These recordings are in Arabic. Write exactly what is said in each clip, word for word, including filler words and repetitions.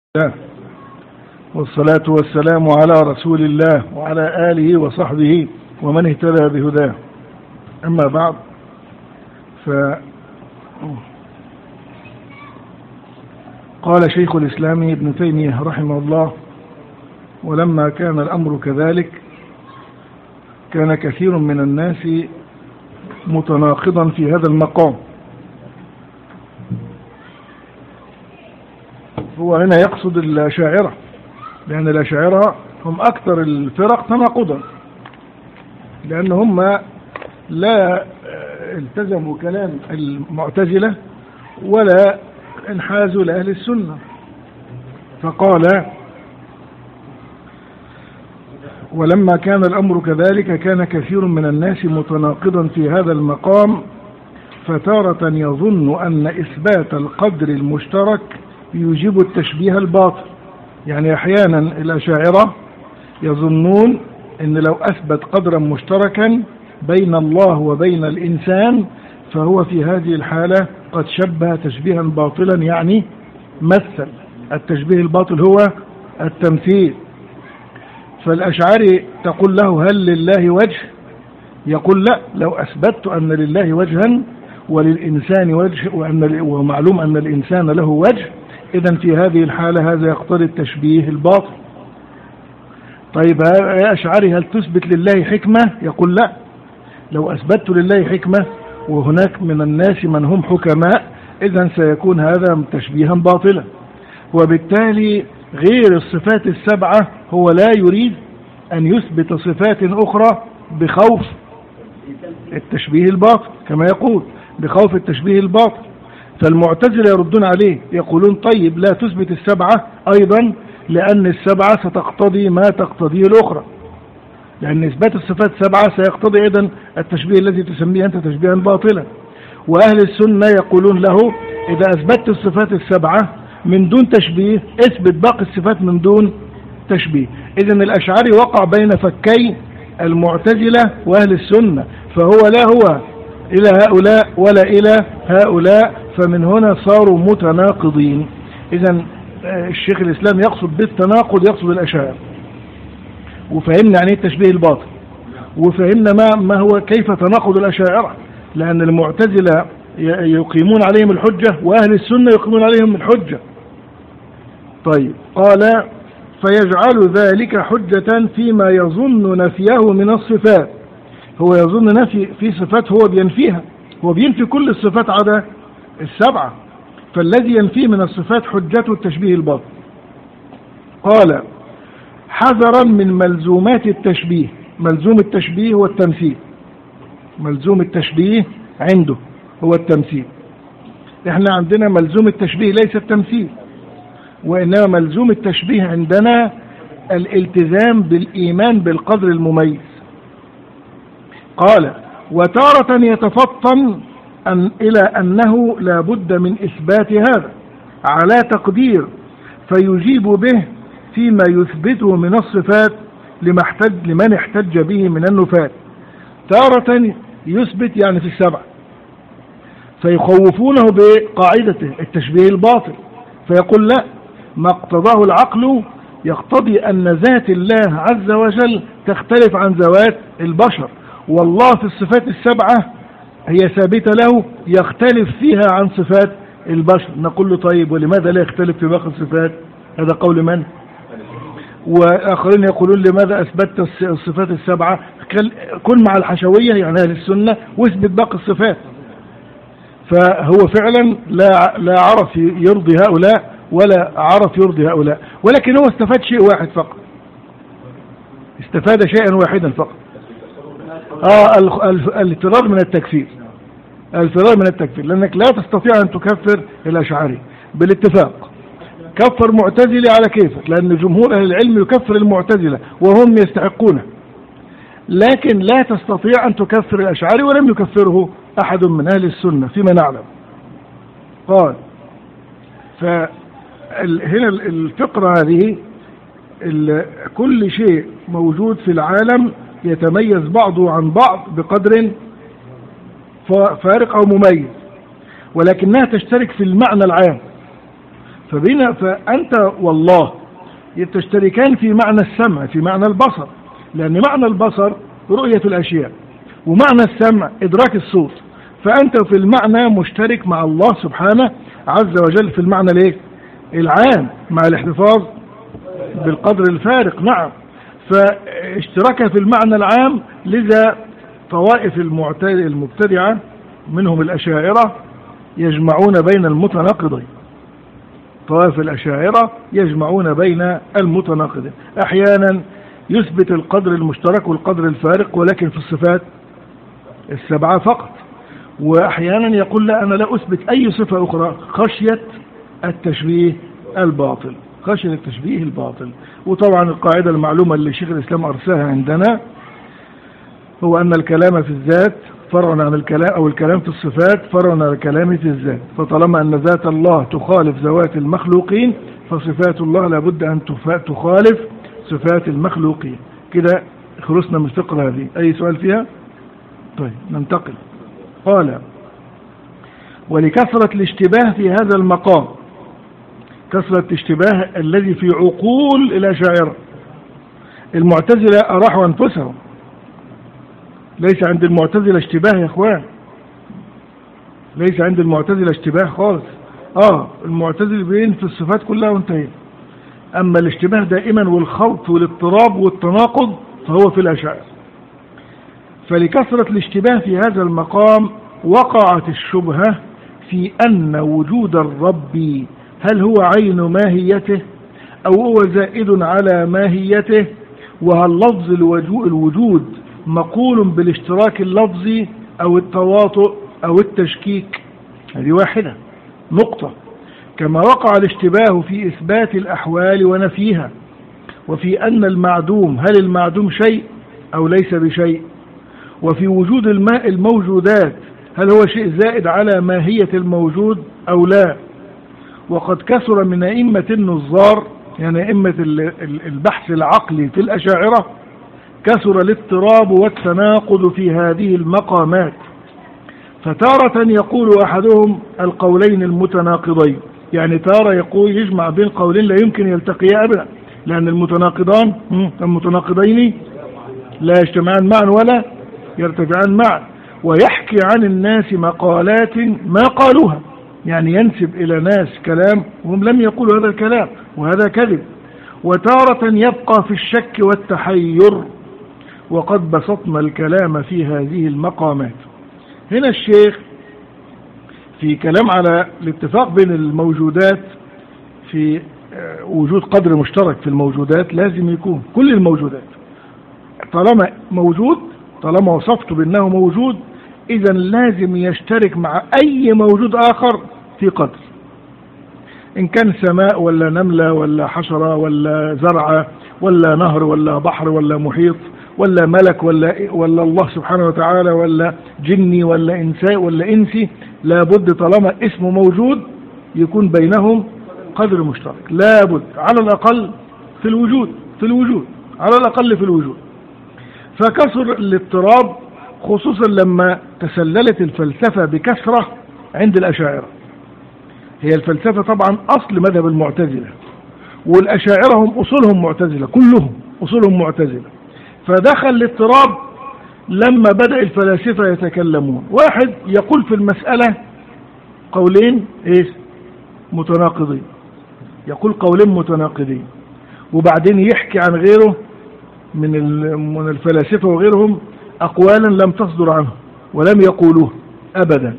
الله والصلاة والسلام على رسول الله وعلى آله وصحبه ومن اهتدى بهداه. أما بعد، فقال شيخ الإسلام ابن تيمية رحمه الله: ولما كان الأمر كذلك كان كثير من الناس متناقضا في هذا المقام. هو هنا يقصد الأشاعرة، لأن الأشاعرة هم أكثر الفرق تناقضا، لأن هم لا التزموا كلام المعتزلة ولا انحازوا لأهل السنة. فقال: ولما كان الأمر كذلك كان كثير من الناس متناقضا في هذا المقام، فتارة يظن أن إثبات القدر المشترك يوجب التشبيه الباطل. يعني أحيانا الأشاعرة يظنون أن لو أثبت قدرا مشتركا بين الله وبين الإنسان فهو في هذه الحالة قد شبه تشبيها باطلا، يعني مثل. التشبيه الباطل هو التمثيل. فالأشعري تقول له: هل لله وجه؟ يقول: لا، لو أثبتت أن لله وجها وللإنسان وجه وأن ومعلوم أن الإنسان له وجه، إذن في هذه الحالة هذا يقتضي التشبيه الباطل. طيب يا أشعري، هل تثبت لله حكمة؟ يقول: لا، لو أثبتت لله حكمة وهناك من الناس من هم حكماء إذن سيكون هذا تشبيها باطلا. وبالتالي غير الصفات السبعة هو لا يريد أن يثبت صفات أخرى بخوف التشبيه الباطل، كما يقول بخوف التشبيه الباطل. فالمعتزلة يردون عليه يقولون: طيب لا تثبت السبعة أيضا، لأن السبعة ستقتضي ما تقتضيه الأخرى، لأن إثبات الصفات سبعة سيقتضي أيضا التشبيه الذي تسميه أنت تشبيها باطلا. وأهل السنة يقولون له: إذا أثبتت الصفات السبعة من دون تشبيه اثبت باقي الصفات من دون تشبيه. إذن الأشعري وقع بين فكي المعتزلة وأهل السنة، فهو لا هو إلى هؤلاء ولا إلى هؤلاء، فمن هنا صاروا متناقضين. إذن الشيخ الإسلام يقصد بالتناقض يقصد الأشاعرة، وفهمنا يعني التشبيه الباطل، وفهمنا ما ما هو كيف تناقض الأشاعرة، لأن المعتزلة يقيمون عليهم الحجة وأهل السنة يقيمون عليهم الحجة. طيب، قال: فيجعل ذلك حجة فيما يظن نفيه من الصفات. هو يظن نفي في صفات هو بينفيها، هو بينفي كل الصفات عدا السبعة، فالذي ينفيه من الصفات حجته التشبيه الباطل. قال: حذرا من ملزومات التشبيه. ملزوم التشبيه هو التمثيل، ملزوم التشبيه عنده هو التمثيل. احنا عندنا ملزوم التشبيه ليس التمثيل، وإنما ملزوم التشبيه عندنا الالتزام بالإيمان بالقدر المميز. قال: وتارة يتفطن أن إلى أنه لا بد من إثبات هذا على تقدير فيجيب به فيما يثبته من الصفات لما احتج لمن احتج به من النفاة. تارة يثبت يعني في السبع، فيخوفونه بقاعدته التشبيه الباطل، فيقول: لا، ما اقتضاه العقل يقتضي أن ذات الله عز وجل تختلف عن ذوات البشر، والله في الصفات السبعة هي ثابتة له يختلف فيها عن صفات البشر. نقول له: طيب ولماذا لا يختلف في باقي الصفات؟ هذا قول من؟ وآخرين يقولون: لماذا أثبت الصفات السبعة؟ كن مع الحشوية يعني أهل السنة واثبت باقي الصفات. فهو فعلا لا لا عرف يرضي هؤلاء ولا عرف يرضي هؤلاء، ولكن هو استفاد شيء واحد فقط، استفاد شيئا واحدا فقط. آه الفرار من التكفير، الفرار من التكفير، لأنك لا تستطيع أن تكفر الأشعري بالاتفاق. كفر معتزلي على كيفك، لأن جمهور أهل العلم يكفر المعتزلة وهم يستحقونه، لكن لا تستطيع أن تكفر الأشعري، ولم يكفره أحد من أهل السنة فيما نعلم. قال: فهنا الفقرة هذه كل شيء موجود في العالم يتميز بعضه عن بعض بقدر فارق أو مميز، ولكنها تشترك في المعنى العام. فبنا فأنت والله تشتركان في معنى السمع، في معنى البصر، لأن معنى البصر رؤية الأشياء، ومعنى السمع إدراك الصوت. فأنت في المعنى مشترك مع الله سبحانه عز وجل في المعنى ليه العام، مع الاحتفاظ بالقدر الفارق. نعم، فاشترك في المعنى العام. لذا طوائف المبتدعة منهم الأشاعرة يجمعون بين المتناقضين. طوائف الأشاعرة يجمعون بين المتناقضين، أحيانا يثبت القدر المشترك والقدر الفارق ولكن في الصفات السبعة فقط، وأحيانا يقول لا أنا لا أثبت أي صفة أخرى خشية التشبيه الباطل، خشية التشبيه الباطل. وطبعا القاعدة المعلومة اللي شيخ الإسلام أرساها عندنا هو أن الكلام في الذات فرع عن الكلام، أو الكلام في الصفات فرع عن الكلام في الذات. فطالما أن ذات الله تخالف ذوات المخلوقين فصفات الله لابد أن تخالف صفات المخلوقين. كده خلصنا من الفقرة هذه. أي سؤال فيها؟ طيب ننتقل. قال ولكثرة الاشتباه في هذا المقام، كثرة الاشتباه الذي في عقول الأشاعرة. المعتزلة أراحوا أنفسهم، ليس عند المعتزلة اشتباه يا اخوان، ليس عند المعتزلة اشتباه خالص. اه المعتزل بين في الصفات كلها وانتهي. اما الاشتباه دائما والخلط والاضطراب والتناقض فهو في الأشاعرة. فلكثرة الاشتباه في هذا المقام وقعت الشبهة في أن وجود الرب هل هو عين ماهيته أو هو زائد على ماهيته، وهل لفظ الوجود مقول بالاشتراك اللفظي أو التواطؤ أو التشكيك. هذه واحدة نقطة. كما وقع الاشتباه في إثبات الأحوال ونفيها، وفي أن المعدوم هل المعدوم شيء أو ليس بشيء، وفي وجود الماء الموجودات هل هو شيء زائد على ماهية الموجود أو لا. وقد كثر من أئمة النظار، يعني أئمة البحث العقلي في الأشاعرة، كثر الاضطراب والتناقض في هذه المقامات. فتارة يقول أحدهم القولين المتناقضين، يعني تارة يقول يجمع بين قولين لا يمكن يلتقيا أبدا، لأن المتناقضان المتناقضين لا يجتمعان معا ولا يرتفعان معا. ويحكي عن الناس مقالات ما قالوها، يعني ينسب إلى ناس كلام وهم لم يقولوا هذا الكلام، وهذا كذب. وتارة يبقى في الشك والتحير، وقد بسطنا الكلام في هذه المقامات. هنا الشيخ في كلام على الاتفاق بين الموجودات في وجود قدر مشترك في الموجودات، لازم يكون كل الموجودات طالما موجود، طالما وصفته بأنه موجود، إذا لازم يشترك مع أي موجود آخر في قدر، إن كان سماء ولا نملة ولا حشرة ولا زرعة ولا نهر ولا بحر ولا محيط ولا ملك ولا ولا الله سبحانه وتعالى ولا جني ولا إنسان ولا إنسي. لابد طالما اسمه موجود يكون بينهم قدر مشترك، لابد على الأقل في الوجود في الوجود على الأقل في الوجود. فكسر الاضطراب خصوصا لما تسللت الفلسفة بكثرة عند الأشاعرة. هي الفلسفة طبعا أصل مذهب المعتزلة، والأشاعرة هم أصولهم معتزلة، كلهم أصولهم معتزلة. فدخل الاضطراب لما بدأ الفلاسفة يتكلمون. واحد يقول في المسألة قولين إيه متناقضين، يقول قولين متناقضين، وبعدين يحكي عن غيره من من الفلاسفة وغيرهم أقوالا لم تصدر عنه ولم يقولوه أبدا.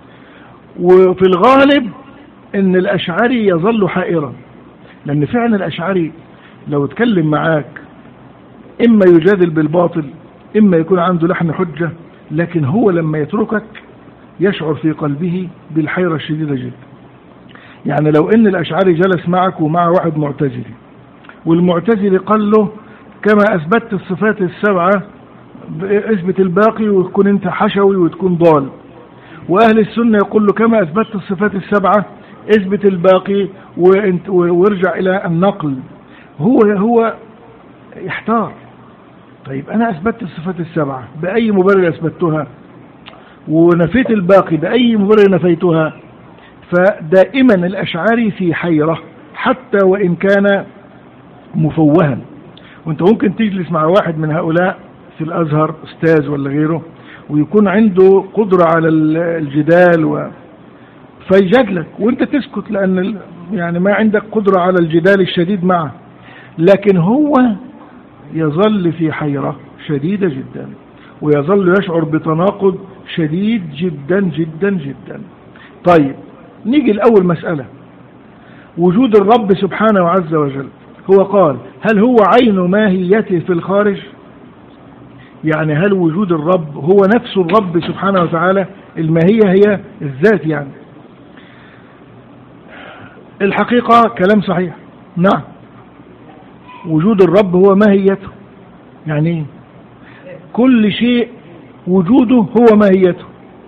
وفي الغالب إن الأشعري يظل حائرا، لأن فعلا الأشعري لو اتكلم معاك إما يجادل بالباطل إما يكون عنده لحن حجة، لكن هو لما يتركك يشعر في قلبه بالحيرة الشديدة جدا. يعني لو إن الأشعري جلس معك ومع واحد معتزلي، والمعتزلي قال له كما أثبتت الصفات السبعة اثبت الباقي وتكون انت حشوي وتكون ضال، وأهل السنة يقول له كما أثبتت الصفات السبعة اثبت الباقي وارجع إلى النقل. هو هو يحتار. طيب أنا أثبتت الصفات السبعة بأي مبرر أثبتها، ونفيت الباقي بأي مبرر نفيتها؟ فدائما الأشعري في حيرة حتى وإن كان مفوها. وانت ممكن تجلس مع واحد من هؤلاء في الأزهر أستاذ ولا غيره ويكون عنده قدرة على الجدال و... فيجادلك وانت تسكت لأن يعني ما عندك قدرة على الجدال الشديد معه، لكن هو يظل في حيرة شديدة جدا ويظل يشعر بتناقض شديد جدا جدا جدا. طيب نيجي لأول مسألة، وجود الرب سبحانه عز وجل. هو قال هل هو عين ماهيته في الخارج؟ يعني هل وجود الرب هو نفس الرب سبحانه وتعالى؟ الماهية هي الذات يعني. الحقيقة كلام صحيح، نعم وجود الرب هو ماهيته. يعني كل شيء وجوده هو ماهيته،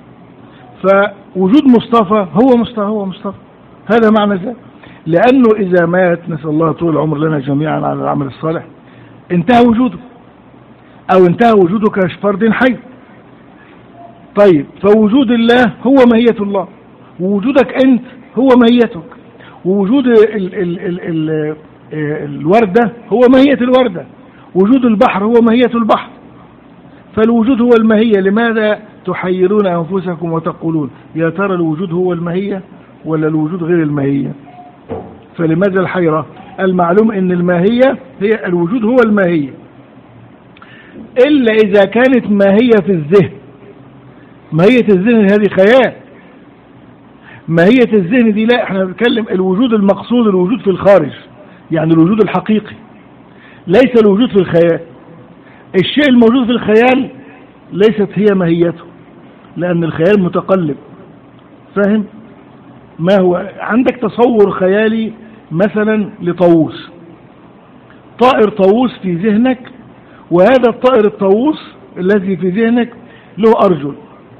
فوجود مصطفى هو مصطفى هو مصطفى هذا معنى ذلك. لأنه إذا مات نسأل الله طول العمر لنا جميعا على العمل الصالح انتهى وجوده أو انتهى وجوده كفرد حي. طيب فوجود الله هو ماهية الله، ووجودك أنت هو ماهيتك، ووجود ال ال ال ال الوردة هو ماهية الوردة، وجود البحر هو ماهية البحر. فالوجود هو الماهية. لماذا تحيرون أنفسكم وتقولون يا ترى الوجود هو الماهية ولا الوجود غير الماهية؟ فلماذا الحيرة؟ المعلوم أن الماهية هي الوجود هو الماهية، إلا إذا كانت ماهية في الذهن. ماهية الذهن هذه خيال. ماهية الذهن دي لا، احنا بنتكلم الوجود المقصود الوجود في الخارج، يعني الوجود الحقيقي ليس الوجود في الخيال. الشيء الموجود في الخيال ليست هي ماهيته، لأن الخيال متقلب. فاهم؟ ما هو عندك تصور خيالي مثلا لطاووس، طائر طاووس في ذهنك، وهذا الطائر الطاووس الذي في ذهنك له أرجل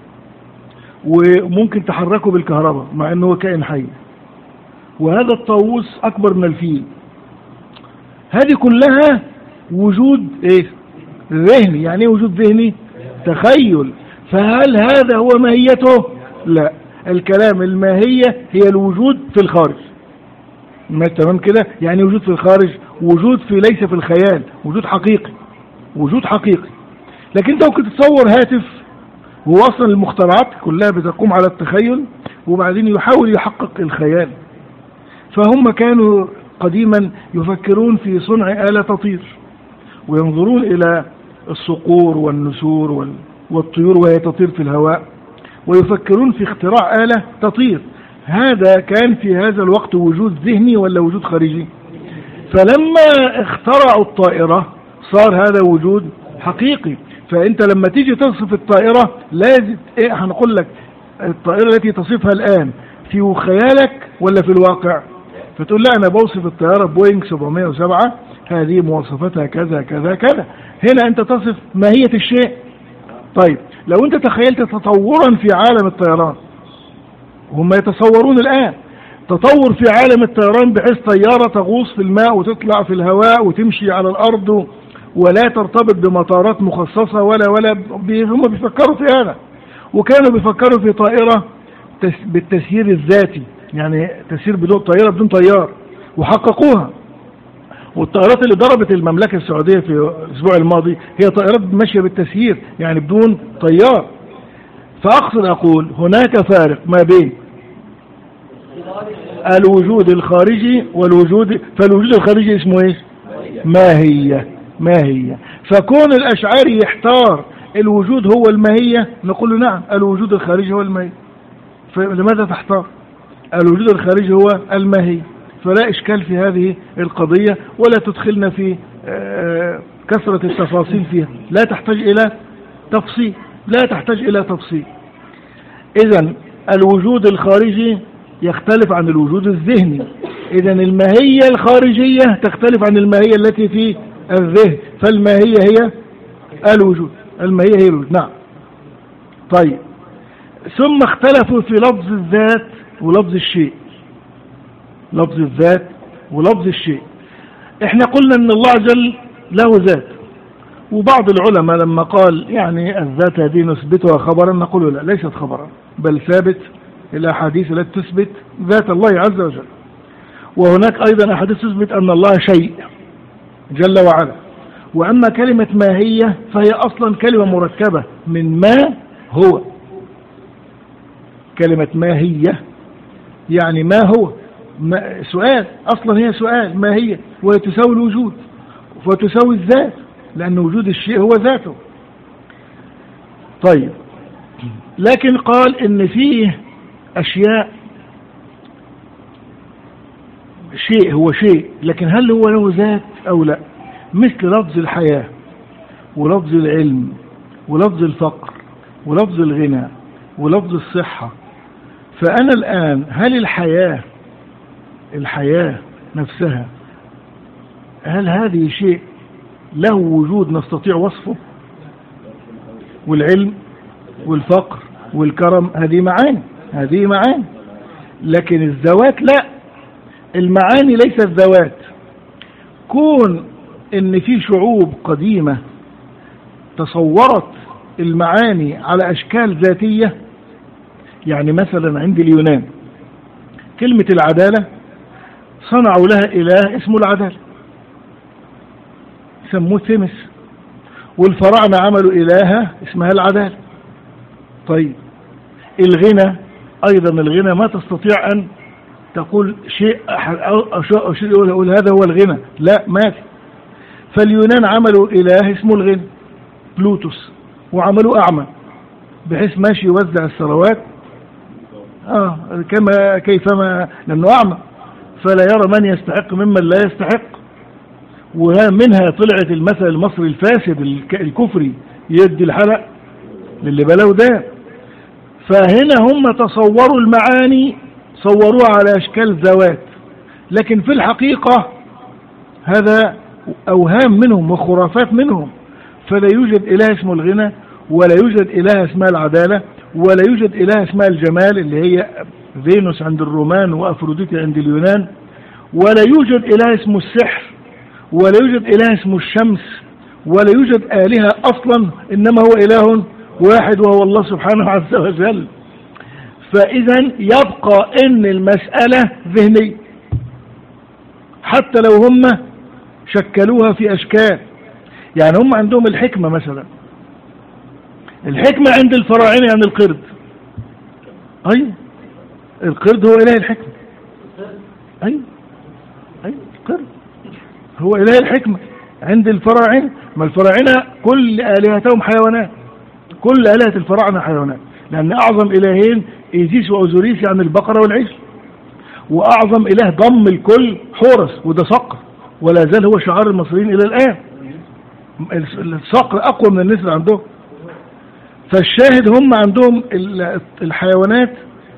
وممكن تحركه بالكهرباء مع أنه كائن حي، وهذا الطاووس أكبر من الفيل. هذه كلها وجود إيه؟ ذهني. يعني وجود ذهني تخيل. فهل هذا هو ماهيته؟ لا، الكلام الماهية هي الوجود في الخارج. ما تمام كده؟ يعني وجود في الخارج وجود في ليس في الخيال، وجود حقيقي، وجود حقيقي. لكن انت ممكن تتصور هاتف، هو اصلا المخترعات كلها بتقوم على التخيل وبعدين يحاول يحقق الخيال. فهم كانوا قديما يفكرون في صنع آلة تطير، وينظرون إلى الصقور والنسور والطيور وهي تطير في الهواء، ويفكرون في اختراع آلة تطير. هذا كان في هذا الوقت وجود ذهني ولا وجود خارجي؟ فلما اخترعوا الطائرة صار هذا وجود حقيقي. فأنت لما تيجي تصف الطائرة لازم ايه؟ هنقول لك الطائرة التي تصفها الآن في خيالك ولا في الواقع؟ فتقول لا أنا بوصف الطائرة بوينغ سبعمائة وسبعة هذه مواصفاتها كذا كذا كذا. هنا أنت تصف ماهية الشيء. طيب لو أنت تخيلت تطورا في عالم الطيران، هم يتصورون الآن تطور في عالم الطيران بحيث طيارة تغوص في الماء وتطلع في الهواء وتمشي على الأرض ولا ترتبط بمطارات مخصصة ولا ولا هم بيفكروا في هذا. وكانوا بيفكروا في طائرة بالتسيير الذاتي، يعني تسير بدون طائرة بدون طيار، وحققوها. والطائرات اللي ضربت المملكة السعودية في الأسبوع الماضي هي طائرات ماشية بالتسيير يعني بدون طيار. فأقصد أقول هناك فارق ما بين الوجود الخارجي والوجود. فالوجود الخارجي اسمه ايش؟ ماهية. ماهية. فكون الأشعري يحتار الوجود هو الماهية، نقول له نعم الوجود الخارجي هو الماهية. فلماذا تحتار؟ الوجود الخارجي هو الماهية. فلا إشكال في هذه القضية، ولا تدخلنا في كثرة التفاصيل فيها، لا تحتاج إلى تفصيل، لا تحتاج إلى تفصيل. إذن الوجود الخارجي يختلف عن الوجود الذهني. إذن الماهية الخارجية تختلف عن الماهية التي في الذهن. فالماهية هي الوجود، الماهية هي الوجود. نعم. طيب ثم اختلفوا في لفظ الذات ولفظ الشيء. لفظ الذات ولفظ الشيء. احنا قلنا ان الله جل له ذات، وبعض العلماء لما قال يعني الذات هذه نثبتها خبرا، نقول لا، ليست خبرا بل ثابت الأحاديث التي تثبت ذات الله عز وجل. وهناك أيضا أحاديث تثبت أن الله شيء جل وعلا. وأما كلمة ماهية فهي أصلا كلمة مركبة من ما هو. كلمة ماهية يعني ما هو، ما سؤال، أصلا هي سؤال ما هي، وهي تساوي الوجود وتساوي الذات، لأن وجود الشيء هو ذاته. طيب، لكن قال إن فيه أشياء، شيء هو شيء، لكن هل هو له ذات أو لا؟ مثل لفظ الحياة ولفظ العلم ولفظ الفقر ولفظ الغنى ولفظ الصحة. فأنا الآن هل الحياة الحياة نفسها هل هذه شيء له وجود نستطيع وصفه؟ والعلم والفقر والكرم هذه معاني، هذه معاني، لكن الذوات لا، المعاني ليست ذوات. كون ان في شعوب قديمة تصورت المعاني على اشكال ذاتية، يعني مثلا عند اليونان كلمة العدالة صنعوا لها اله اسمه العدالة، سموه ثيمس، والفراعنة عملوا الهة اسمها العدالة. طيب، الغنى ايضا، الغنى ما تستطيع ان تقول شيء أو شيء يقول هذا هو الغنى، لا، ما في. فاليونان عملوا إله اسمه الغنى بلوتوس، وعملوا أعمى بحيث ماشي يوزع الثروات آه كما كيفما، لأنه أعمى فلا يرى من يستحق ممن لا يستحق. ومنها طلعت المثل المصري الفاسد الكفري، يدي الحلق للي بلو ده. فهنا هم تصوروا المعاني، صوروها على أشكال ذوات، لكن في الحقيقة هذا أوهام منهم وخرافات منهم. فلا يوجد إله اسمه الغنى، ولا يوجد إله اسمها العدالة، ولا يوجد إله اسمها الجمال اللي هي فينوس عند الرومان وأفروديتي عند اليونان، ولا يوجد إله اسمه السحر، ولا يوجد إله اسمه الشمس، ولا يوجد آلهة أصلا، إنما هو إله واحد وهو الله سبحانه عز وجل. فإذا يبقى إن المسألة ذهنية، حتى لو هم شكلوها في أشكال. يعني هم عندهم الحكمة مثلا، الحكمة عند الفراعنة عن القرد، أي القرد هو إله الحكمة، أي أي القرد هو إله الحكمة عند الفراعنة. ما الفراعنة كل آلهتهم حيوانات، كل آلهة الفراعنة حيوانات، لأن أعظم إلهين إيزيس وأوزوريس يعني البقرة والعجل، وأعظم إله ضم الكل حورس، وده صقر، ولا زال هو شعار المصريين إلى الآن. الصقر أقوى من النسر عندهم. فالشاهد هم عندهم الحيوانات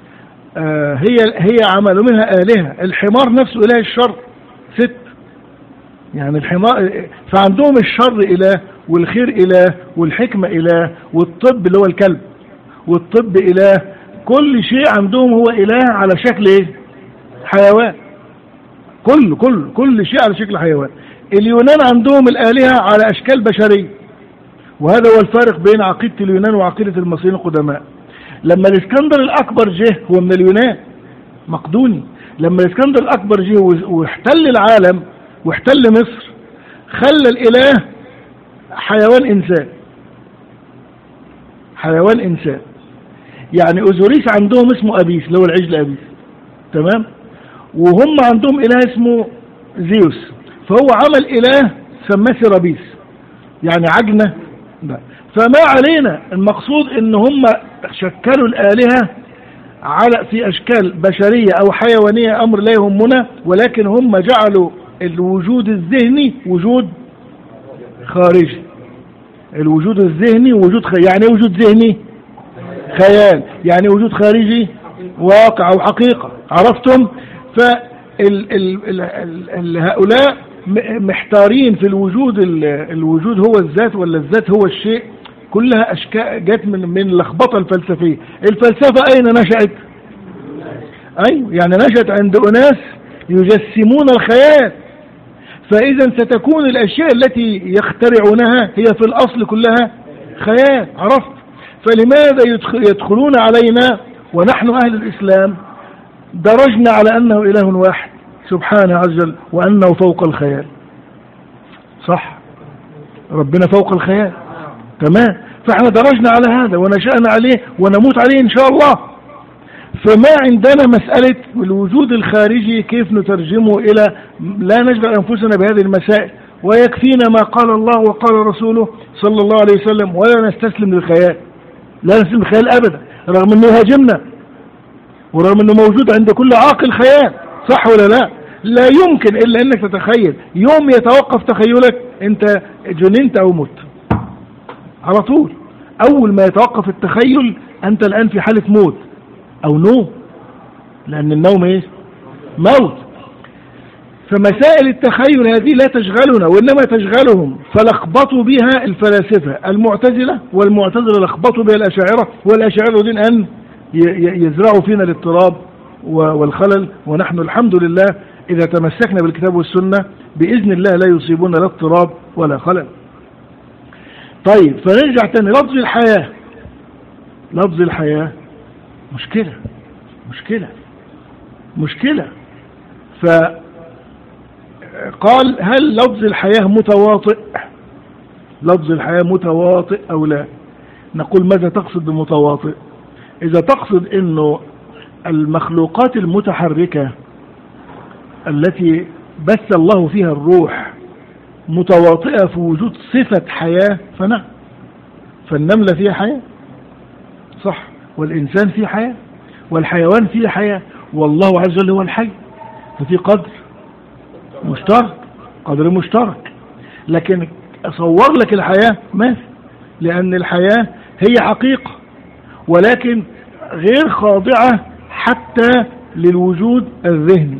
هي هي عملوا منها آلهة. الحمار نفسه إله الشر ست، يعني الحمار، فعندهم الشر إله، والخير إله، والحكمة إله، والطب اللي هو الكلب، والطب إله. كل شيء عندهم هو إله على شكل إيه؟ حيوان. كل كل كل شيء على شكل حيوان. اليونان عندهم الآلهة على أشكال بشرية، وهذا هو الفارق بين عقيدة اليونان وعقيدة المصريين القدماء. لما الإسكندر الأكبر جه، هو من اليونان مقدوني، لما الإسكندر الأكبر جه واحتل العالم واحتل مصر، خلى الإله حيوان إنسان، حيوان إنسان. يعني أوزوريس عندهم اسمه أبيس اللي هو العجل أبيس، تمام؟ وهم عندهم إله اسمه زيوس، فهو عمل إله سماه سيرابيس، يعني عجنة. فما علينا، المقصود ان هم شكلوا الآلهة على في أشكال بشرية أو حيوانية، أمر لا يهمنا، ولكن هم جعلوا الوجود الذهني وجود خارجي. الوجود الذهني وجود خارجي. يعني وجود ذهني خيال، يعني وجود خارجي واقع أو حقيقة. عرفتم؟ فهؤلاء محتارين في الوجود، الوجود هو الذات ولا الذات هو الشيء. كلها أشكال جت من من اللخبطة الفلسفية. الفلسفة أين نشأت؟ أيوة، يعني نشأت عند أناس يجسمون الخيال. فإذا ستكون الأشياء التي يخترعونها هي في الأصل كلها خيال. عرفت؟ فلماذا يدخلون علينا ونحن أهل الإسلام درجنا على أنه إله واحد سبحانه عز وجل وأنه فوق الخيال. صح، ربنا فوق الخيال، تمام. فاحنا درجنا على هذا ونشأنا عليه ونموت عليه إن شاء الله. فما عندنا مسألة الوجود الخارجي كيف نترجمه إلى لا نشغل أنفسنا بهذه المسائل، ويكفينا ما قال الله وقال رسوله صلى الله عليه وسلم، ولا نستسلم للخيال، لا نستسلم للخيال أبدا، رغم أنه يهاجمنا ورغم أنه موجود عند كل عاقل خيال. صح ولا لا؟ لا يمكن إلا أنك تتخيل. يوم يتوقف تخيلك أنت جننت أو مت على طول. أول ما يتوقف التخيل أنت الآن في حالة موت أو نوم، لأن النوم إيه؟ موت. فمسائل التخيل هذه لا تشغلنا وإنما تشغلهم، فلخبطوا بها الفلاسفة المعتزلة، والمعتزلة لخبطوا بها الأشاعرة، والأشاعرة يريدون أن يزرعوا فينا الاضطراب والخلل. ونحن الحمد لله إذا تمسكنا بالكتاب والسنة بإذن الله لا يصيبنا لا اضطراب ولا خلل. طيب، فنرجع تاني لفظ الحياة. لفظ الحياة مشكلة مشكلة مشكلة. فقال هل لفظ الحياة متواطئ؟ لفظ الحياة متواطئ أو لا؟ نقول ماذا تقصد بمتواطئ؟ إذا تقصد أنه المخلوقات المتحركة التي بث الله فيها الروح متواطئة في وجود صفة حياة فنعم. فالنملة فيها حياة، صح، والإنسان فيه حياة، والحيوان فيه حياة، والله عز وجل هو الحي، ففي قدر مشترك، قدر مشترك. لكن أصور لك الحياة ما في، لأن الحياة هي حقيقة ولكن غير خاضعة حتى للوجود الذهني.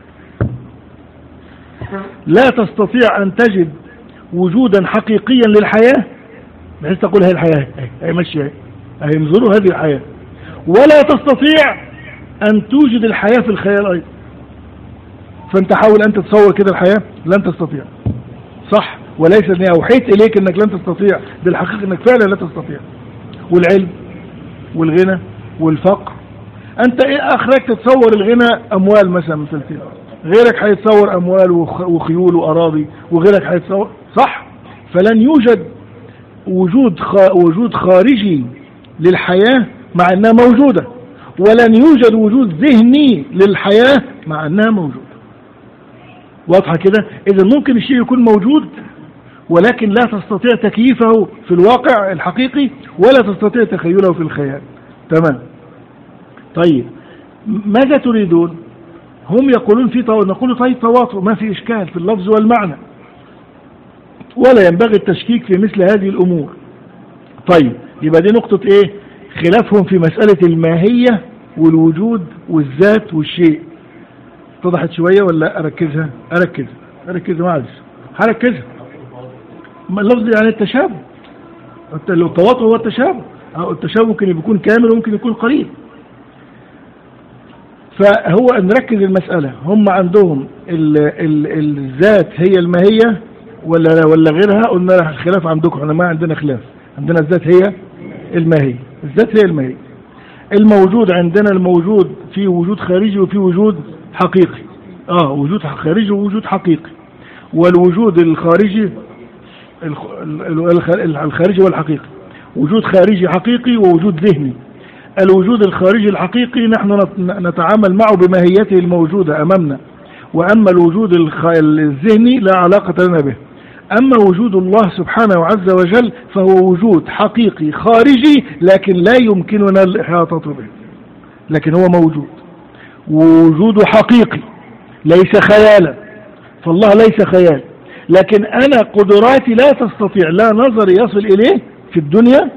لا تستطيع أن تجد وجودا حقيقيا للحياة بحيث تقول هي الحياة هي ماشية هي انظروا هذه الحياة، ولا تستطيع أن توجد الحياة في الخيال أيضا. فأنت حاول أن تتصور كده الحياة، لن تستطيع، صح، وليس أني أوحيت إليك أنك لن تستطيع، بالحقيقة أنك فعلا لا تستطيع. والعلم والغنى والفقر، أنت إيه آخرك تتصور الغنى أموال مثلا مثلتين، غيرك هيتصور أموال وخيول وأراضي، وغيرك هيتصور، صح. فلن يوجد وجود وجود خارجي للحياة مع أنها موجودة، ولن يوجد وجود ذهني للحياة مع أنها موجودة. واضحة كده؟ إذا ممكن الشيء يكون موجود ولكن لا تستطيع تكييفه في الواقع الحقيقي ولا تستطيع تخيله في الخيال. تمام. طيب، ماذا تريدون؟ هم يقولون في طو... نقول طيب تواطؤ، ما في إشكال في اللفظ والمعنى، ولا ينبغي التشكيك في مثل هذه الأمور. طيب، يبقى دي نقطة إيه؟ خلافهم في مسألة الماهية والوجود والذات والشيء. اتضحت شوية ولا أركزها؟ أركزها أركزها معلش هركزها. اللفظ يعني التشابه، التواطؤ هو التشابه، التشابه ممكن يكون كامل وممكن يكون قريب. فهو نركز المسألة، هم عندهم ال ال الذات هي الماهية ولا ولا غيرها؟ قلنا الخلاف عندكم، احنا ما عندنا خلاف، عندنا الذات هي الماهية، الذات هي الماهية. الموجود عندنا الموجود في وجود خارجي وفي وجود حقيقي، اه وجود خارجي ووجود حقيقي. والوجود الخارجي الخارجي والحقيقي، وجود خارجي حقيقي ووجود ذهني. الوجود الخارجي الحقيقي نحن نتعامل معه بماهيته الموجودة أمامنا، وأما الوجود الذهني لا علاقة لنا به. أما وجود الله سبحانه عز وجل فهو وجود حقيقي خارجي لكن لا يمكننا الإحاطة به، لكن هو موجود ووجوده حقيقي ليس خيالا. فالله ليس خيال، لكن أنا قدراتي لا تستطيع، لا نظر يصل إليه في الدنيا،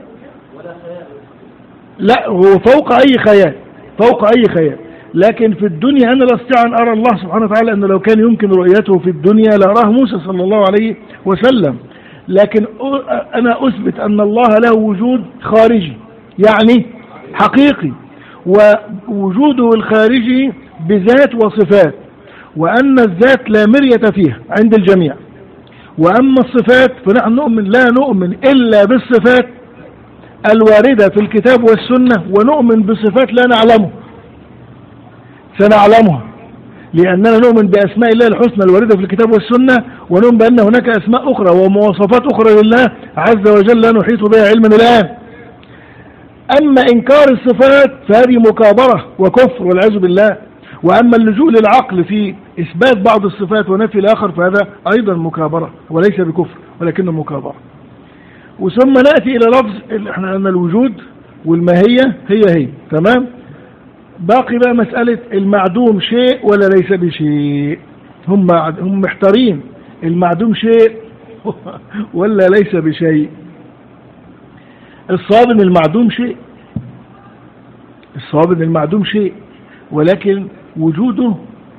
لا هو فوق أي خيال، فوق أي خيال. لكن في الدنيا أنا لا أستطيع أن أرى الله سبحانه وتعالى، أنه لو كان يمكن رؤيته في الدنيا لأراه موسى صلى الله عليه وسلم. لكن أنا أثبت أن الله له وجود خارجي يعني حقيقي، ووجوده الخارجي بذات وصفات، وأن الذات لا مرية فيها عند الجميع. وأما الصفات فنحن نؤمن لا نؤمن إلا بالصفات الواردة في الكتاب والسنة ونؤمن بصفات لا نعلمه سنعلمها، لأننا نؤمن بأسماء الله الحسنى الواردة في الكتاب والسنة، ونؤمن بأن هناك أسماء أخرى ومواصفات أخرى لله عز وجل لا نحيط بها علما الآن. أما إنكار الصفات فهذه مكابرة وكفر والعياذ بالله، وأما اللجوء للعقل في إثبات بعض الصفات ونفي الآخر فهذا أيضا مكابرة وليس بكفر ولكنه مكابرة. وثم نأتي إلى لفظ احنا أن الوجود والماهية هي هي تمام. باقي بقى مسألة المعدوم شيء ولا ليس بشيء. هم هم محتارين المعدوم شيء ولا ليس بشيء. الصواب ان المعدوم شيء، الصواب ان المعدوم شيء ولكن وجوده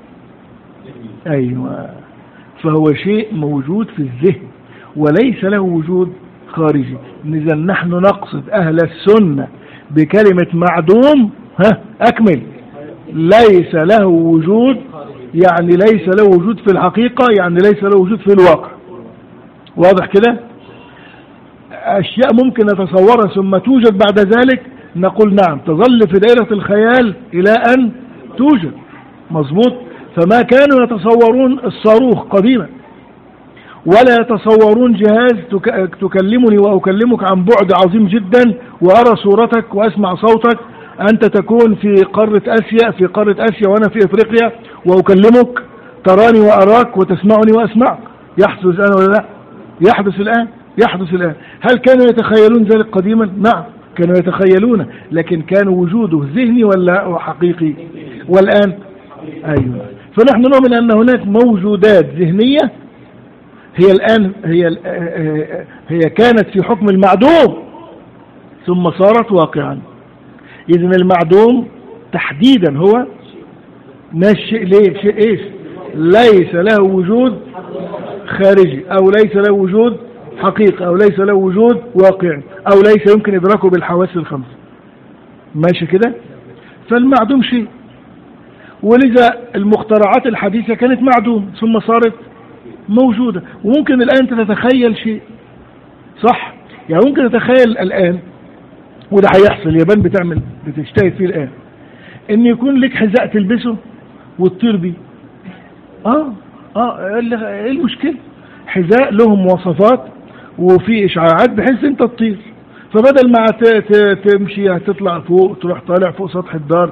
ايوه فهو شيء موجود في الذهن وليس له وجود خارجي. إذا نحن نقصد أهل السنة بكلمة معدوم ها أكمل ليس له وجود، يعني ليس له وجود في الحقيقة، يعني ليس له وجود في الواقع. واضح كده؟ أشياء ممكن نتصورها ثم توجد بعد ذلك نقول نعم تظل في دائرة الخيال إلى أن توجد. مظبوط. فما كانوا يتصورون الصاروخ قديما ولا يتصورون جهاز تكلمني وأكلمك عن بعد عظيم جدا وأرى صورتك وأسمع صوتك، أنت تكون في قارة آسيا في قارة آسيا وأنا في إفريقيا وأكلمك، تراني وأراك وتسمعني وأسمعك. يحدث الآن ولا لا؟ يحدث الآن يحدث الآن. هل كانوا يتخيلون ذلك قديما؟ نعم كانوا يتخيلون، لكن كان وجوده ذهني ولا حقيقي؟ والآن أيوة. فنحن نؤمن أن هناك موجودات ذهنية هي الآن هي هي كانت في حكم المعدوم ثم صارت واقعا. إذن المعدوم تحديدا هو نشئ ليه شيء إيش؟ ليس له وجود خارجي أو ليس له وجود حقيقي أو ليس له وجود واقعي أو ليس يمكن إدراكه بالحواس الخمس. ماشي كده؟ فالمعدوم شيء، ولذا المخترعات الحديثة كانت معدوم ثم صارت موجودة. وممكن الآن تتخيل شيء صح، يعني ممكن تتخيل الآن وده هيحصل، اليابان بتعمل بتجتهد فيه الآن ان يكون لك حذاء تلبسه وتطير بيه. اه اه ايه المشكلة؟ حذاء له مواصفات وفي اشعاعات بحيث انت تطير، فبدل ما تمشي هتطلع فوق تروح طالع فوق سطح الدار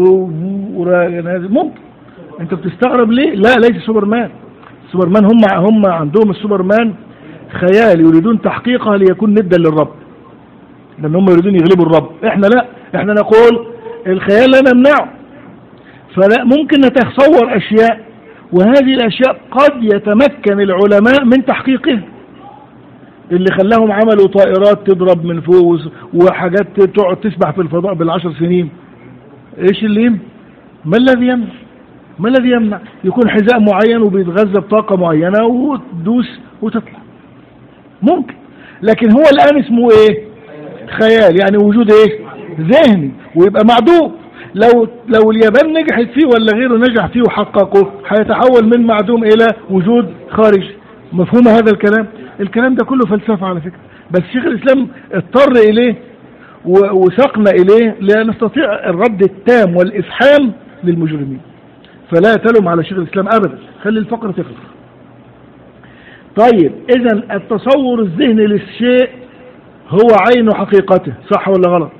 ونازل. ممكن انت بتستغرب ليه؟ لا ليس سوبرمان. سوبرمان هم هم عندهم السوبرمان خيال يريدون تحقيقها ليكون ندا للرب، لان هم يريدون يغلبوا الرب. احنا لا، احنا نقول الخيال لا نمنعه، فلا ممكن نتصور اشياء وهذه الاشياء قد يتمكن العلماء من تحقيقها. اللي خلاهم عملوا طائرات تضرب من فوق وحاجات تقعد تسبح في الفضاء بالعشر سنين. ايش اللي يمنع؟ ما الذي يمنع؟ ما الذي يمنع؟ يكون حذاء معين وبيتغذى بطاقة معينة وتدوس وتطلع. ممكن، لكن هو الآن اسمه ايه؟ خيال، يعني وجود ايه؟ ذهني، ويبقى معدوم. لو لو اليابان نجحت فيه ولا غيره نجح فيه وحققه هيتحول من معدوم إلى وجود خارج. مفهوم هذا الكلام؟ الكلام ده كله فلسفة على فكرة، بس شيخ الإسلام اضطر إليه وسقنا إليه لنستطيع الرد التام والإفحام للمجرمين. فلا تلوم على شيخ الإسلام أبدا، خلي الفقرة تخلص. طيب إذن التصور الذهني للشيء هو عين حقيقته، صح ولا غلط؟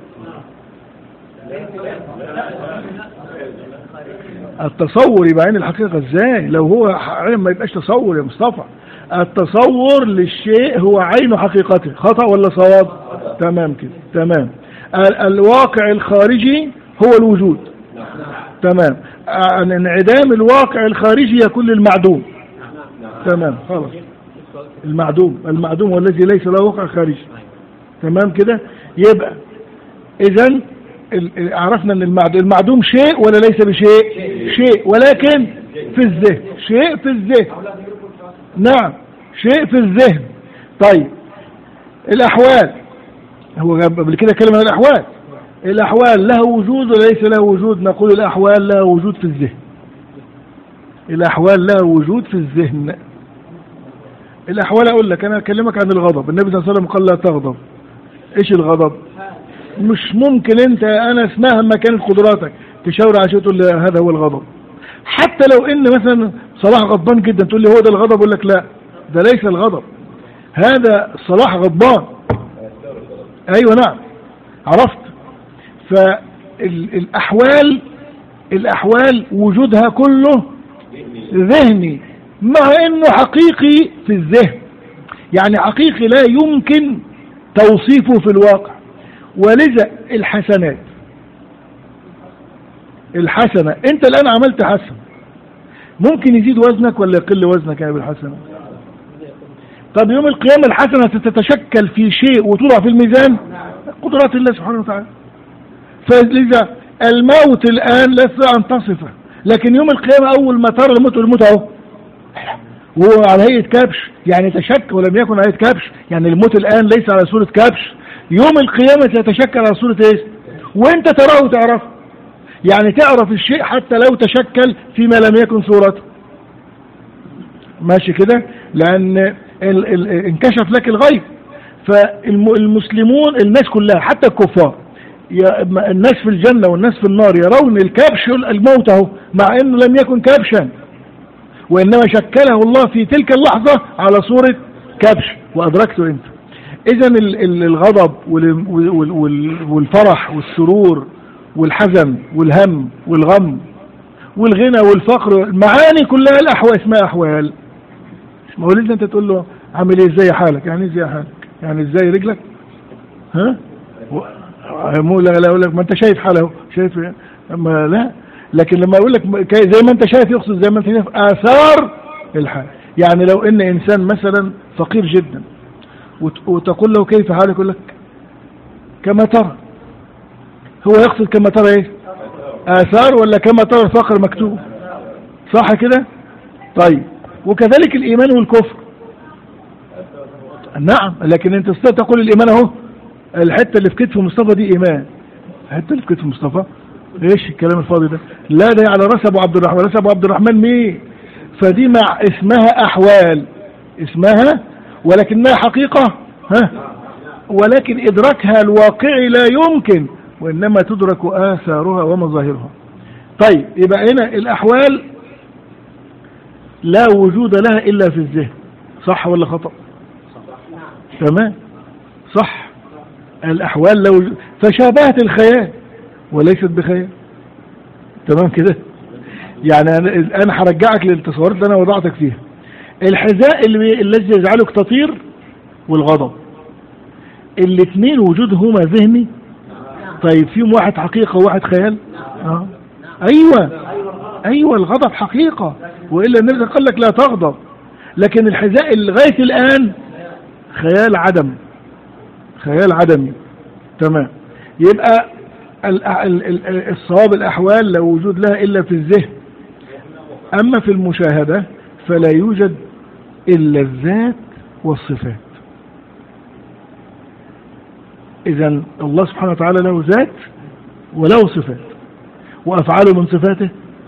التصور يبقى عين الحقيقة ازاي؟ لو هو عين ما يبقاش تصور يا مصطفى. التصور للشيء هو عين حقيقته، خطأ ولا صواب؟ تمام كده، تمام. الواقع الخارجي هو الوجود، تمام. انعدام الواقع الخارجي يكون للمعدوم، تمام. خلاص، المعدوم المعدوم والذي ليس له واقع خارجي، تمام كده. يبقى اذن عرفنا ان المعدوم شيء ولا ليس بشيء؟ شيء، ولكن في الذهن. شيء في الذهن، نعم، شيء في الذهن. طيب الأحوال، هو قبل كده كلمة عن الأحوال. الأحوال لها وجود وليس لها وجود؟ نقول الأحوال لها وجود في الذهن. الأحوال لها وجود في الذهن. الأحوال أقول لك، أنا أكلمك عن الغضب. النبي صلى الله عليه وسلم قال لا تغضب. إيش الغضب؟ مش ممكن انت يا انس مهما كانت قدراتك تشاور على شيء تقول لي هذا هو الغضب. حتى لو ان مثلا صلاح غضبان جدا تقول لي هو ده الغضب، اقول لك لا، ده ليس الغضب، هذا صلاح غضبان. ايوه نعم، عرفت. فالاحوال الاحوال وجودها كله ذهني، مع انه حقيقي في الذهن، يعني حقيقي لا يمكن توصيفه في الواقع. ولذا الحسنات، الحسنة انت الان عملت حسنة، ممكن يزيد وزنك ولا يقل وزنك يا بالحسنة؟ طب يوم القيامة الحسنة تتشكل في شيء وتوضع في الميزان، قدرات الله سبحانه وتعالى. فلذا الموت الآن لا تستطيع أن تصفه، لكن يوم القيامة أول ما ترى الموت، الموت أهو وهو على هيئة كبش، يعني تشكل ولم يكن على هيئة كبش، يعني الموت الآن ليس على صورة كبش، يوم القيامة سيتشكل على صورة إيه؟ وأنت تراه وتعرفه، يعني تعرف الشيء حتى لو تشكل فيما لم يكن صورته. ماشي كده، لأن ال ال انكشف لك الغيب. فالمسلمون الناس كلها حتى الكفار، الناس في الجنة والناس في النار يرون الكبش الموت اهو، مع انه لم يكن كبشا، وانما شكله الله في تلك اللحظة على صورة كبش وادركته انت. اذا الغضب والفرح والسرور والحزن والهم والغم والغنى والفقر، المعاني كلها الاحوال اسمها احوال. ما هو لازم انت تقول له عامل ايه، ازاي حالك، يعني ازاي حالك، يعني ازاي رجلك، ها مو لا لا اقول لك ما انت شايف حاله، شايف اما لا، لكن لما اقول لك زي ما انت شايف يقصد زي ما انت شايف اثار الحال. يعني لو ان انسان مثلا فقير جدا وتقول له كيف حالك، يقول لك كما ترى، هو يقصد كما ترى ايه، اثار ولا كما ترى الفقر مكتوب، صح كده؟ طيب وكذلك الايمان والكفر، نعم، لكن انت تقول الايمان اهو، الحته اللي في كتف مصطفى دي ايمان، الحته اللي في كتف مصطفى ايش الكلام الفاضي ده؟ لا ده على راس ابو عبد الرحمن، راس ابو عبد الرحمن مين؟ فدي مع اسمها احوال، اسمها ولكنها حقيقه، ها، ولكن ادراكها الواقعي لا يمكن، وانما تدرك اثارها ومظاهرها. طيب يبقى هنا الاحوال لا وجود لها الا في الذهن، صح ولا خطأ؟ تمام، صح. الأحوال لو فشابهت الخيال وليست بخيال، تمام كده. يعني أنا هرجعك للتصورات اللي أنا وضعتك فيها. الحذاء اللي الذي يجعلك تطير والغضب، الاثنين وجودهما ذهني. طيب فيهم واحد حقيقة وواحد خيال؟ آه. أيوة أيوة الغضب حقيقة، وإلا النبي قال لك لا تغضب، لكن الحذاء لغاية الآن خيال عدم، خيال عدمي. تمام. يبقى الصواب الأحوال لا وجود لها إلا في الذهن، أما في المشاهدة فلا يوجد إلا الذات والصفات. إذن الله سبحانه وتعالى له ذات وله صفات، وأفعاله من صفاته،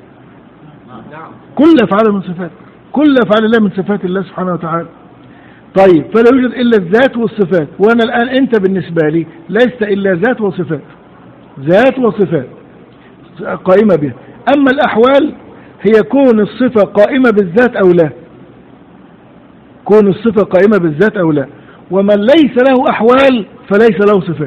كل أفعاله من صفاته، كل أفعال الله من صفات الله سبحانه وتعالى. طيب فلا يوجد إلا الذات والصفات، وأنا الآن أنت بالنسبة لي لست إلا ذات وصفات، ذات وصفات قائمة بها. أما الأحوال هي كون الصفة قائمة بالذات أو لا، كون الصفة قائمة بالذات أو لا. ومن ليس له أحوال فليس له صفات.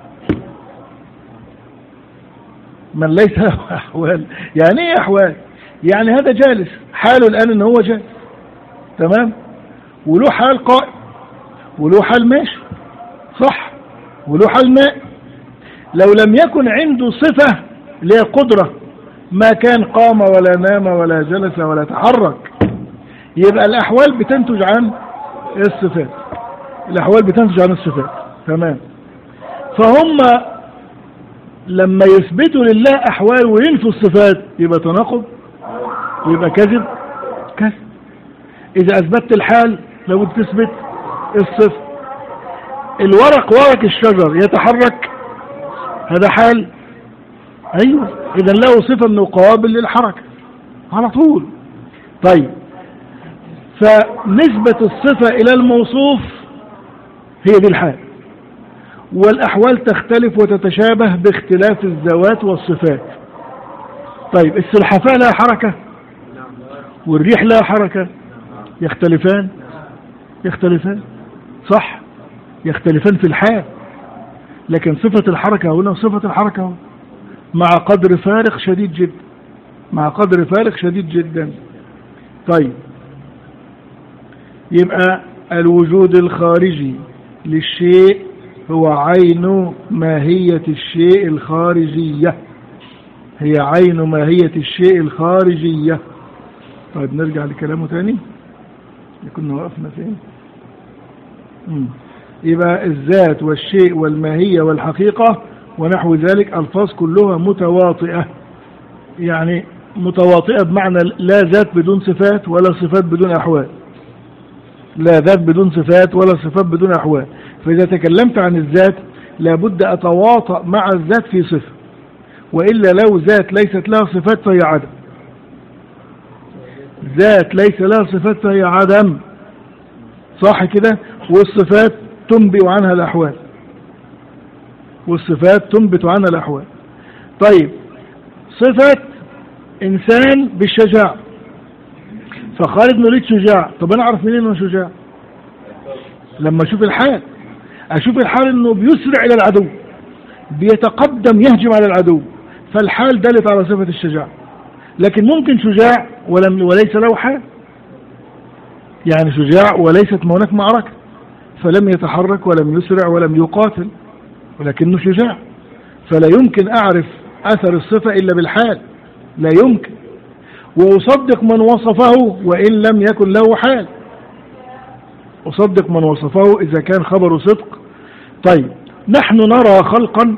من ليس له أحوال يعني إيه أحوال؟ يعني هذا جالس، حاله الآن إن هو جالس، تمام، وله حال قائم، وله حال ماشي، صح، وله حال ماء. لو لم يكن عنده صفة اللي هي قدرة، ما كان قام ولا نام ولا جلس ولا تحرك. يبقى الأحوال بتنتج عن الصفات، الأحوال بتنتج عن الصفات، تمام. فهم لما يثبتوا لله أحوال وينفوا الصفات يبقى تناقض، ويبقى كذب، كذب. إذا أثبتت الحال لو تثبت الصفة. الورق، ورق الشجر يتحرك، هذا حال، أيوة، إذا له صفة أنه قابل للحركة على طول. طيب فنسبة الصفة إلى الموصوف هي دي الحال، والأحوال تختلف وتتشابه باختلاف الذوات والصفات. طيب السلحفاة لها حركة والريح لها حركة، يختلفان يختلفان صح، يختلفان في الحال، لكن صفة الحركة هنا وصفة الحركة هنا مع قدر فارق شديد جدا، مع قدر فارق شديد جدا. طيب يبقى الوجود الخارجي للشيء هو عين ماهية الشيء الخارجية، هي عين ماهية الشيء الخارجية. طيب نرجع لكلامه تاني، كنا وقفنا فين؟ مم. يبقى الذات والشيء والماهية والحقيقة ونحو ذلك ألفاظ كلها متواطئة، يعني متواطئة بمعنى لا ذات بدون صفات ولا صفات بدون أحوال، لا ذات بدون صفات ولا صفات بدون أحوال. فإذا تكلمت عن الذات لابد أتواطأ مع الذات في صفة، وإلا لو ذات ليست لها صفات فهي عدم، ذات ليس لها صفات فهي عدم، صح كده؟ والصفات تنبئ عنها الأحوال، والصفات تنبت عنها الأحوال. طيب صفة إنسان بالشجاع، فخالد بن الوليد شجاع، طب أنا أعرف منين إنه شجاع؟ لما أشوف الحال، أشوف الحال إنه بيسرع إلى العدو، بيتقدم يهجم على العدو، فالحال دلت على صفة الشجاع. لكن ممكن شجاع ولم وليس له حال، يعني شجاع وليست هناك معركة، فلم يتحرك ولم يسرع ولم يقاتل، ولكنه شجاع، فلا يمكن أعرف أثر الصفة إلا بالحال، لا يمكن. وأصدق من وصفه وإن لم يكن له حال، أصدق من وصفه إذا كان خبره صدق. طيب نحن نرى خلقا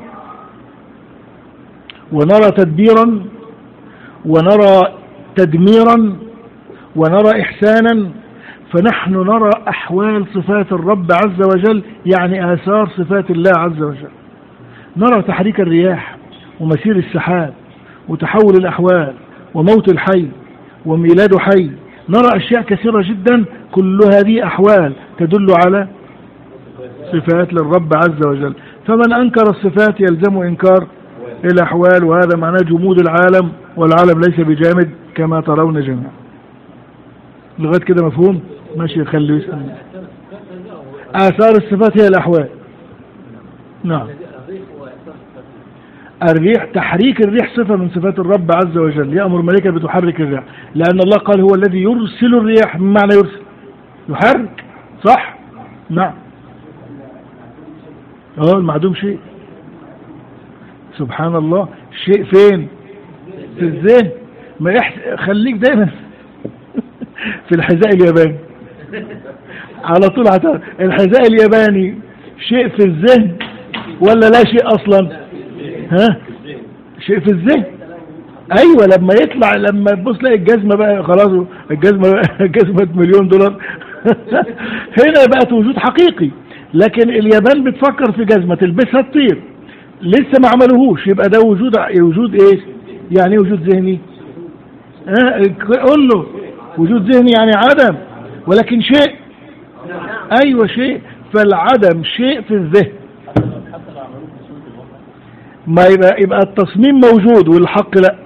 ونرى تدبيرا ونرى تدميرا ونرى إحسانا، فنحن نرى أحوال صفات الرب عز وجل، يعني آثار صفات الله عز وجل. نرى تحريك الرياح ومسير السحاب وتحول الأحوال وموت الحي وميلاد حي، نرى أشياء كثيرة جدا، كل هذه أحوال تدل على صفات للرب عز وجل. فمن أنكر الصفات يلزم إنكار الأحوال، وهذا معناه جمود العالم، والعالم ليس بجامد كما ترون جميعا. لغاية كده مفهوم؟ ماشي، خليه يسأل. آثار الصفات هي الأحوال. نعم. الريح، تحريك الريح صفة من صفات الرب عز وجل، يأمر ملائكة بتحرك الريح، لأن الله قال هو الذي يرسل الرياح، من معنى يرسل؟ يحرك، صح؟ نعم. اه المعدوم شيء، سبحان الله. شيء فين؟ في الذهن. ما يحس... خليك دايما في الحذاء الياباني على طول هتعرف. الحذاء الياباني شيء في الذهن ولا لا شيء اصلا؟ ها؟ شيء في الذهن. ايوه، لما يطلع، لما تبص تلاقي الجزمه بقى خلاص، الجزمه الجزمه مليون دولار هنا بقت وجود حقيقي. لكن اليابان بتفكر في جزمه تلبسها تطير، لسه ما عملوهوش، يبقى ده وجود وجود ايه؟ يعني ايه وجود ذهني؟ اه قول له وجود ذهني يعني عدم، ولكن شيء. ايوه شيء، فالعدم شيء في الذهن. ما يبقى يبقى التصميم موجود والحق لا.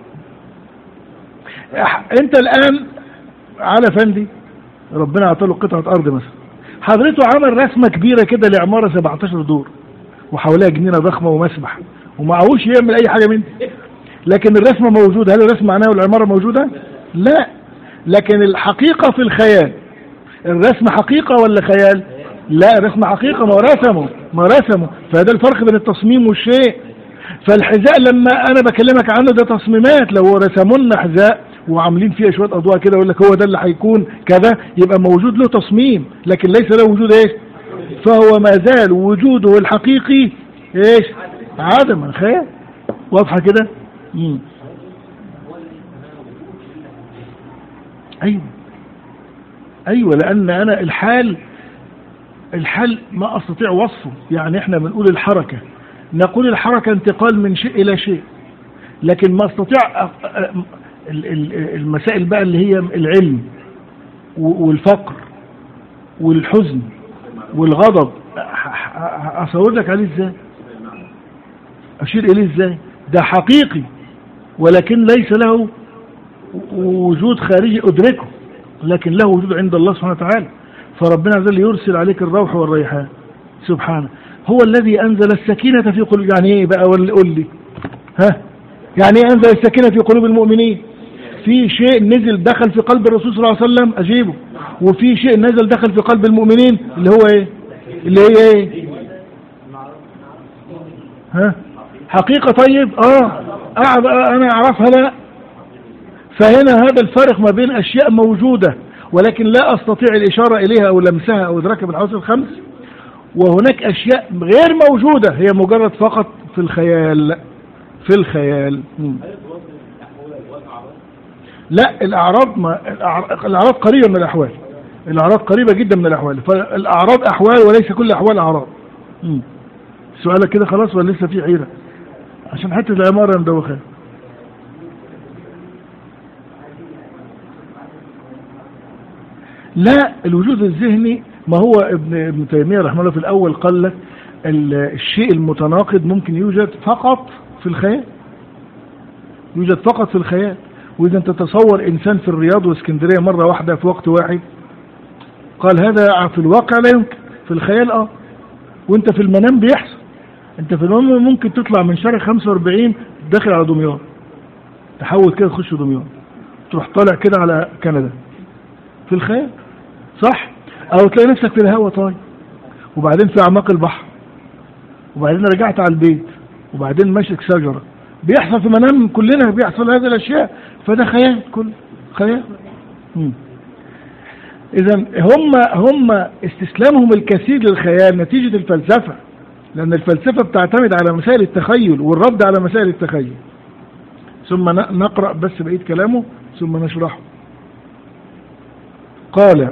انت الان على فندي ربنا اعطاله قطعه ارض مثلا، حضرته عمل رسمه كبيره كده لعماره سبعتاشر دور وحواليها جنينه ضخمه ومسبح، ومعهوش يعمل اي حاجه من دي، لكن الرسمه موجوده. هل الرسمه معناها والعماره موجوده؟ لا. لكن الحقيقه في الخيال. الرسم حقيقه ولا خيال؟ لا، الرسم حقيقه، ما رسمه ما رسمه فهذا الفرق بين التصميم والشيء. فالحذاء لما انا بكلمك عنه ده تصميمات، لو رسموا لنا حذاء وعاملين فيها شويه اضواء كده يقول لك هو ده اللي هيكون كذا، يبقى موجود له تصميم، لكن ليس له وجود ايش؟ فهو ما زال وجوده الحقيقي ايش؟ عدم، خيال. واضحه كده؟ امم ايوه ايوه، لان انا الحال الحال ما استطيع وصفه. يعني احنا بنقول الحركه، نقول الحركه انتقال من شيء الى شيء، لكن ما استطيع المسائل بقى اللي هي العلم والفقر والحزن والغضب اصور لك عليه ازاي؟ اشير اليه ازاي؟ ده حقيقي ولكن ليس له وجود خارجي ادركه، لكن له وجود عند الله سبحانه وتعالى. فربنا عز وجل يرسل عليك الروح والريحان سبحانه. هو الذي انزل السكينة في قلوب، يعني ايه بقى؟ قول لي ها، يعني ايه انزل السكينة في قلوب المؤمنين؟ في شيء نزل دخل في قلب الرسول صلى الله عليه وسلم اجيبه، وفي شيء نزل دخل في قلب المؤمنين اللي هو ايه؟ اللي هي ايه؟ ها، حقيقة. طيب اه انا اعرفها لا. فهنا هذا الفرق ما بين اشياء موجودة ولكن لا استطيع الاشارة اليها او لمسها او ادراكها بالحواس الخمس، وهناك اشياء غير موجودة هي مجرد فقط في الخيال. في الخيال. م. لا، الاعراض ما الاعراض قريبة من الاحوال. الاعراض قريبة جدا من الاحوال، فالاعراض احوال وليس كل احوال اعراض. م. سؤالك كده خلاص ولا لسه في حيرة؟ عشان حتى العمارة مدوخة. لا، الوجود الذهني ما هو ابن ابن تيمية رحمه الله في الأول قال لك الشيء المتناقض ممكن يوجد فقط في الخيال، يوجد فقط في الخيال. وإذا أنت تتصور إنسان في الرياض واسكندرية مرة واحدة في وقت واحد، قال هذا في الواقع لا يمكن، في الخيال اه. وانت في المنام بيحصل. انت في المنام ممكن تطلع من شارع خمسة وأربعين داخل على دمياط، تحول كده تخش دمياط، تروح طالع كده على كندا في الخيال، صح؟ او تلاقي نفسك في الهواء طاير، وبعدين في اعماق البحر، وبعدين رجعت على البيت، وبعدين ماشيك شجرة. بيحصل في منام كلنا، بيحصل هذه الاشياء. فده خيال، كل خيال. اذا هم هم استسلامهم الكثير للخيال نتيجة الفلسفة، لان الفلسفة بتعتمد على مسائل التخيل والرد على مسائل التخيل. ثم نقرأ بس بقية كلامه ثم نشرحه. قال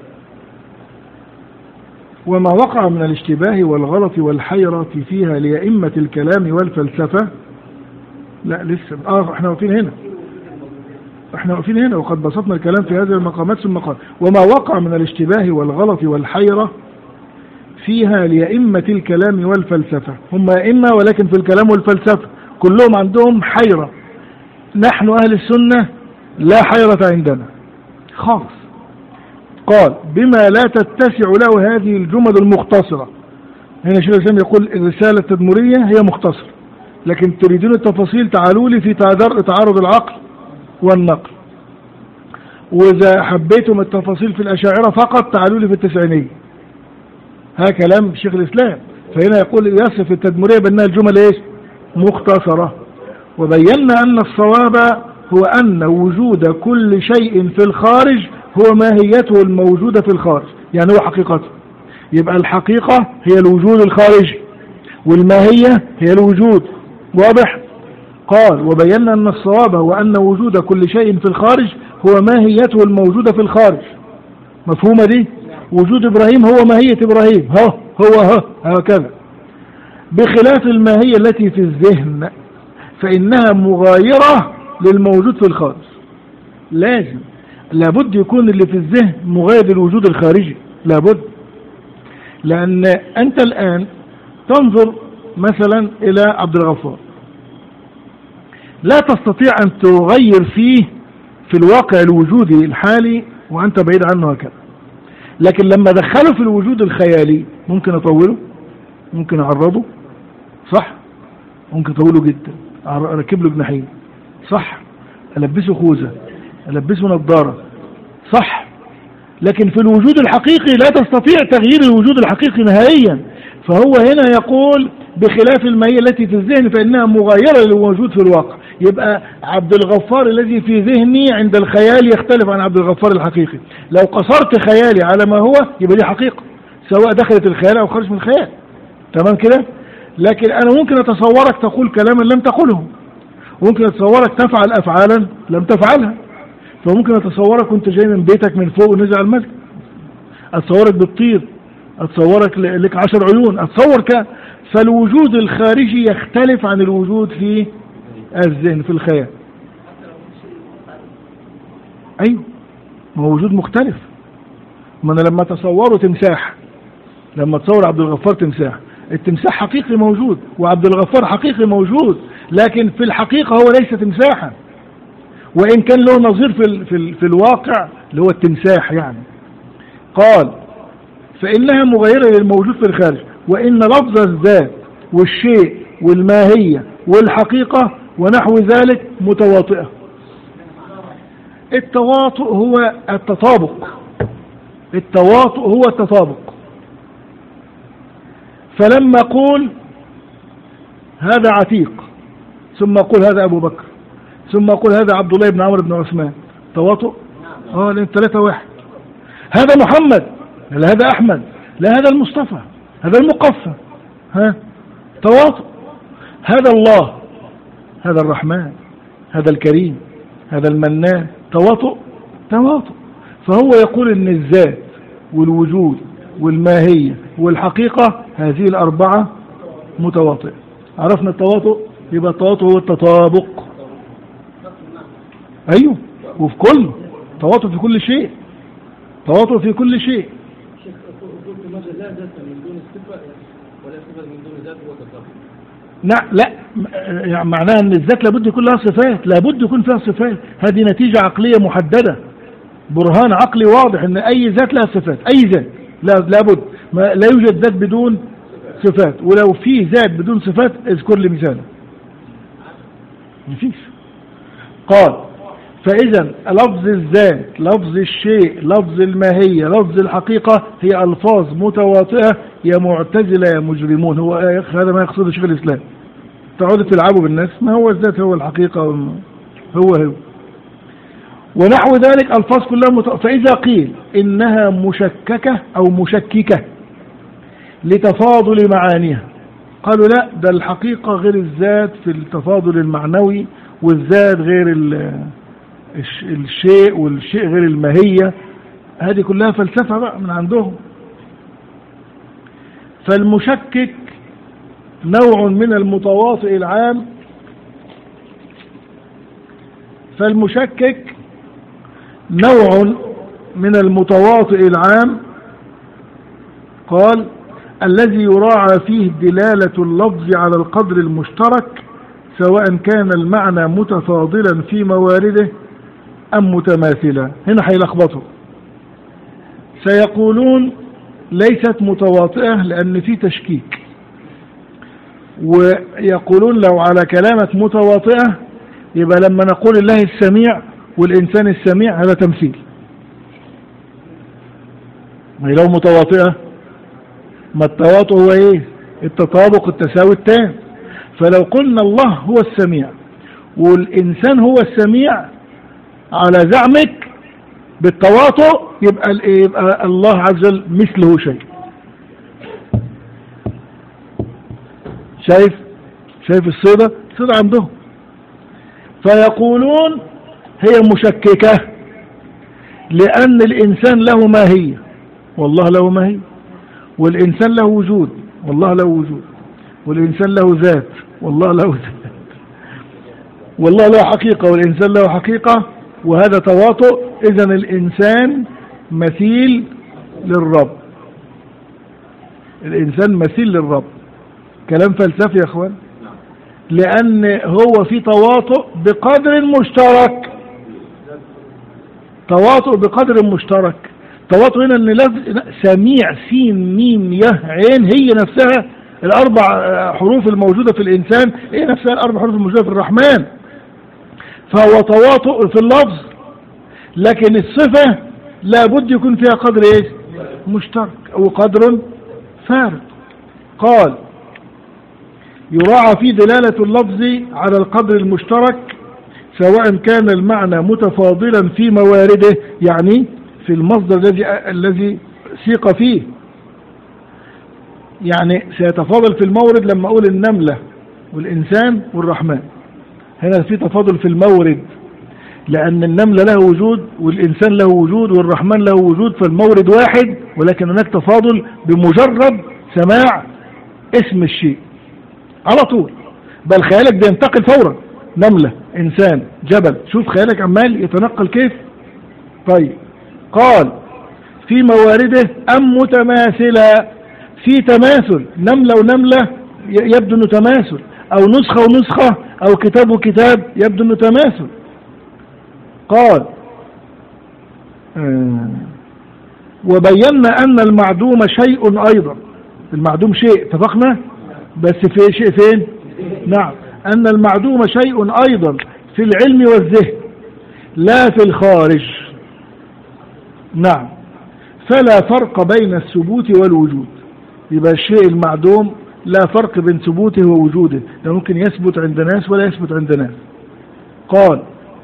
وما وقع من الاشتباه والغلط والحيرة فيها لأئمة الكلام والفلسفة. لا لسه، اه احنا واقفين هنا احنا واقفين هنا وقد بسطنا الكلام في هذه المقامات. ثم قال وما وقع من الاشتباه والغلط والحيرة فيها لأئمة الكلام والفلسفة. هم أئمة ولكن في الكلام والفلسفة كلهم عندهم حيرة. نحن أهل السنة لا حيرة عندنا خالص. قال بما لا تتسع له هذه الجمل المختصرة. هنا شيخ الإسلام يقول الرسالة التدمرية هي مختصرة، لكن تريدون التفاصيل تعالوا لي في تعارض العقل والنقل، وإذا حبيتم التفاصيل في الأشاعرة فقط تعالوا لي في التسعينية. ها كلام شيخ الإسلام. فهنا يقول يصف التدمرية بأنها الجمل ايش؟ مختصرة. وبينا أن الصواب هو أن وجود كل شيء في الخارج هو ماهيته الموجودة في الخارج، يعني هو حقيقته. يبقى الحقيقة هي الوجود الخارجي والماهية هي الوجود. واضح؟ قال وبينا أن الصواب هو أن وجود كل شيء في الخارج هو ماهيته الموجودة في الخارج. مفهومة دي؟ وجود إبراهيم هو ماهية إبراهيم، ها هو ها هكذا، بخلاف الماهية التي في الذهن فإنها مغايرة للموجود في الخارج. لازم لابد يكون اللي في الذهن مغاير للوجود الخارجي، لابد. لأن أنت الآن تنظر مثلا إلى عبد الغفار، لا تستطيع أن تغير فيه في الواقع الوجودي الحالي وأنت بعيد عنه هكذا. لكن لما دخله في الوجود الخيالي ممكن أطوله، ممكن أعرضه، صح؟ ممكن أطوله جدا، أركب له جناحين، صح؟ ألبسه خوذة، ألبسه نظارة، صح؟ لكن في الوجود الحقيقي لا تستطيع تغيير الوجود الحقيقي نهائيا. فهو هنا يقول بخلاف الماهية التي في الذهن فإنها مغايرة للوجود في الواقع. يبقى عبد الغفار الذي في ذهني عند الخيال يختلف عن عبد الغفار الحقيقي. لو قصرت خيالي على ما هو يبقى دي حقيقة، سواء دخلت الخيال أو خرج من الخيال. تمام كده؟ لكن أنا ممكن أتصورك تقول كلاما لم تقله، وممكن أتصورك تفعل أفعالا لم تفعلها. فممكن أتصورك وانت جاي من بيتك من فوق ونزل على المسجد، أتصورك بتطير، أتصورك لك عشر عيون، أتصور ك فالوجود الخارجي يختلف عن الوجود في الذهن في الخيال. أيوه، ما هو وجود مختلف. ما أنا لما تصوره تمساح لما تصور عبد الغفار تمساح، التمساح حقيقي موجود وعبد الغفار حقيقي موجود، لكن في الحقيقة هو ليس تمساحا، وإن كان له نظير في, ال في, ال في الواقع اللي هو التمساح يعني. قال فإنها مغيرة للموجود في الخارج، وإن لفظ الذات والشيء والماهية والحقيقة ونحو ذلك متواطئة. التواطؤ هو التطابق، التواطؤ هو التطابق. فلما أقول هذا عتيق ثم أقول هذا أبو بكر ثم أقول هذا عبد الله بن عمرو بن عثمان، تواطؤ؟ اه لأن ثلاثة واحد. هذا محمد، لا هذا أحمد، لا هذا المصطفى، هذا المقفى، ها تواطؤ. هذا الله، هذا الرحمن، هذا الكريم، هذا المنان، تواطؤ تواطؤ. فهو يقول ان الذات والوجود والماهية والحقيقة هذه الأربعة متواطئة. عرفنا التواطؤ؟ يبقى التواطؤ هو التطابق. أيوه، وفي كل تواطؤ في كل شيء، تواطؤ في كل شيء. لا لا يعني معناها ان الذات لابد يكون لها صفات، لابد يكون فيها صفات. هذه نتيجة عقلية محددة، برهان عقلي واضح ان اي ذات لها صفات، اي ذات لا لابد، ما لا يوجد ذات بدون صفات. ولو في ذات بدون صفات اذكر لي مثال. مفيش. قال فاذا لفظ الذات، لفظ الشيء، لفظ الماهية، لفظ الحقيقة هي الفاظ متواطئة. يا معتزلة يا مجرمون، هو هذا ما يقصده شيخ الاسلام. تقعدوا تلعبوا بالناس، ما هو الذات هو الحقيقة، هو هو ونحو ذلك الفاظ كلها مت... فإذا قيل إنها مشككة أو مشككة لتفاضل معانيها، قالوا لا، ده الحقيقة غير الذات في التفاضل المعنوي، والذات غير ال... الش... الشيء، والشيء غير الماهية. هذه كلها فلسفة بقى من عندهم. فالمشكك نوع من المتواطئ العام، فالمشكك نوع من المتواطئ العام قال الذي يراعى فيه دلالة اللفظ على القدر المشترك سواء كان المعنى متفاضلا في موارده أم متماثلا. هنا هيلخبطوا، سيقولون ليست متواطئة لأن في تشكيك، ويقولون لو على كلامك متواطئة يبقى لما نقول الله السميع والإنسان السميع هذا تمثيل. ما لو متواطئة، ما التواطؤ هو ايه؟ التطابق، التساوي التام. فلو قلنا الله هو السميع والإنسان هو السميع على زعمك بالتواطؤ، يبقى, يبقى الله عز وجل مثله شيء. شايف شايف الصيدة الصيدة عندهم. فيقولون هي مشككة لأن الإنسان له ماهية والله له ماهية، والإنسان له وجود والله له وجود، والإنسان له ذات والله له ذات، والله له حقيقة والإنسان له حقيقة، وهذا تواطؤ. إذن الإنسان مثيل للرب، الإنسان مثيل للرب. كلام فلسفي يا أخوان، لأن هو في تواطؤ بقدر مشترك، تواطؤ بقدر مشترك. تواطؤ هنا ان سميع سين ميم يه عين هي نفسها الاربع حروف الموجودة في الانسان، هي نفسها الاربع حروف الموجودة في الرحمن. فهو تواطؤ في اللفظ، لكن الصفة لابد يكون فيها قدر ايه؟ مشترك او قدر فارق. قال يراعى في دلالة اللفظ على القدر المشترك سواء كان المعنى متفاضلا في موارده، يعني في المصدر الذي الذي سيق فيه. يعني سيتفاضل في المورد لما اقول النملة والإنسان والرحمن، هنا في تفاضل في المورد، لأن النملة له وجود والإنسان له وجود والرحمن له وجود، فالمورد واحد، ولكن هناك تفاضل بمجرد سماع اسم الشيء على طول، بل خيالك بينتقل فورا. نملة، إنسان، جبل، شوف خيالك عمال يتنقل كيف. طيب قال في موارده أم متماثلة، في تماثل، نملة ونملة يبدو انه تماثل، او نسخة ونسخة، او كتاب وكتاب يبدو انه تماثل. قال آه وبينا ان المعدوم شيء ايضا، المعدوم شيء اتفقنا، بس في شيء فين؟ نعم، ان المعدوم شيء ايضا في العلم والذهن لا في الخارج. نعم، فلا فرق بين الثبوت والوجود. يبقى الشيء المعدوم لا فرق بين ثبوته ووجوده، ده ممكن يثبت عند ناس ولا يثبت عند ناس. قال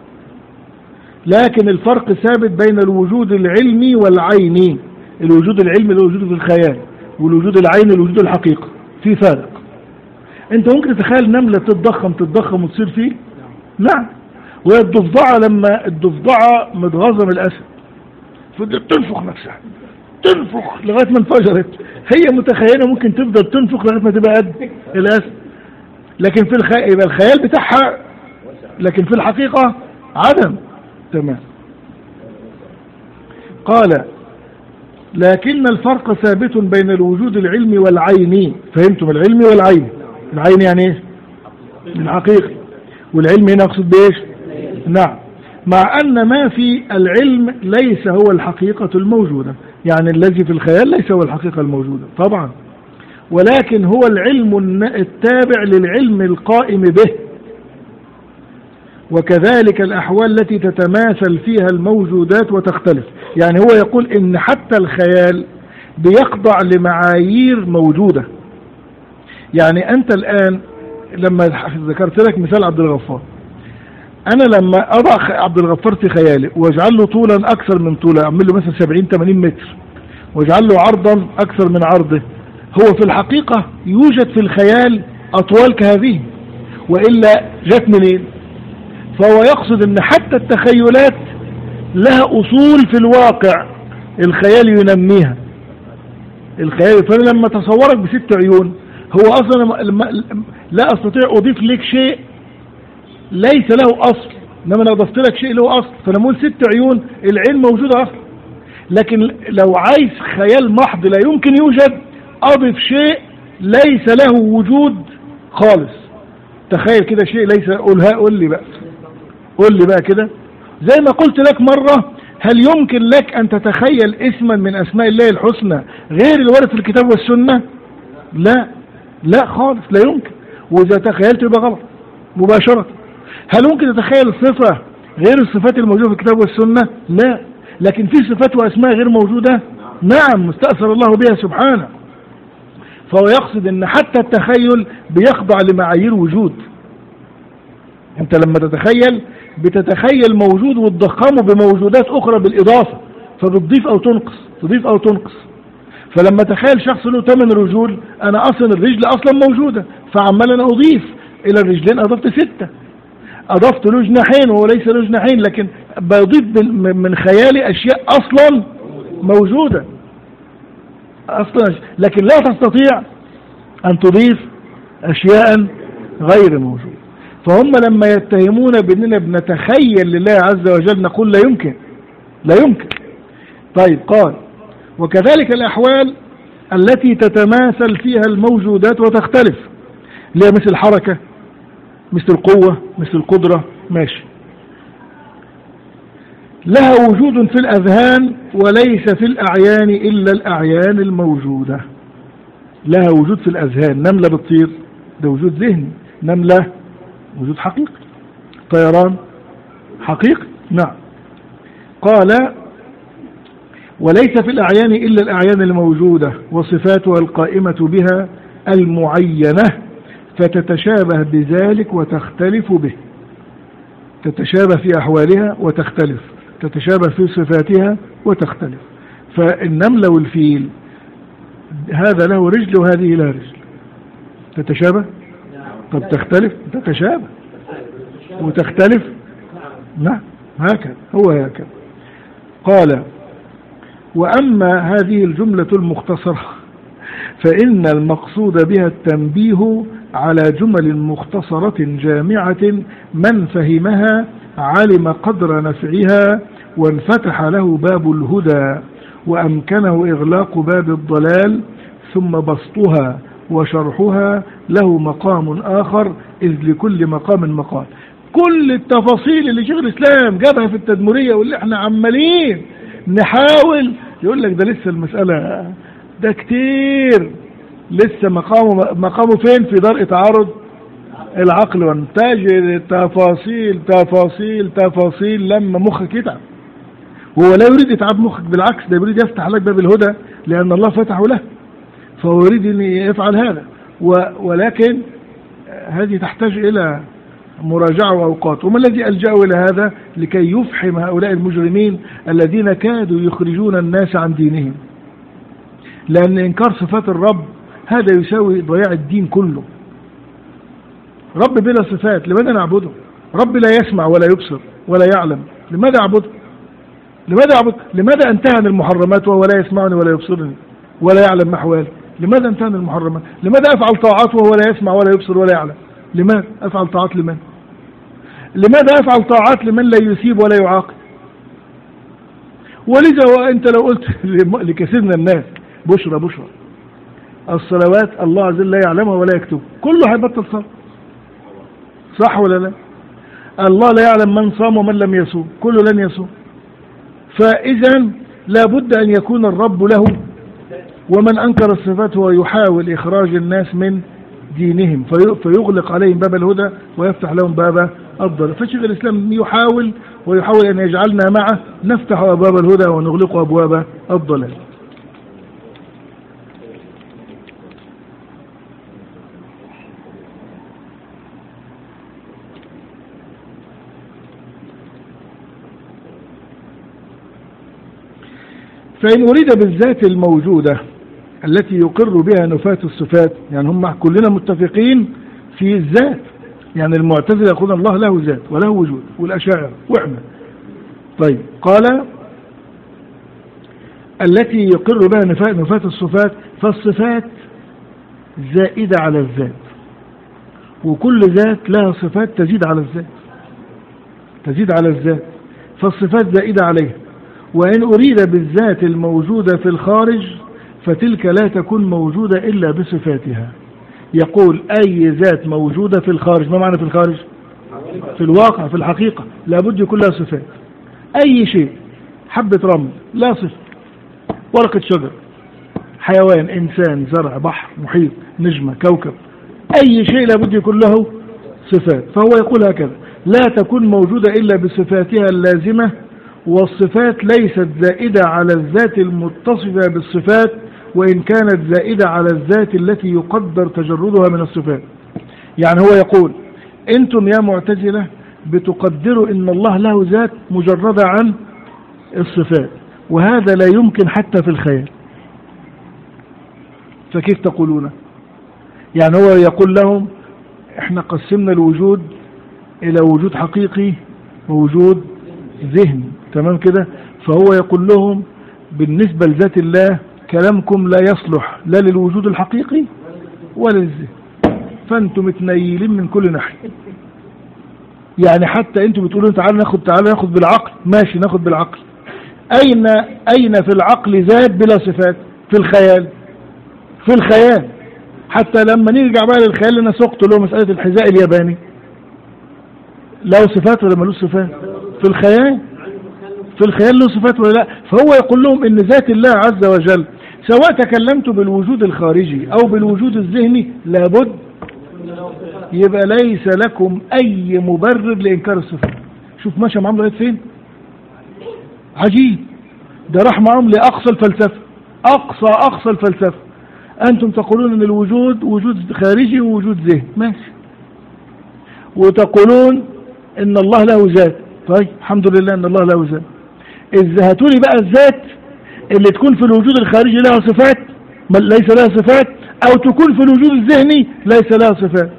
لكن الفرق ثابت بين الوجود العلمي والعيني. الوجود العلمي الوجود في الخيال، والوجود العيني الوجود الحقيقي، في فرق. انت ممكن تتخيل نملة تتضخم تتضخم وتصير فيه؟ نعم. وهي الضفدعة لما الضفدعة متغاظة من الأسد فضلت تنفخ نفسها تنفخ لغاية ما انفجرت، هي متخيلة ممكن تفضل تنفخ لغاية ما تبقى قد الأسد، لكن في الخ... يبقى الخيال بتاعها، لكن في الحقيقة عدم. تمام. قال لكن الفرق ثابت بين الوجود العلمي والعيني. فهمتم؟ العلمي والعيني. العين يعني ايه؟ الحقيقي. والعلم هنا اقصد بايش؟ نعم، مع ان ما في العلم ليس هو الحقيقة الموجودة، يعني الذي في الخيال ليس هو الحقيقة الموجودة طبعا، ولكن هو العلم التابع للعلم القائم به. وكذلك الأحوال التي تتماثل فيها الموجودات وتختلف. يعني هو يقول إن حتى الخيال بيخضع لمعايير موجودة. يعني أنت الآن لما ذكرت لك مثال عبد الغفار، أنا لما أضع عبد الغفار في خيالي واجعل له طولا أكثر من طوله، أعمل له مثلا سبعين ثمانين متر، واجعل له عرضا أكثر من عرضه، هو في الحقيقة يوجد في الخيال أطوال كهذه، وإلا جت منين؟ فهو يقصد ان حتى التخيلات لها اصول في الواقع الخيال ينميها. الخيال فانا لما تصورك بست عيون، هو اصلا لا استطيع اضيف لك شيء ليس له اصل، انما انا اضفت لك شيء له اصل، فانا اقول ست عيون العين موجوده اصلا. لكن لو عايز خيال محض لا يمكن يوجد، اضف شيء ليس له وجود خالص. تخيل كده شيء ليس، قولها قول لي بقى قول لي بقى كده، زي ما قلت لك مرة، هل يمكن لك أن تتخيل اسما من أسماء الله الحسنى غير الوارد في الكتاب والسنة؟ لا لا خالص، لا يمكن. وإذا تخيلت يبقى غلط مباشرة. هل ممكن تتخيل صفة غير الصفات الموجودة في الكتاب والسنة؟ لا. لكن في صفات وأسماء غير موجودة؟ نعم، مستأثر الله بها سبحانه. فهو يقصد أن حتى التخيل بيخضع لمعايير وجود. أنت لما تتخيل بتتخيل موجود وتضخمه بموجودات أخرى بالإضافة، فبتضيف أو تنقص تضيف أو تنقص. فلما تخيل شخص له ثمان رجول، أنا أصلا الرجل أصلا موجودة، فعمال أنا أضيف إلى الرجلين، أضفت ستة، أضفت له جناحين وهو ليس له جناحين، لكن بضيف من خيالي أشياء أصلا موجودة أصلا، لكن لا تستطيع أن تضيف أشياء غير موجودة. فهم لما يتهمون بأننا بنتخيل لله عز وجل نقول لا يمكن لا يمكن. طيب، قال وكذلك الأحوال التي تتماثل فيها الموجودات وتختلف، اللي هي مثل الحركة، مثل القوة، مثل القدرة، ماشي، لها وجود في الأذهان وليس في الأعيان إلا الأعيان الموجودة. لها وجود في الأذهان، نملة بتطير ده وجود ذهني، نملة وجود حقيقي، طيران حقيقي. نعم. قال وليس في الأعيان إلا الأعيان الموجودة وصفاتها القائمة بها المعينة، فتتشابه بذلك وتختلف به. تتشابه في أحوالها وتختلف، تتشابه في صفاتها وتختلف. فالنملة والفيل هذا له رجل وهذه لا رجل، تتشابه. طب تختلف، تتشابه وتختلف. نعم، هكذا هو هكذا. قال وأما هذه الجملة المختصرة فإن المقصود بها التنبيه على جمل مختصرة جامعة، من فهمها علم قدر نفعها وانفتح له باب الهدى وأمكنه إغلاق باب الضلال، ثم بسطها وشرحها له مقام آخر، إذ لكل مقام مقال. كل التفاصيل اللي شيخ الإسلام جابها في التدمرية واللي احنا عمالين نحاول، يقول لك ده لسه المسألة ده كتير، لسه مقامه مقامه فين؟ في درء تعارض العقل والتاج. تفاصيل تفاصيل تفاصيل لما مخك يتعب. وهو لا يريد إتعاب مخك، بالعكس ده يريد يفتح لك باب الهدى لأن الله فتحه له، فهو يريد أن يفعل هذا. ولكن هذه تحتاج إلى مراجعة وأوقات. وما الذي ألجأوا إلى هذا؟ لكي يفحم هؤلاء المجرمين الذين كادوا يخرجون الناس عن دينهم، لأن إنكار صفات الرب هذا يساوي ضياع الدين كله. رب بلا صفات لماذا نعبده؟ رب لا يسمع ولا يبصر ولا يعلم، لماذا أعبده؟ لماذا أعبد؟ لماذا أنتهى عن المحرمات وهو لا يسمعني ولا يبصرني ولا يعلم محوالي؟ لماذا أنتهى عن المحرمات؟ لماذا أفعل طاعات وهو لا يسمع ولا يبصر ولا يعلم؟ لماذا أفعل طاعات لمن؟ لماذا أفعل طاعات لمن لا يثيب ولا يعاقب؟ ولذا أنت لو قلت لكثير من الناس بشرى بشرى الصلوات الله عز وجل لا يعلمها ولا يكتبها، كله هيبطل صلاة، صح ولا لا؟ الله لا يعلم من صام ومن لم يصوم، كله لن يصوم. فإذا لابد أن يكون الرب له. ومن أنكر الصفات هو يحاول إخراج الناس من دينهم فيغلق عليهم باب الهدى ويفتح لهم باب الضلال. فشيخ الإسلام يحاول ويحاول أن يجعلنا معه نفتح أبواب الهدى ونغلق أبواب الضلال. فإن أريد بالذات الموجودة التي يقر بها نفاة الصفات، يعني هم كلنا متفقين في الذات، يعني المعتزلة يقولون الله له ذات وله وجود والأشاعرة وإحنا. طيب قال التي يقر بها نفاة الصفات، فالصفات زائدة على الذات، وكل ذات لها صفات تزيد على الذات تزيد على الذات فالصفات زائدة عليها. وإن أريد بالذات الموجودة في الخارج فتلك لا تكون موجودة إلا بصفاتها. يقول أي ذات موجودة في الخارج، ما معنى في الخارج؟ في الواقع، في الحقيقة، لابد يكون لها صفات. أي شيء، حبة رمل لا صفة، ورقة شجر، حيوان، إنسان، زرع، بحر، محيط، نجمة، كوكب، أي شيء لابد يكون له صفات. فهو يقول هكذا: لا تكون موجودة إلا بصفاتها اللازمة، والصفات ليست زائدة على الذات المتصفة بالصفات، وإن كانت زائدة على الذات التي يقدر تجردها من الصفات. يعني هو يقول أنتم يا معتزلة بتقدروا إن الله له ذات مجردة عن الصفات، وهذا لا يمكن حتى في الخيال، فكيف تقولون؟ يعني هو يقول لهم احنا قسمنا الوجود إلى وجود حقيقي ووجود ذهني، تمام كده؟ فهو يقول لهم بالنسبة لذات الله كلامكم لا يصلح لا للوجود الحقيقي ولا للذهن، فانتم متنيلين من كل ناحية. يعني حتى انتم بتقولون تعالوا ناخد تعالوا ناخد بالعقل، ماشي ناخد بالعقل. اين اين في العقل ذات بلا صفات؟ في الخيال. في الخيال حتى لما نرجع بقى للخيال اللي انا سقته له مسألة الحذاء الياباني، له صفات ولا ملوش صفات؟ في الخيال في الخيال له صفات ولا لا؟ فهو يقول لهم ان ذات الله عز وجل سواء تكلمت بالوجود الخارجي او بالوجود الذهني لابد يبقى ليس لكم اي مبرر لانكار الصفات. شوف ماشي معاهم لغايه فين، عجيب. ده راح معاهم لاقصى الفلسفه، اقصى اقصى الفلسفه. انتم تقولون ان الوجود وجود خارجي ووجود ذهني، ماشي، وتقولون ان الله له ذات. طيب الحمد لله ان الله له ذات. إذا هاتولي بقى الذات اللي تكون في الوجود الخارجي لها صفات ليس لها صفات، او تكون في الوجود الذهني ليس لها صفات.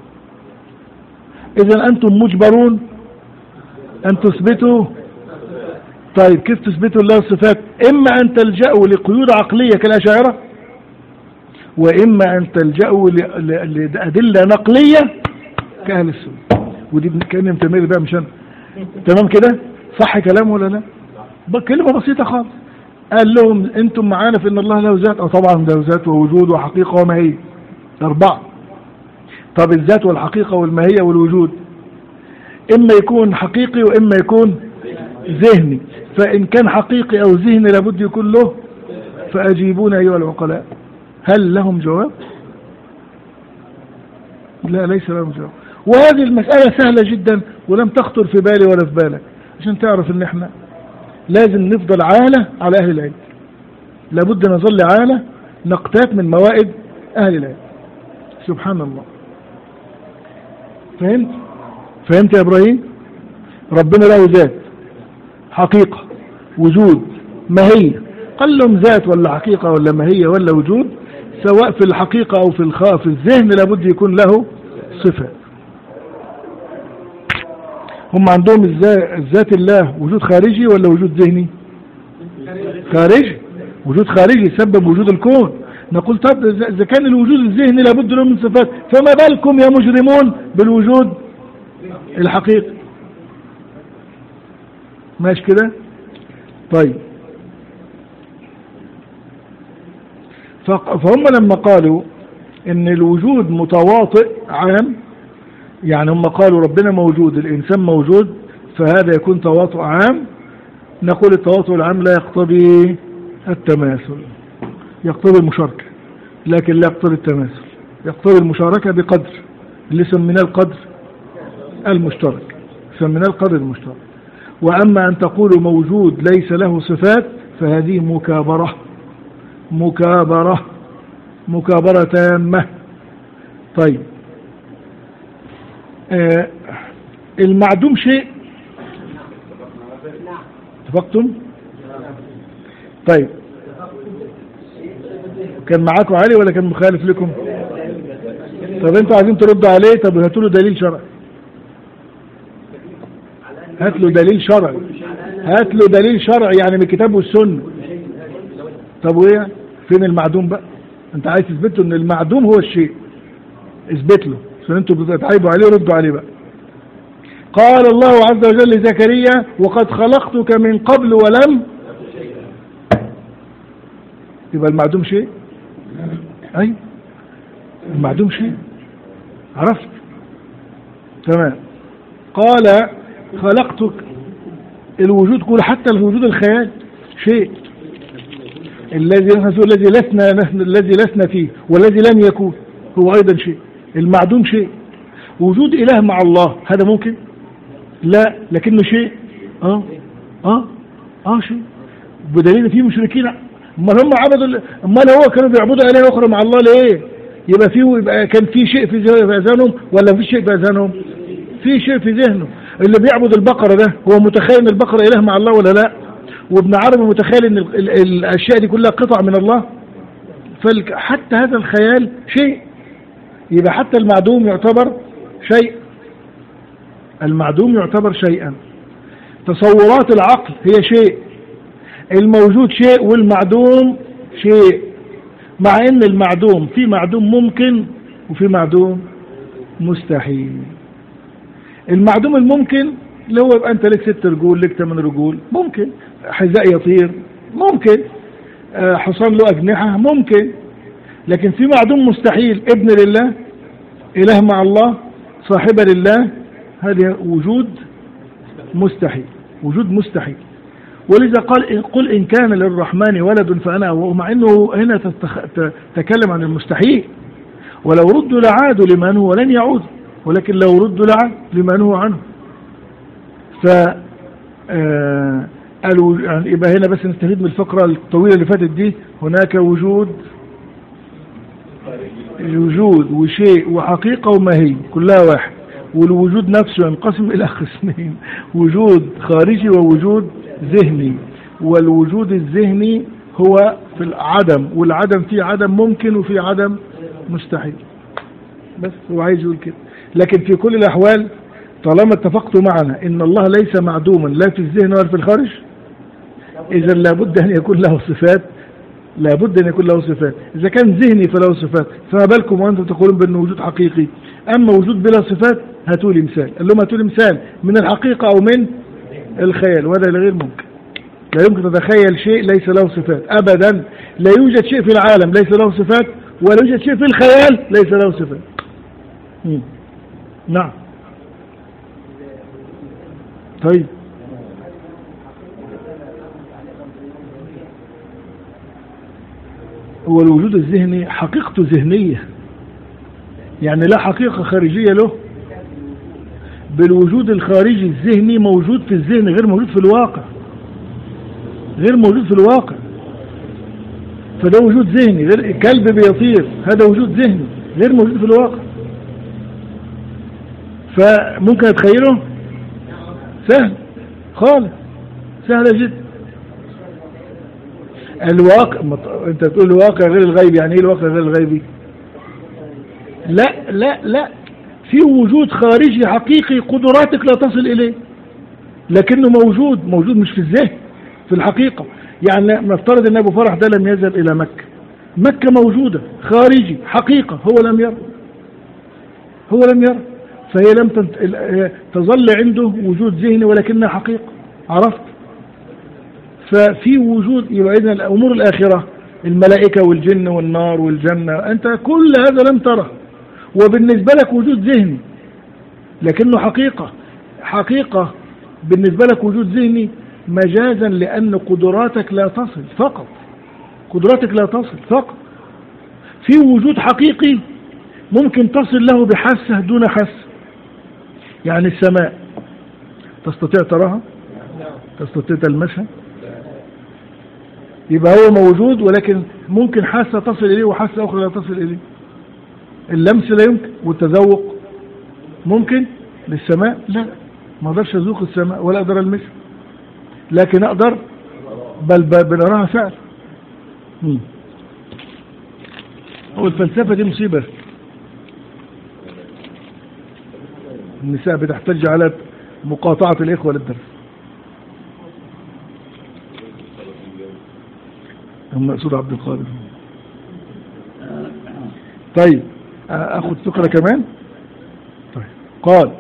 اذا انتم مجبرون ان تثبتوا. طيب كيف تثبتوا لها الصفات؟ اما ان تلجأوا لقيود عقلية كالاشاعرة، واما ان تلجأوا لأدلة نقلية كأهل السنة. ودي كأني متميل بقى مش انا، تمام كده؟ صح كلامه ولا لا؟ كلمة بسيطة خالص. قال لهم انتم معانا في ان الله له ذات؟ اه طبعا له ذات ووجود وحقيقة وماهية، اربعة. طب الذات والحقيقة والماهية والوجود اما يكون حقيقي واما يكون ذهني، فان كان حقيقي او ذهني لابد يكون له، فاجيبونا ايها العقلاء. هل لهم جواب؟ لا، ليس لهم جواب. وهذه المسألة سهلة جدا ولم تخطر في بالي ولا في بالك، عشان تعرف ان احنا لازم نفضل عالة على اهل العلم، لابد نظل عالة نقتات من موائد اهل العلم. سبحان الله. فهمت؟ فهمت يا ابراهيم؟ ربنا له ذات، حقيقة، وجود، ماهية. قال لهم ذات ولا حقيقة ولا ماهية ولا وجود، سواء في الحقيقة او في الخاء في الذهن لابد يكون له صفات. هم عندهم الذات الله وجود خارجي ولا وجود ذهني؟ خارجي. وجود خارجي يسبب وجود الكون. نقول طب إذا كان الوجود الذهني لابد له من صفات، فما بالكم يا مجرمون بالوجود الحقيقي؟ ماشي كده؟ طيب، فهم لما قالوا ان الوجود متواطئ عام، يعني هم قالوا ربنا موجود الإنسان موجود، فهذا يكون تواطؤ عام. نقول التواطؤ العام لا يقتضي التماثل، يقتضي المشاركة، لكن لا يقتضي التماثل، يقتضي المشاركة بقدر اللي سميناه القدر المشترك، سميناه القدر المشترك. وأما أن تقولوا موجود ليس له صفات فهذه مكابرة، مكابرة مكابرة تامة. طيب، آه المعدوم شيء، اتفقتم؟ طيب، كان معاكم علي ولا كان مخالف لكم؟ طب انتوا عايزين تردوا عليه، طب هاتوا له دليل شرعي، هات له دليل شرعي، هات له دليل شرعي يعني من الكتاب والسنة. طب وايه فين المعدوم بقى؟ انت عايز تثبت له ان المعدوم هو الشيء، اثبت له، عشان انتوا بتتعيبوا عليه ردوا عليه بقى. قال الله عز وجل لزكريا وقد خلقتك من قبل ولم، يبقى المعدوم شيء. اي المعدوم شيء، عرفت؟ تمام. قال خلقتك، الوجود كله حتى الوجود الخيال شيء، الذي الذي لسنا الذي لسنا فيه والذي لن يكون هو ايضا شيء. المعدوم شيء. وجود اله مع الله هذا ممكن؟ لا، لكنه شيء. اه اه اه شيء، بدليل فيه مشركين. امال هم عبدوا، امال هو كانوا بيعبدوا اله اخرى مع الله ليه؟ يبقى فيه، يبقى كان في شيء في اذهانهم ولا في شيء في اذهانهم؟ في شيء في ذهنه. اللي بيعبد البقرة ده هو متخيل ان البقرة اله مع الله ولا لا؟ وابن عربي متخيل ان الاشياء دي كلها قطع من الله. فحتى هذا الخيال شيء، يبقى حتى المعدوم يعتبر شيء، المعدوم يعتبر شيئا. تصورات العقل هي شيء، الموجود شيء والمعدوم شيء، مع ان المعدوم في معدوم ممكن وفي معدوم مستحيل. المعدوم الممكن اللي هو يبقى انت لك ست رجول، لك ثمان رجول، ممكن. حذاء يطير، ممكن. حصان له اجنحه، ممكن. لكن في معدوم مستحيل، ابن لله، اله مع الله، صاحبه لله، هذا وجود مستحيل، وجود مستحيل. ولذا قال قل إن كان للرحمن ولد فأنا، ومع أنه هنا تتخ... تتكلم عن المستحيل. ولو ردوا لعادوا لمن هو لن يعود، ولكن لو ردوا لعاد لمن هو عنه. ف آه... قالوا يعني يبقى هنا بس نستفيد من الفقرة الطويلة اللي فاتت دي. هناك وجود، وجود وشيء وحقيقة وماهية كلها واحد. والوجود نفسه ينقسم إلى قسمين، وجود خارجي ووجود ذهني. والوجود الذهني هو في العدم، والعدم فيه عدم ممكن وفيه عدم مستحيل. بس هو عايز يقول كده. لكن في كل الأحوال طالما اتفقتوا معنا إن الله ليس معدوما لا في الذهن ولا في الخارج، إذا لابد أن يكون له صفات، لابد أن يكون له صفات. إذا كان ذهني فله صفات، فما بالكم وأنتم تقولون بأنه وجود حقيقي. أما وجود بلا صفات هاتوا لي مثال. قال لهم هاتوا لي مثال من الحقيقة أو من الخيال، وهذا غير ممكن. لا يمكن تتخيل شيء ليس له صفات أبدا. لا يوجد شيء في العالم ليس له صفات، ولا يوجد شيء في الخيال ليس له صفات. مم. نعم. طيب هو الوجود الذهني حقيقته ذهنية، يعني لا حقيقة خارجية له. بالوجود الخارجي الذهني موجود في الذهن غير موجود في الواقع، غير موجود في الواقع. فده وجود ذهني، غير كلب بيطير هذا وجود ذهني غير موجود في الواقع. فممكن اتخيله سهل خالص، سهلة جدا. الواقع انت تقول الواقع غير الغيب، يعني ايه الواقع غير الغيبي؟ لا لا لا، في وجود خارجي حقيقي قدراتك لا تصل اليه، لكنه موجود موجود مش في الذهن، في الحقيقة. يعني نفترض ان ابو فرح ده لم يذهب الى مكة، مكة موجودة خارجي حقيقة، هو لم يرى، هو لم يرى، فهي لم تظل عنده وجود ذهني ولكنها حقيقة. عرفت؟ ففي وجود. يبقى إذن الأمور الآخرة، الملائكة والجن والنار والجنة، أنت كل هذا لم تره، وبالنسبة لك وجود ذهني لكنه حقيقة. حقيقة بالنسبة لك وجود ذهني مجازا، لأن قدراتك لا تصل فقط، قدراتك لا تصل فقط. في وجود حقيقي ممكن تصل له بحاسة دون حاسة، يعني السماء تستطيع تراها؟ تستطيع تلمسها؟ يبقى هو موجود، ولكن ممكن حاسة تصل إليه وحاسة أخرى لا تصل إليه. اللمس لا يمكن، والتذوق ممكن للسماء؟ لا، ما أقدرش أذوق السماء ولا أقدر ألمسها، لكن أقدر بل بنراها فعل. هو الفلسفة دي مصيبة. النساء بتحتج على مقاطعة الإخوة للدرس. هم مقصود عبد القادر. طيب أخذ فكرة كمان. طيب قال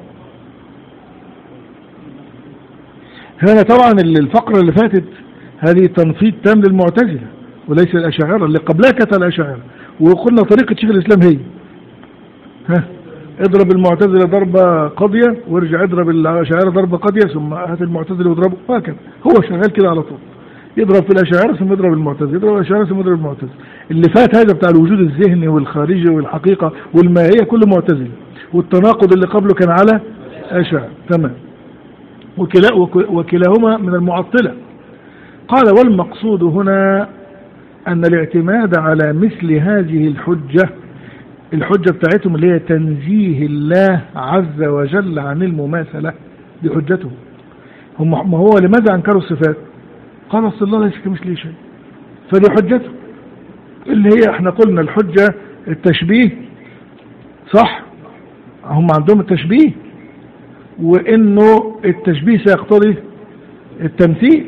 هنا طبعا الفقرة اللي فاتت هذه تنفيذ تام للمعتزلة وليس الأشاعرة، اللي قبلها كانت الأشاعرة، وقلنا طريقة شيخ الإسلام هي ها اضرب المعتزلة ضربة قاضية وارجع اضرب الأشاعرة ضربة قاضية ثم هات المعتزلة واضربه، هكذا هو شغال كده على طول، يضرب في الأشاعرة ثم يضرب المعتزلة، يضرب الأشاعرة ثم يضرب المعتزلة. اللي فات هذا بتاع الوجود الذهني والخارجي والحقيقة والماهية كله معتزلة، والتناقض اللي قبله كان على أشاعرة. تمام. وكلا وكلاهما من المعطلة. قال والمقصود هنا أن الاعتماد على مثل هذه الحجة، الحجة بتاعتهم اللي هي تنزيه الله عز وجل عن المماثلة، دي حجته هم. ما هو لماذا أنكروا الصفات؟ قال أصل الله ليس كمثله شيء، فدي حجته اللي هي احنا قلنا الحجة التشبيه، صح؟ هم عندهم التشبيه، وإنه التشبيه سيقتضي التمثيل.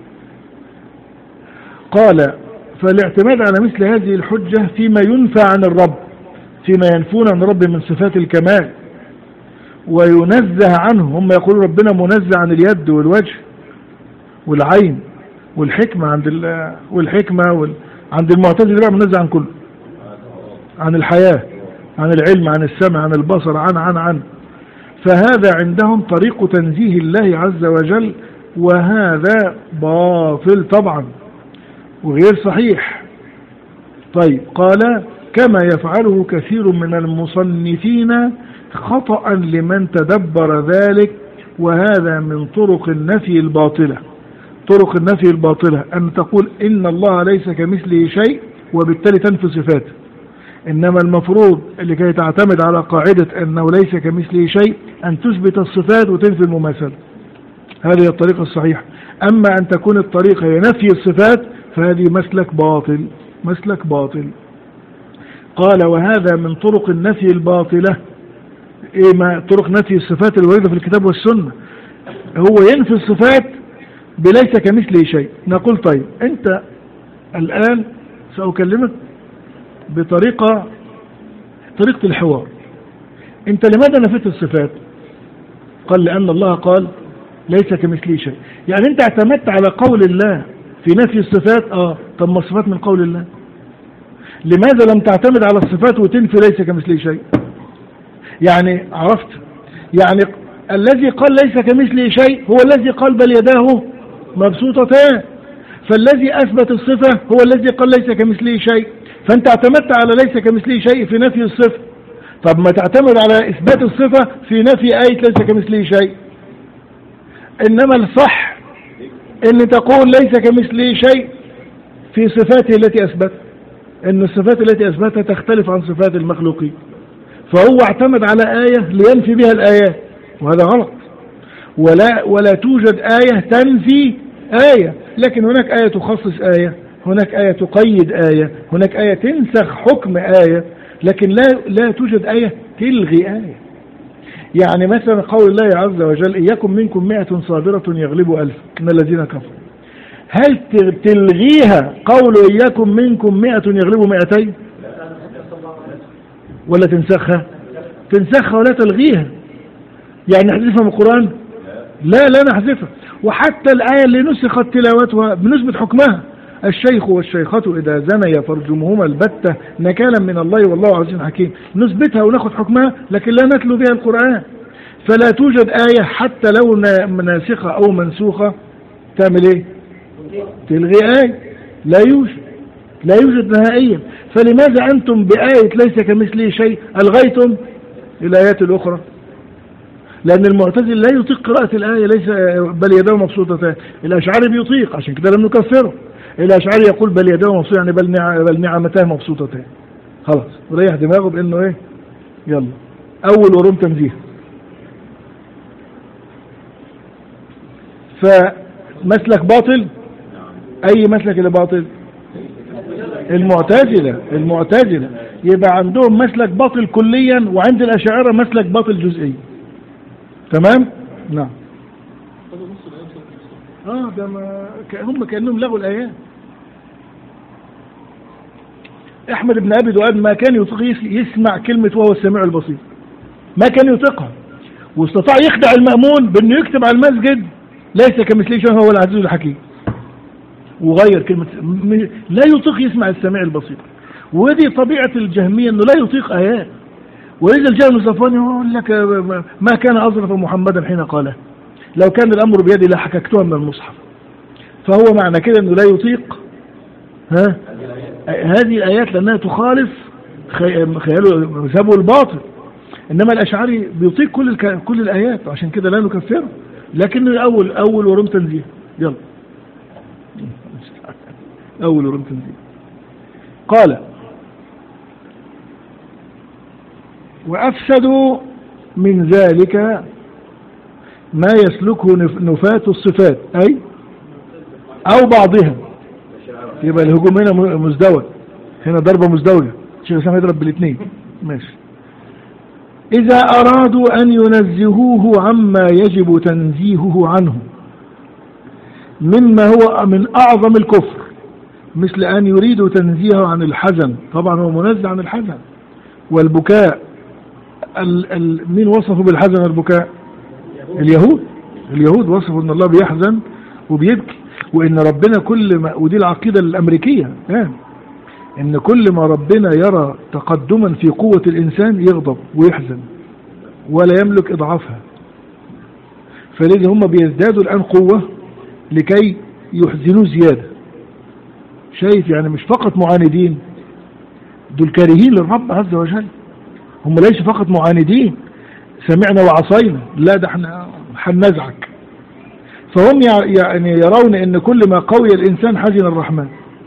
قال فالاعتماد على مثل هذه الحجة فيما ينفى عن الرب، فيما ينفون عن الرب من صفات الكمال وينزه عنه. هم يقولون ربنا منزه عن اليد والوجه والعين والحكمة عند والحكمة وال... عند المعتزلة بقى منزه عن كله، عن الحياة، عن العلم، عن السمع، عن البصر، عن عن عن فهذا عندهم طريق تنزيه الله عز وجل، وهذا باطل طبعا وغير صحيح. طيب قال كما يفعله كثير من المصنفين خطأ لمن تدبر ذلك، وهذا من طرق النفي الباطلة. طرق النفي الباطلة أن تقول إن الله ليس كمثله شيء وبالتالي تنفي صفاته، إنما المفروض اللي كي تعتمد على قاعدة أنه ليس كمثله شيء أن تثبت الصفات وتنفي المماثلة. هذه الطريقة الصحيحة. أما أن تكون الطريقة هي نفي الصفات فهذه مسلك باطل، مسلك باطل. قال وهذا من طرق النفي الباطلة. إيه ما طرق نفي الصفات الواردة في الكتاب والسنة؟ هو ينفي الصفات بليس كمثله شيء. نقول طيب أنت الآن سأكلمك بطريقة طريقة الحوار. أنت لماذا نفيت الصفات؟ قال لأن الله قال ليس كمثله شيء. يعني انت اعتمدت على قول الله في نفي الصفات. اه طب ما الصفات من قول الله، لماذا لم تعتمد على الصفات وتنفي ليس كمثله شيء؟ يعني عرفت؟ يعني الذي قال ليس كمثله شيء هو الذي قال بل يداه مبسوطتان، فالذي اثبت الصفة هو الذي قال ليس كمثله شيء، فانت اعتمدت على ليس كمثله شيء في نفي الصفة. طب ما تعتمد على اثبات الصفة في نفي آية ليس كمثله شيء. انما الصح ان تقول ليس كمثله شيء في صفاته التي اثبت، ان الصفات التي اثبتها تختلف عن صفات المخلوقين، فهو اعتمد على آية لينفي بها الآيات، وهذا غلط. ولا ولا توجد آية تنفي آية، لكن هناك آية تخصص آية، هناك آية تقيد آية، هناك آية تنسخ حكم آية، لكن لا لا توجد آية تلغي آية. يعني مثلا قول الله عز وجل إن يكن منكم مئة صابرة يغلب ألف من الذين كفروا، هل تلغيها قول إن يكن منكم مئة يغلب مئتين ولا تنسخها؟ تنسخها ولا تلغيها. يعني نحذفها من القرآن؟ لا لا نحذفها. وحتى الآية اللي نسخت تلاوتها بنثبت حكمها، الشيخ والشيخة إذا زنيا فارجموهما البتة نكالا من الله والله عزيز حكيم، نثبتها وناخذ حكمها، لكن لا نتلو بها القرآن. فلا توجد آية حتى لو ناسخة أو منسوخة تعمل إيه؟ تلغي آية. لا يوجد، لا يوجد نهائيا. فلماذا أنتم بآية ليس كمثله شيء ألغيتم الآيات الأخرى؟ لأن المعتزل لا يطيق قراءة الآية ليس بل يداه مبسوطتان، الأشعري بيطيق، عشان كده لم نكفره. الأشعري يقول بل يداه مبسوطتان، يعني بل بل نعمتاه مبسوطتان. خلاص وريح دماغه بأنه إيه؟ يلا أول ورم تنزيه. فمسلك باطل. أي مسلك اللي باطل؟ المعتزلة. المعتزلة يبقى عندهم مسلك باطل كليا، وعند الأشاعرة مسلك باطل جزئي. تمام؟ نعم. اه ده ما هم كأنهم لغوا الآيات. أحمد بن أبي دؤاد ما كان يطيق يسمع كلمة وهو السميع البصير، ما كان يطيقها، واستطاع يخدع المأمون بأنه يكتب على المسجد ليس كمثله شيء هو العزيز الحكيم، وغير كلمة. لا يطيق يسمع السميع البصير. ودي طبيعة الجهمية أنه لا يطيق آيات. وإذا الجهم الصفواني يقول لك ما كان أظرف محمدا حين قاله، لو كان الأمر بيدي لحككتها من المصحف. فهو معنى كده أنه لا يطيق ها هذه الآيات لأنها تخالف خياله مذهبه الباطل. إنما الأشعري بيطيق كل الك... كل الآيات، عشان كده لا نكفره، لكنه أول أول ورم تنزيه. يلا أول ورم تنزيه. قال وأفسدوا من ذلك ما يسلكه نفاة الصفات، أي أو بعضها. يبقى الهجوم هنا مزدوج، هنا ضربة مزدوجة، الشيخ الإسلام يضرب بالاثنين. ماشي. إذا أرادوا أن ينزهوه عما يجب تنزيهه عنه مما هو من أعظم الكفر، مثل أن يريدوا تنزيهه عن الحزن. طبعا هو منزه عن الحزن والبكاء. ال ال مين وصفوا بالحزن والبكاء؟ اليهود. اليهود وصفوا أن الله بيحزن وبيبكي، وإن ربنا كل ما، ودي العقيدة الأمريكية يعني، إن كل ما ربنا يرى تقدما في قوة الإنسان يغضب ويحزن ولا يملك إضعافها. فلذا هم بيزدادوا الآن قوة لكي يحزنوا زيادة. شايف يعني مش فقط معاندين، دول كارهين للرب عز وجل. هم ليس فقط معاندين سمعنا وعصينا، لا ده احنا هننزعك. فهم يعني يرون ان كل ما قوي الانسان حزن الرحمن،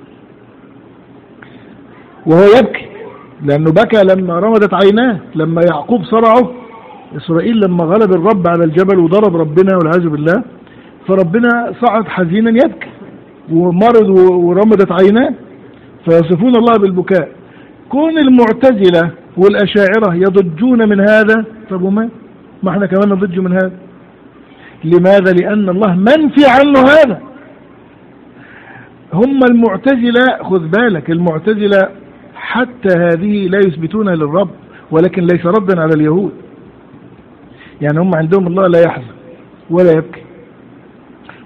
وهو يبكي لانه بكى لما رمدت عيناه، لما يعقوب صرعه اسرائيل، لما غلب الرب على الجبل وضرب ربنا والعياذ بالله، فربنا صعد حزينا يبكي ومرض ورمدت عيناه، فيصفون الله بالبكاء. كون المعتزلة والأشاعرة يضجون من هذا، طب وما ما احنا كمان نضج من هذا. لماذا؟ لأن الله منفي عنه هذا. هم المعتزلة، خذ بالك، المعتزلة حتى هذه لا يثبتونها للرب، ولكن ليس ردا على اليهود. يعني هم عندهم الله لا يحزن ولا يبكي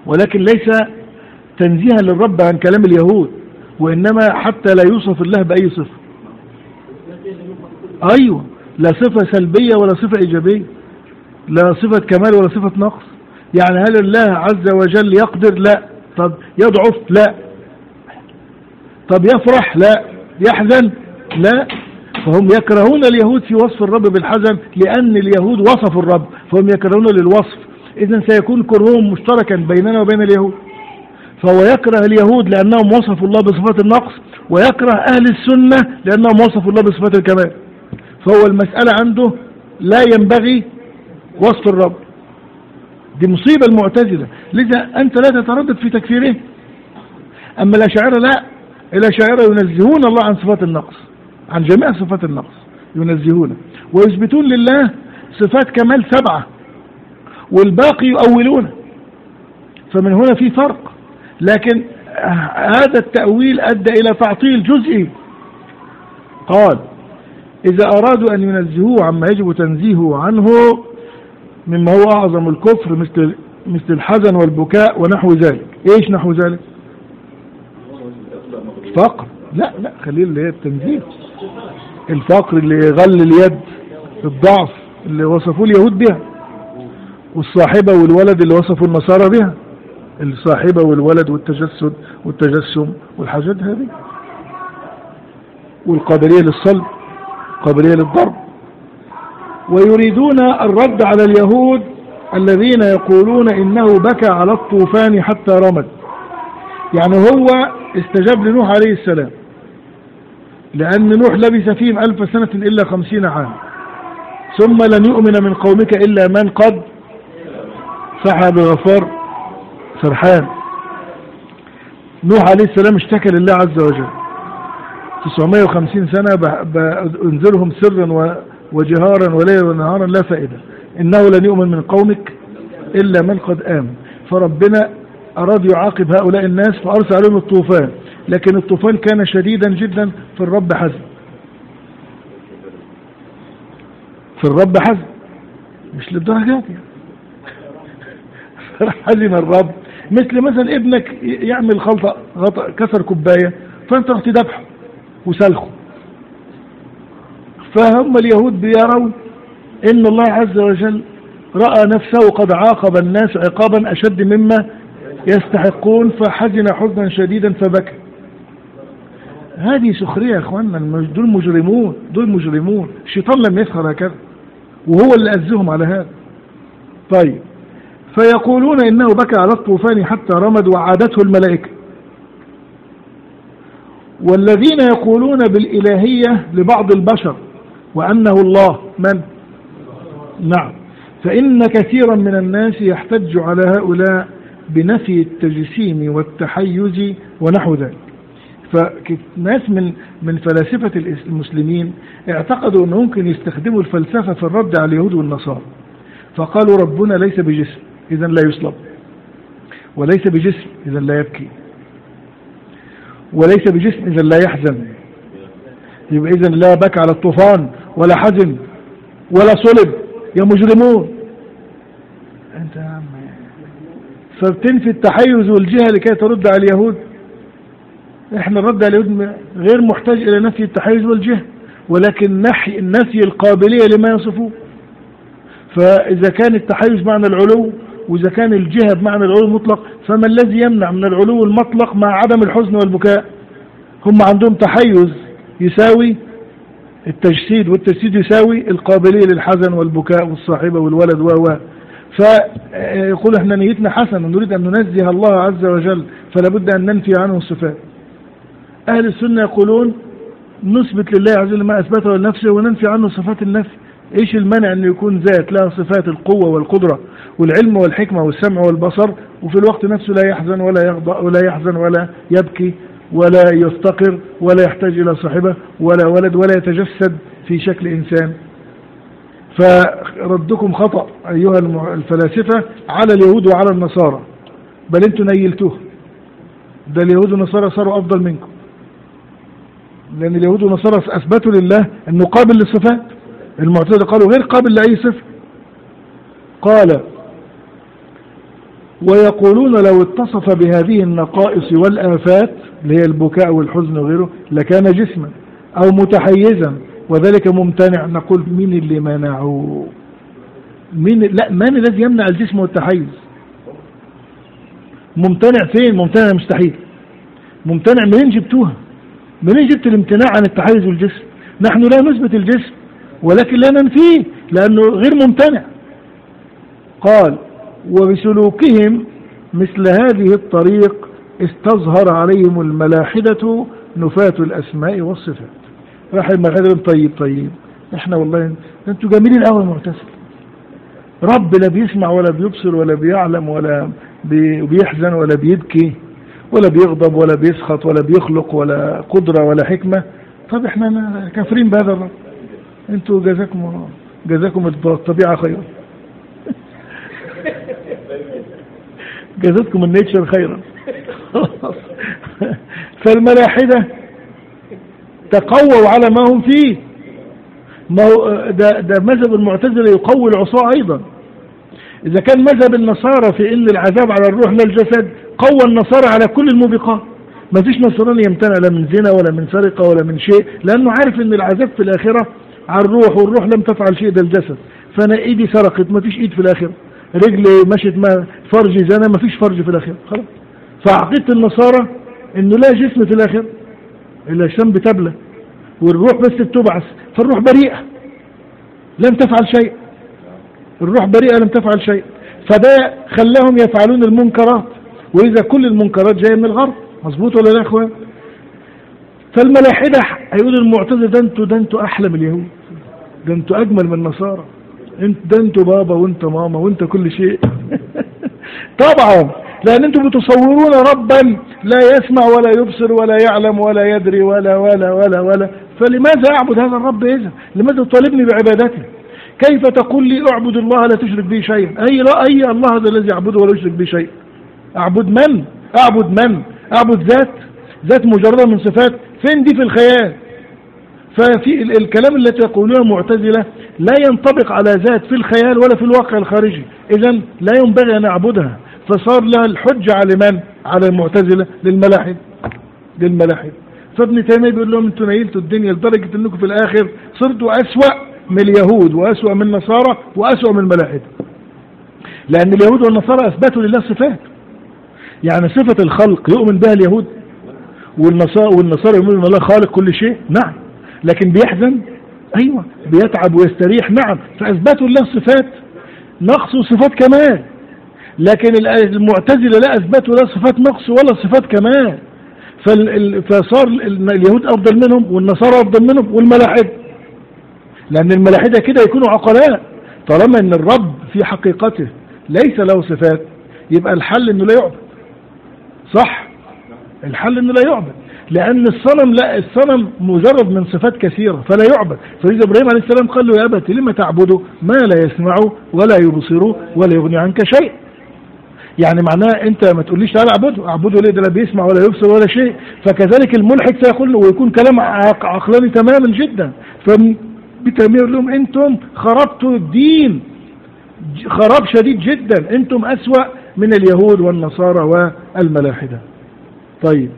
ولكن ليس تنزيها للرب عن كلام اليهود، وإنما حتى لا يوصف الله بأي صفة. أيوة، لا صفة سلبية ولا صفة إيجابية، لا صفة كمال ولا صفة نقص. يعني هل الله عز وجل يقدر؟ لا. طب يضعف؟ لا. طب يفرح؟ لا. يحزن؟ لا. فهم يكرهون اليهود في وصف الرب بالحزن لأن اليهود وصفوا الرب، فهم يكرهون للوصف. إذن سيكون كرههم مشتركا بيننا وبين اليهود. فهو يكره اليهود لأنهم وصفوا الله بصفات النقص، ويكره أهل السنة لأنهم وصفوا الله بصفات الكمال. فهو المسألة عنده لا ينبغي وصف الرب. دي مصيبة المعتزلة، لذا أنت لا تتردد في تكفيره. أما الأشاعرة لا، الأشاعرة ينزهون الله عن صفات النقص، عن جميع صفات النقص ينزهونه، ويثبتون لله صفات كمال سبعة والباقي يؤولونه. فمن هنا في فرق. لكن هذا التأويل أدى إلى تعطيل جزئي. قال إذا أرادوا أن ينزهوه عما يجب تنزيهه عنه مما هو أعظم الكفر مثل مثل الحزن والبكاء ونحو ذلك. إيش نحو ذلك؟ الفقر؟ لا لا، خليه اللي هي التنزيه. الفقر اللي غل اليد، الضعف اللي وصفوا اليهود بها، والصاحبة والولد اللي وصفوا النصارى بها، الصاحبة والولد والتجسد والتجسم والحاجات هذه، والقابلية للصلب، قابلية للضرب. ويريدون الرد على اليهود الذين يقولون إنه بكى على الطوفان حتى رمد. يعني هو استجاب لنوح عليه السلام لأن نوح لبث فيهم ألف سنة إلا خمسين عام، ثم لن يؤمن من قومك إلا من قد سحب غفار سرحان. نوح عليه السلام اشتكى لله عز وجل تسعمائة وخمسين سنة بأنذرهم سرا وجهارا وليلا ونهارا لا فائدة، إنه لن يؤمن من قومك إلا من قد آمن. فربنا أراد يعاقب هؤلاء الناس فأرسل عليهم الطوفان، لكن الطوفان كان شديدا جدا في الرب حزن، في الرب حزن مش للدرجات يعني. حزن الرب مثل مثلا ابنك يعمل خلطة غطأ كسر كوباية فانت رحت ذبحه وسلخه. فهم اليهود بيروا ان الله عز وجل رأى نفسه قد عاقب الناس عقابا اشد مما يستحقون فحزن حزنا شديدا فبكى. هذه سخرية يا اخوانا، دول مجرمون، دول مجرمون. الشيطان لم يسخر هكذا وهو اللي أزهم على هذا. طيب، فيقولون إنه بكى على الطوفان حتى رمد وعادته الملائكة. والذين يقولون بالإلهية لبعض البشر وأنه الله من؟ نعم. فإن كثيرا من الناس يحتج على هؤلاء بنفي التجسيم والتحيز ونحو ذلك. فناس من من فلاسفة المسلمين اعتقدوا أنه ممكن يستخدموا الفلسفة في الرد على اليهود والنصارى، فقالوا ربنا ليس بجسم إذن لا يصلب، وليس بجسم إذن لا يبكي، وليس بجسم إذن لا يحزن. يبقى إذن لا بكى على الطوفان ولا حزن ولا صلب. يا مجرمون أنت يا عم. فبتنفي التحيز والجهة لكي ترد على اليهود. احنا الرد على اليهود غير محتاج إلى نفي التحيز والجهة، ولكن نحي النفي القابلية لما يصفوه. فإذا كان التحيز معنى العلو وإذا كان الجهة بمعنى العلو المطلق، فما الذي يمنع من العلو المطلق مع عدم الحزن والبكاء؟ هم عندهم تحيز يساوي التجسيد، والتجسيد يساوي القابلية للحزن والبكاء والصاحبة والولد و فيقول احنا نيتنا حسنة، نريد أن ننزه الله عز وجل فلا بد أن ننفي عنه الصفات. أهل السنة يقولون نثبت لله عز وجل ما أثبته لنفسه وننفي عنه صفات النفس. إيش المانع أن يكون ذات لها صفات القوة والقدرة والعلم والحكمة والسمع والبصر، وفي الوقت نفسه لا يحزن ولا يغضب ولا يحزن ولا يبكي ولا يفتقر ولا يحتاج إلى صاحبة ولا ولد ولا يتجسد في شكل إنسان؟ فردكم خطأ أيها الفلاسفة على اليهود وعلى النصارى، بل أنتم نيلتوه. ده اليهود والنصارى صاروا أفضل منكم، لأن اليهود والنصارى أثبتوا لله أنه قابل للصفات. المعتزلة قالوا غير قابل لأي صفة. قال ويقولون لو اتصف بهذه النقائص والآفات اللي هي البكاء والحزن وغيره لكان جسما أو متحيزا وذلك ممتنع. نقول مين اللي منعه؟ مين؟ لا، من الذي يمنع الجسم والتحيز؟ ممتنع فين؟ ممتنع مستحيل. ممتنع منين جبتوها؟ منين جبت الامتناع عن التحيز والجسم؟ نحن لا نثبت الجسم ولكن لا ننفيه لأنه غير ممتنع. قال وبسلوكهم مثل هذه الطريق استظهر عليهم الملاحدة نفاة الأسماء والصفات. راح الملاحدة طيب طيب احنا والله انتوا جميلين قوي معتزلة، رب لا بيسمع ولا بيبصر ولا بيعلم ولا بيحزن ولا بيبكي ولا بيغضب ولا بيسخط ولا بيخلق ولا قدرة ولا حكمة. طب احنا كافرين بهذا الرب، انتوا جزاكم جزاكم الطبيعة خيرا جزاكم النيتشر خيرا فالملاحدة تقووا على ما هم فيه. ما هو ده, ده مذهب المعتزلة يقوي العصاة أيضا. إذا كان مذهب النصارى في إن العذاب على الروح لا الجسد، قوى النصارى على كل الموبقات. ما فيش نصراني يمتنع لا من زنا ولا من سرقة ولا من شيء، لأنه عارف إن العذاب في الآخرة على الروح، والروح لم تفعل شيء ده الجسد. فأنا إيدي سرقت، ما فيش إيد في الآخرة، رجلي مشت، ما فرج زنا، ما فيش فرج في الآخرة، خلاص. فعقيدة النصارى إنه لا جسم في الآخرة، الأجسام بتبلى والروح بس بتبعث، فالروح بريئة لم تفعل شيء، الروح بريئة لم تفعل شيء. فده خلاهم يفعلون المنكرات، وإذا كل المنكرات جاية من الغرب، مظبوط ولا لا يا اخوان؟ فالملاحدة هيقول المعتزلة ده انتوا ده انتوا أحلى من اليهود، ده انتوا أجمل من النصارى، ده انتوا بابا وانت ماما وانت كل شيء طبعا، لأن انتوا بتصورون ربا لا يسمع ولا يبصر ولا يعلم ولا يدري ولا ولا ولا ولا فلماذا أعبد هذا الرب إذا؟ لماذا تطالبني بعبادته؟ كيف تقول لي أعبد الله لا تشرك به شيئا؟ أي لا أي الله هذا الذي أعبده ولا يشرك به شيء؟ أعبد من؟ أعبد من؟ أعبد ذات ذات مجردة من صفات؟ فين دي في الخيال؟ ففي الكلام التي يقولونه معتزلة لا ينطبق على ذات في الخيال ولا في الواقع الخارجي، إذن لا ينبغي أن أعبدها. فصار لها الحجة على من؟ على المعتزلة، للملاحد للملاحد فابن تيمية بيقول لهم انتوا نيلتوا الدنيا لدرجة انكم في الآخر صرتوا أسوأ من اليهود وأسوأ من النصارى وأسوأ من الملاحد، لأن اليهود والنصارى أثبتوا لله صفات. يعني صفة الخلق يؤمن بها اليهود والنصارى والنصارى يؤمنون ان الله خالق كل شيء، نعم، لكن بيحزن، أيوة، بيتعب ويستريح، نعم، فأثبتوا لله صفات نقص وصفات كمال. لكن المعتزلة لا أثبتوا لا صفات نقص ولا صفات كمال، فصار اليهود أفضل منهم والنصارى أفضل منهم والملاحدة، لأن الملاحدة كده يكونوا عقلاء. طالما أن الرب في حقيقته ليس له صفات يبقى الحل أنه لا يعبد، صح؟ الحل أنه لا يعبد، لأن الصنم لا الصنم مجرد من صفات كثيرة فلا يعبد. فإذا إبراهيم عليه السلام قال له يا أبت لما تعبده ما لا يسمع ولا يبصر ولا يغني عنك شيء، يعني معناه انت ما تقوليش تعالى اعبده، اعبده ليه؟ ده لا بيسمع ولا يبصر ولا شيء. فكذلك الملحد سيقول ويكون كلام عقلاني تماما جدا. فبتيمية يقول لهم انتم خربتوا الدين خراب شديد جدا، انتم اسوأ من اليهود والنصارى والملاحدة. طيب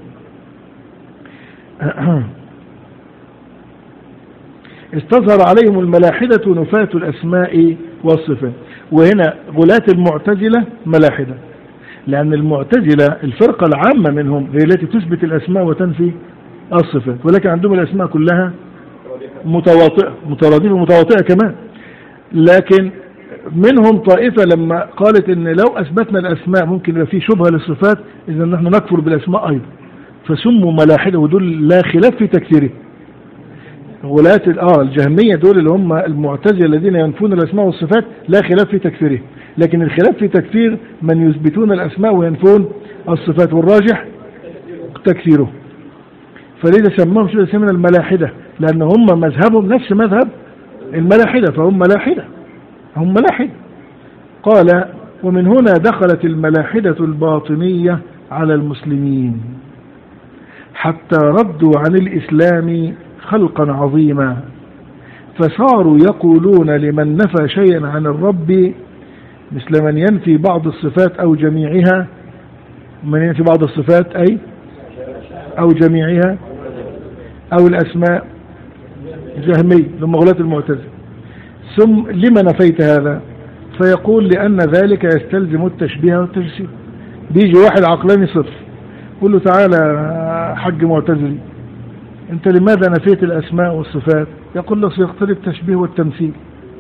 استظهر عليهم الملاحدة نفاة الأسماء والصفات. وهنا غلاة المعتزلة ملاحدة، لأن المعتزلة الفرقة العامة منهم هي التي تثبت الأسماء وتنفي الصفات، ولكن عندهم الأسماء كلها متواطئة مترادفة متواطئة كمان. لكن منهم طائفة لما قالت إن لو أثبتنا الأسماء ممكن يبقى في شبهة للصفات، إذا نحن نكفر بالأسماء أيضا، فسموا ملاحدة، ودول لا خلاف في تكفيره. غلاة اه الجهمية دول اللي هم المعتزلة الذين ينفون الأسماء والصفات لا خلاف في تكفيره، لكن الخلاف في تكفير من يثبتون الأسماء وينفون الصفات، والراجح تكفيره. فلذا سموهم شو يسمون الملاحدة، لأن هم مذهبهم نفس مذهب الملاحدة، فهم ملاحدة هم ملاحدة. قال ومن هنا دخلت الملاحدة الباطنية على المسلمين حتى ردوا عن الإسلام خلقا عظيما، فصاروا يقولون لمن نفى شيئا عن الرب مثل من ينفي بعض الصفات أو جميعها. من ينفي بعض الصفات أي أو جميعها أو الأسماء، جهمي لما غلاة المعتزلة. ثم لما نفيت هذا؟ فيقول لأن ذلك يستلزم التشبيه والتجسيم. بيجي واحد عقلاني صفر يقول له تعالى حج معتزلي، انت لماذا نفيت الأسماء والصفات؟ يقول له سيقتضي التشبيه والتمثيل.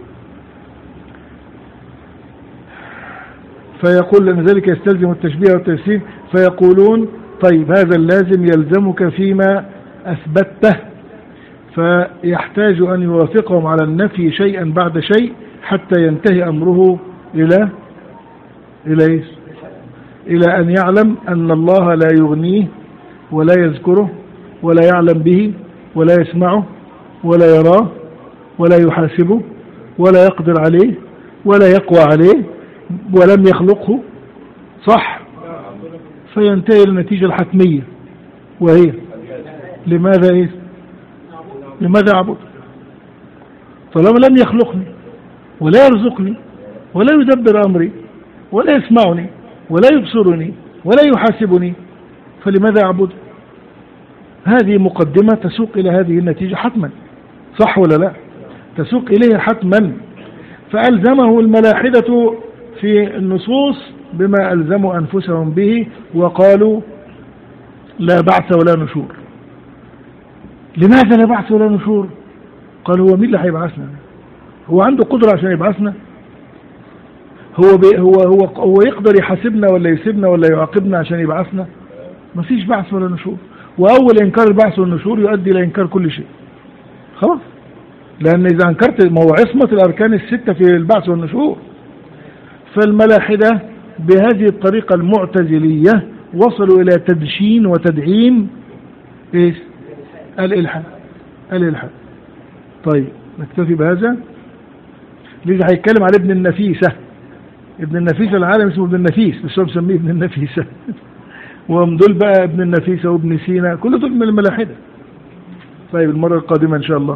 فيقول لأن ذلك يستلزم التشبيه والتجسيم، فيقولون طيب هذا اللازم يلزمك فيما أثبته، فيحتاج أن يوافقهم على النفي شيئا بعد شيء حتى ينتهي أمره إلى إلى إلى أن يعلم أن الله لا يغنيه ولا يذكره ولا يعلم به ولا يسمعه ولا يراه ولا يحاسبه ولا يقدر عليه ولا يقوى عليه ولم يخلقه، صح؟ فينتهي النتيجة الحتمية، وهي لماذا إيه؟ لماذا أعبد؟ طالما لم يخلقني ولا يرزقني ولا يدبر أمري ولا يسمعني ولا يبصرني ولا يحاسبني، فلماذا أعبد؟ هذه مقدمة تسوق إلى هذه النتيجة حتما، صح ولا لا؟ تسوق إليها حتما. فألزمه الملاحدة في النصوص بما ألزموا أنفسهم به وقالوا لا بعث ولا نشور. لماذا لا بعث ولا نشور؟ قالوا هو مين اللي هيبعثنا؟ هو عنده قدرة عشان يبعثنا؟ هو بي هو هو هو يقدر يحاسبنا ولا يسيبنا ولا يعاقبنا عشان يبعثنا؟ ما فيش بعث ولا نشور. وأول إنكار البعث والنشور يؤدي إلى إنكار كل شيء. خلاص، لأن إذا أنكرت ما هو عصمة الأركان الستة في البعث والنشور. فالملاحدة بهذه الطريقة المعتزلية وصلوا إلى تدشين وتدعيم إيش؟ الإلحاد. الإلحاد. طيب نكتفي بهذا. لذا هيتكلم على ابن النفيسة. ابن النفيسة العالم اسمه ابن النفيس، بس هو مسميه ابن النفيسة. وهم دول بقى ابن النفيسة وابن سينا، كل دول من الملاحدة. طيب المرة القادمة إن شاء الله.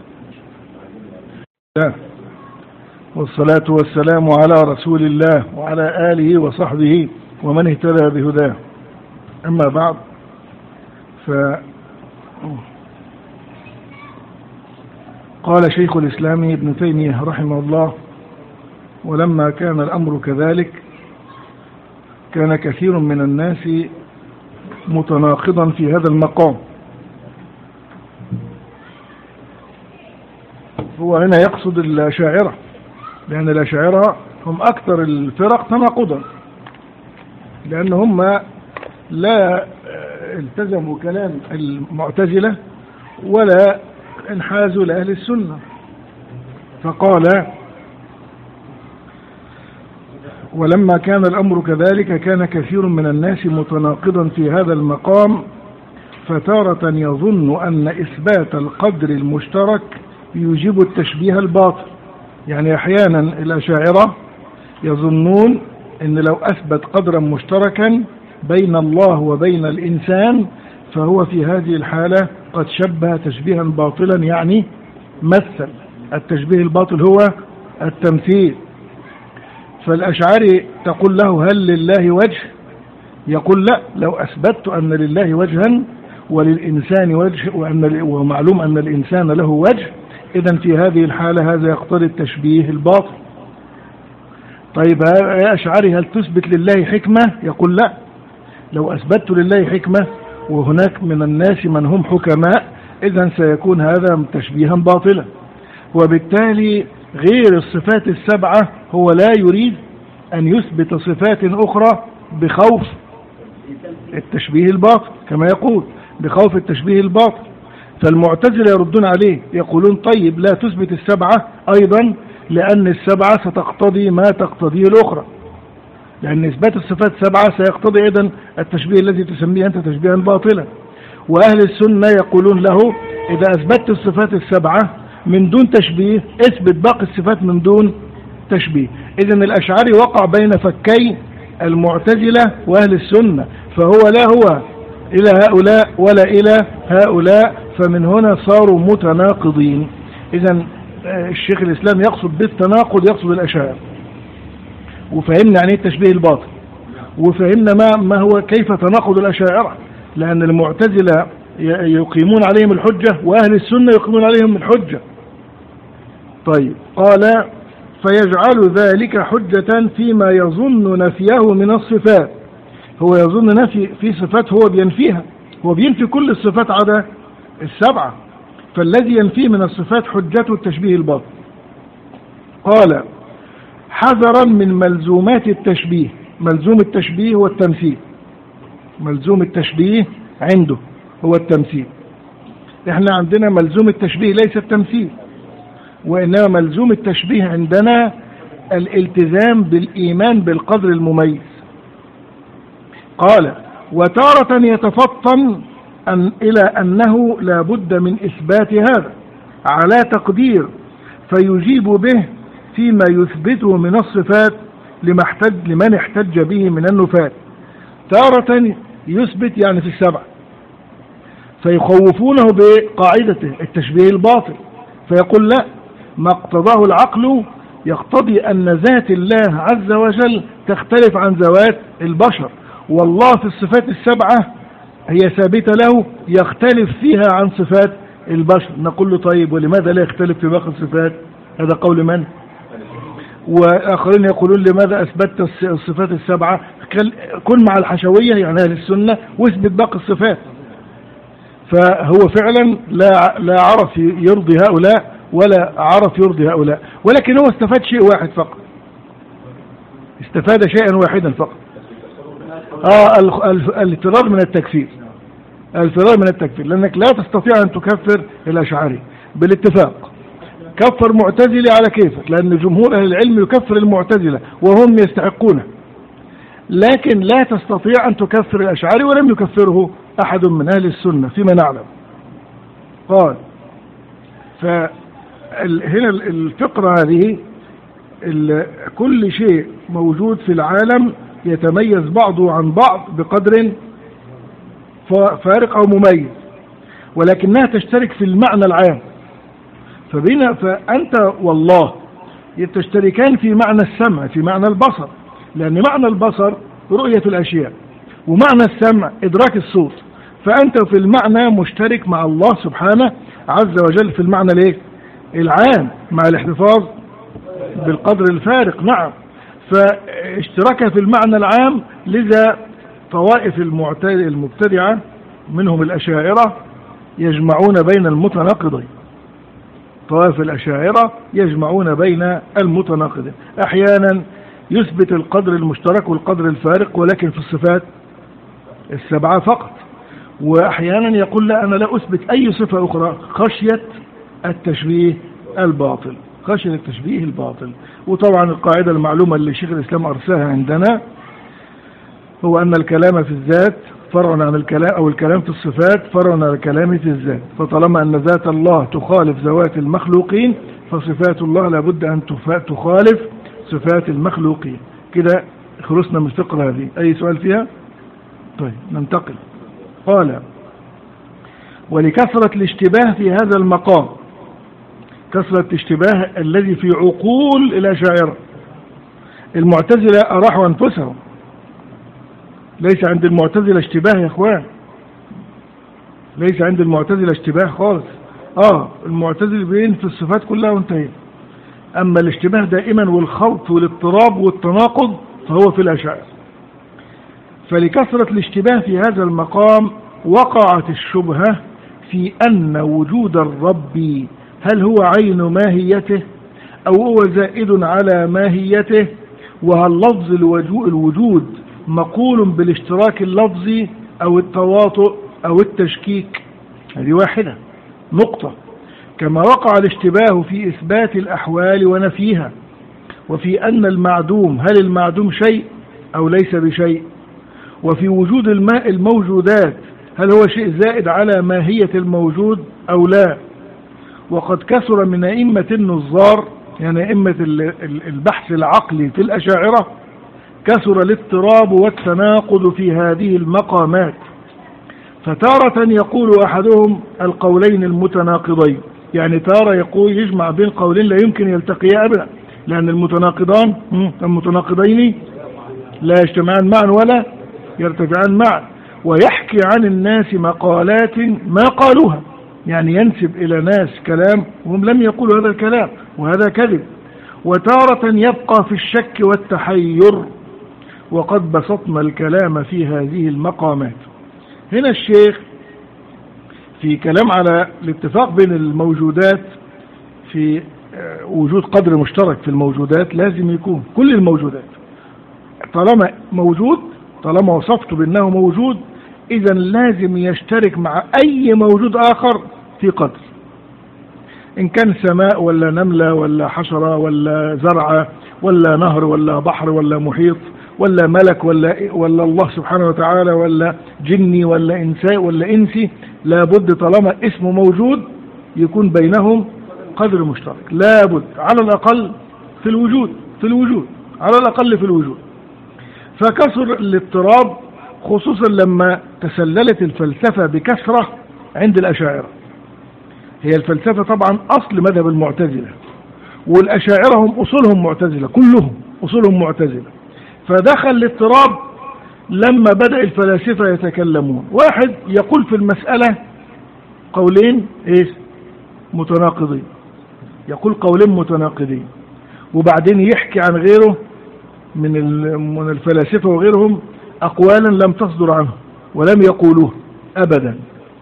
والصلاة والسلام على رسول الله وعلى آله وصحبه ومن اهتدى بهداه. أما بعد، ف قال شيخ الإسلام ابن تيمية رحمه الله: ولما كان الأمر كذلك كان كثير من الناس متناقضا في هذا المقام. هو هنا يقصد الأشاعرة، لأن الأشاعرة هم أكثر الفرق تناقضا، لأن هم لا التزموا كلام المعتزلة ولا انحازوا لأهل السنة. فقال: ولما كان الأمر كذلك كان كثير من الناس متناقضا في هذا المقام، فتارة يظن أن إثبات القدر المشترك يوجب التشبيه الباطل. يعني أحيانا الأشاعرة يظنون أن لو أثبت قدرا مشتركا بين الله وبين الإنسان فهو في هذه الحالة قد شبه تشبيها باطلا، يعني مثل. التشبيه الباطل هو التمثيل. فالأشعري تقول له: هل لله وجه؟ يقول: لا، لو أثبتت أن لله وجها وللإنسان وجه وأن ومعلوم أن الإنسان له وجه، إذن في هذه الحالة هذا يقتضي التشبيه الباطل. طيب يا أشعري، هل تثبت لله حكمة؟ يقول: لا، لو أثبتت لله حكمة وهناك من الناس من هم حكماء إذن سيكون هذا تشبيها باطلا. وبالتالي غير الصفات السبعة هو لا يريد أن يثبت صفات أخرى بخوف التشبيه الباطل، كما يقول بخوف التشبيه الباطل. فالمعتزلة يردون عليه يقولون: طيب لا تثبت السبعة أيضا، لأن السبعة ستقتضي ما تقتضيه الأخرى، لأن إثبات الصفات سبعة سيقتضي أيضا التشبيه الذي تسميه أنت تشبيها باطلا. وأهل السنة يقولون له: إذا أثبتت الصفات السبعة من دون تشبيه اثبت باقي الصفات من دون تشبيه. إذن الأشعري وقع بين فكي المعتزلة وأهل السنة، فهو لا هو إلى هؤلاء ولا إلى هؤلاء، فمن هنا صاروا متناقضين. إذن الشيخ الإسلام يقصد بالتناقض يقصد الأشاعرة. وفهمنا يعني التشبيه الباطل، وفهمنا ما ما هو كيف تناقض الأشاعرة، لأن المعتزلة يقيمون عليهم الحجة وأهل السنة يقيمون عليهم الحجة. طيب قال فيجعل ذلك حجة فيما يظن نفيه من الصفات. هو يظن نفي في صفات هو بينفيها، هو بينفي كل الصفات عدا السبعة، فالذي ينفيه من الصفات حجته التشبيه الباطل. قال حذرا من ملزومات التشبيه. ملزوم التشبيه هو التمثيل، ملزوم التشبيه عنده هو التمثيل. احنا عندنا ملزوم التشبيه ليس التمثيل، وإنما ملزوم التشبيه عندنا الالتزام بالإيمان بالقدر المميز. قال وتارة يتفطن أن إلى أنه لا بد من إثبات هذا على تقدير فيجيب به فيما يثبته من الصفات لما احتج لمن احتج به من النفاة. تارة يثبت يعني في السبع فيخوفونه بقاعدته التشبيه الباطل، فيقول لا، ما اقتضاه العقل يقتضي أن ذات الله عز وجل تختلف عن ذوات البشر، والله في الصفات السبعة هي ثابتة له يختلف فيها عن صفات البشر. نقول له طيب ولماذا لا يختلف في باقي الصفات؟ هذا قول من؟ وآخرين يقولون لماذا أثبتت الصفات السبعة؟ كن مع الحشوية يعني أهل السنة واثبت باقي الصفات. فهو فعلا لا لا عرف يرضي هؤلاء ولا عرف يرضي هؤلاء، ولكن هو استفاد شيء واحد فقط، استفاد شيئا واحدا فقط، اه الفرار من التكفير، الفرار من التكفير، لأنك لا تستطيع أن تكفر الأشعري بالاتفاق. كفر معتزلي على كيفك، لأن جمهور أهل العلم يكفر المعتزلة وهم يستحقونه، لكن لا تستطيع أن تكفر الأشعري ولم يكفره أحد من أهل السنة فيما نعلم. قال فهنا الفقرة هذه كل شيء موجود في العالم يتميز بعضه عن بعض بقدر فارق أو مميز، ولكنها تشترك في المعنى العام. فبين فأنت والله تشتركان في معنى السمع، في معنى البصر، لأن معنى البصر رؤية الأشياء، ومعنى السمع إدراك الصوت. فأنت في المعنى مشترك مع الله سبحانه عز وجل في المعنى الايه العام، مع الاحتفاظ بالقدر الفارق. نعم، فاشترك في المعنى العام، لذا طوائف المبتدعة منهم الأشاعرة يجمعون بين المتناقضين. طوائف الأشاعرة يجمعون بين المتناقضين، أحيانا يثبت القدر المشترك والقدر الفارق ولكن في الصفات السبعة فقط، وأحيانا يقول لا، أنا لا أثبت أي صفة أخرى خشية التشبيه الباطل، خشية التشبيه الباطل. وطبعا القاعدة المعلومة اللي شيخ الإسلام أرساها عندنا هو أن الكلام في الذات فرع عن الكلام، أو الكلام في الصفات فرع عن الكلام في الذات. فطالما أن ذات الله تخالف ذوات المخلوقين فصفات الله لابد أن تخالف صفات المخلوقين. كده خلصنا من الفقرة هذه. أي سؤال فيها؟ طيب ننتقل. قال ولكثرة الاشتباه في هذا المقام، كثرة الاشتباه الذي في عقول الأشاعرة. المعتزلة أراحوا أنفسهم، ليس عند المعتزلة اشتباه يا اخوان، ليس عند المعتزلة اشتباه خالص. اه المعتزل بين في الصفات كلها وانتهي، اما الاشتباه دائما والخلط والاضطراب والتناقض فهو في الأشاعرة. فلكثرة الاشتباه في هذا المقام وقعت الشبهة في أن وجود الرب هل هو عين ماهيته أو هو زائد على ماهيته، وهل لفظ الوجود مقول بالاشتراك اللفظي أو التواطؤ أو التشكيك. هذه واحدة نقطة. كما وقع الاشتباه في إثبات الأحوال ونفيها، وفي أن المعدوم هل المعدوم شيء أو ليس بشيء، وفي وجود الماء الموجودات هل هو شيء زائد على ماهية الموجود أو لا. وقد كثر من أئمة النظار، يعني أئمة البحث العقلي في الأشاعرة، كثر الاضطراب والتناقض في هذه المقامات. فتارة يقول أحدهم القولين المتناقضين، يعني تارة يقول يجمع بين قولين لا يمكن يلتقيا أبدا، لأن المتناقضان المتناقضين لا يجتمعان معا ولا يرتفعان معا. ويحكي عن الناس مقالات ما قالوها، يعني ينسب إلى ناس كلام وهم لم يقولوا هذا الكلام، وهذا كذب. وتارة يبقى في الشك والتحير، وقد بسطنا الكلام في هذه المقامات. هنا الشيخ في كلام على الاتفاق بين الموجودات في وجود قدر مشترك في الموجودات، لازم يكون كل الموجودات طالما موجود، طالما وصفته بأنه موجود، إذا لازم يشترك مع أي موجود آخر في قدر، إن كان سماء ولا نملة ولا حشرة ولا زرعة ولا نهر ولا بحر ولا محيط ولا ملك ولا ولا الله سبحانه وتعالى ولا جني ولا إنسان ولا إنسي، لابد طالما اسمه موجود يكون بينهم قدر مشترك، لابد على الأقل في الوجود في الوجود على الأقل في الوجود. فكثر الاضطراب خصوصا لما تسللت الفلسفة بكثرة عند الأشاعرة. هي الفلسفة طبعا أصل مذهب المعتزلة، والأشاعرة هم أصولهم معتزلة، كلهم أصولهم معتزلة. فدخل الاضطراب لما بدأ الفلاسفة يتكلمون، واحد يقول في المسألة قولين إيه متناقضين، يقول قولين متناقضين، وبعدين يحكي عن غيره من من الفلاسفة وغيرهم أقوالا لم تصدر عنه ولم يقولوه أبدا.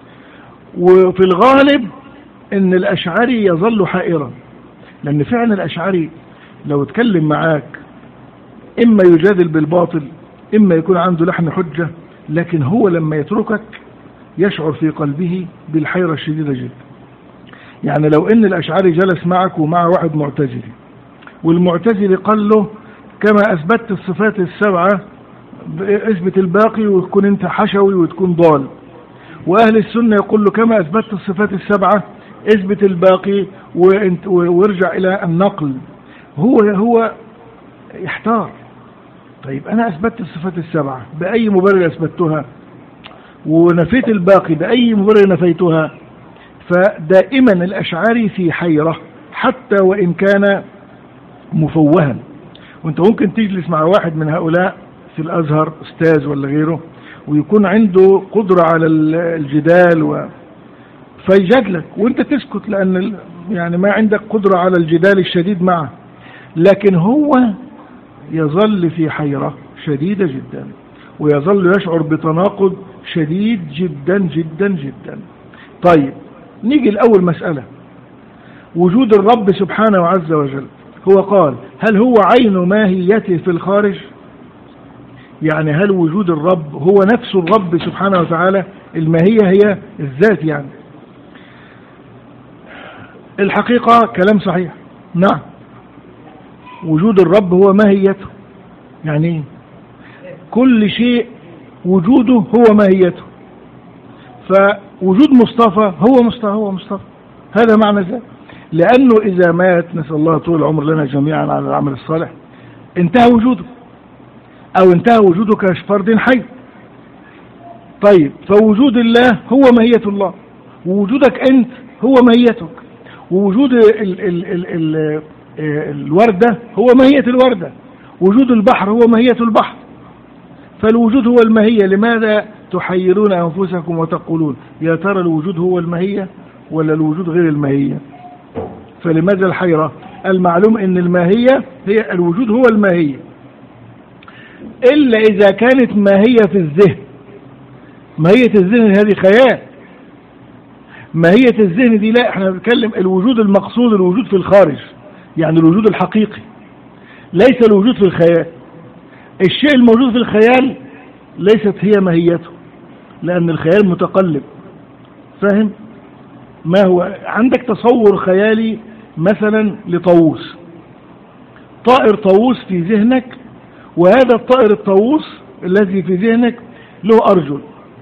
وفي الغالب إن الأشعري يظل حائرا، لأن فعلا الأشعري لو اتكلم معاك إما يجادل بالباطل إما يكون عنده لحن حجة، لكن هو لما يتركك يشعر في قلبه بالحيرة الشديدة جدا. يعني لو إن الأشعري جلس معك ومع واحد معتزلي، والمعتزلي قال له كما أثبتت الصفات السبعة اثبت الباقي وتكون انت حشوي وتكون ضال، وأهل السنة يقول له كما أثبتت الصفات السبعة اثبت الباقي وارجع إلى النقل. هو هو يحتار، طيب أنا أثبتت الصفات السبعة بأي مبرر أثبتها، ونفيت الباقي بأي مبرر نفيتها؟ فدائما الأشعري في حيرة حتى وإن كان مفوها. وانت ممكن تجلس مع واحد من هؤلاء في الأزهر أستاذ ولا غيره ويكون عنده قدرة على الجدال و... فيجادلك وانت تسكت، لأن يعني ما عندك قدرة على الجدال الشديد معه، لكن هو يظل في حيرة شديدة جدا ويظل يشعر بتناقض شديد جدا جدا جدا. طيب نيجي الأول مسألة وجود الرب سبحانه عز وجل. هو قال هل هو عين ماهيته في الخارج؟ يعني هل وجود الرب هو نفس الرب سبحانه وتعالى؟ الماهية هي الذات يعني. الحقيقة كلام صحيح، نعم وجود الرب هو ماهيته، يعني كل شيء وجوده هو ماهيته. فوجود مصطفى هو مصطفى هو مصطفى هذا معنى ذلك، لأنه إذا مات نسأل الله طول العمر لنا جميعا على العمل الصالح انتهى وجوده، أو انتهى وجوده كفرد حي. طيب فوجود الله هو ماهية الله، ووجودك أنت هو ماهيتك، ووجود ال ال ال ال الوردة هو ماهية الوردة، وجود البحر هو ماهية البحر. فالوجود هو الماهية. لماذا تحيرون أنفسكم وتقولون يا ترى الوجود هو الماهية ولا الوجود غير الماهية؟ فلماذا الحيرة؟ المعلوم ان الماهية هي الوجود هو الماهية، إلا إذا كانت ماهية في الذهن. ماهية الذهن هذه خيال، ماهية الذهن دي لا، احنا بنتكلم الوجود المقصود الوجود في الخارج، يعني الوجود الحقيقي، ليس الوجود في الخيال. الشيء الموجود في الخيال ليست هي ماهيته، لأن الخيال متقلب. فاهم؟ ما هو عندك تصور خيالي مثلا لطاووس، طائر طاووس في ذهنك، وهذا الطائر الطاووس الذي في ذهنك له أرجل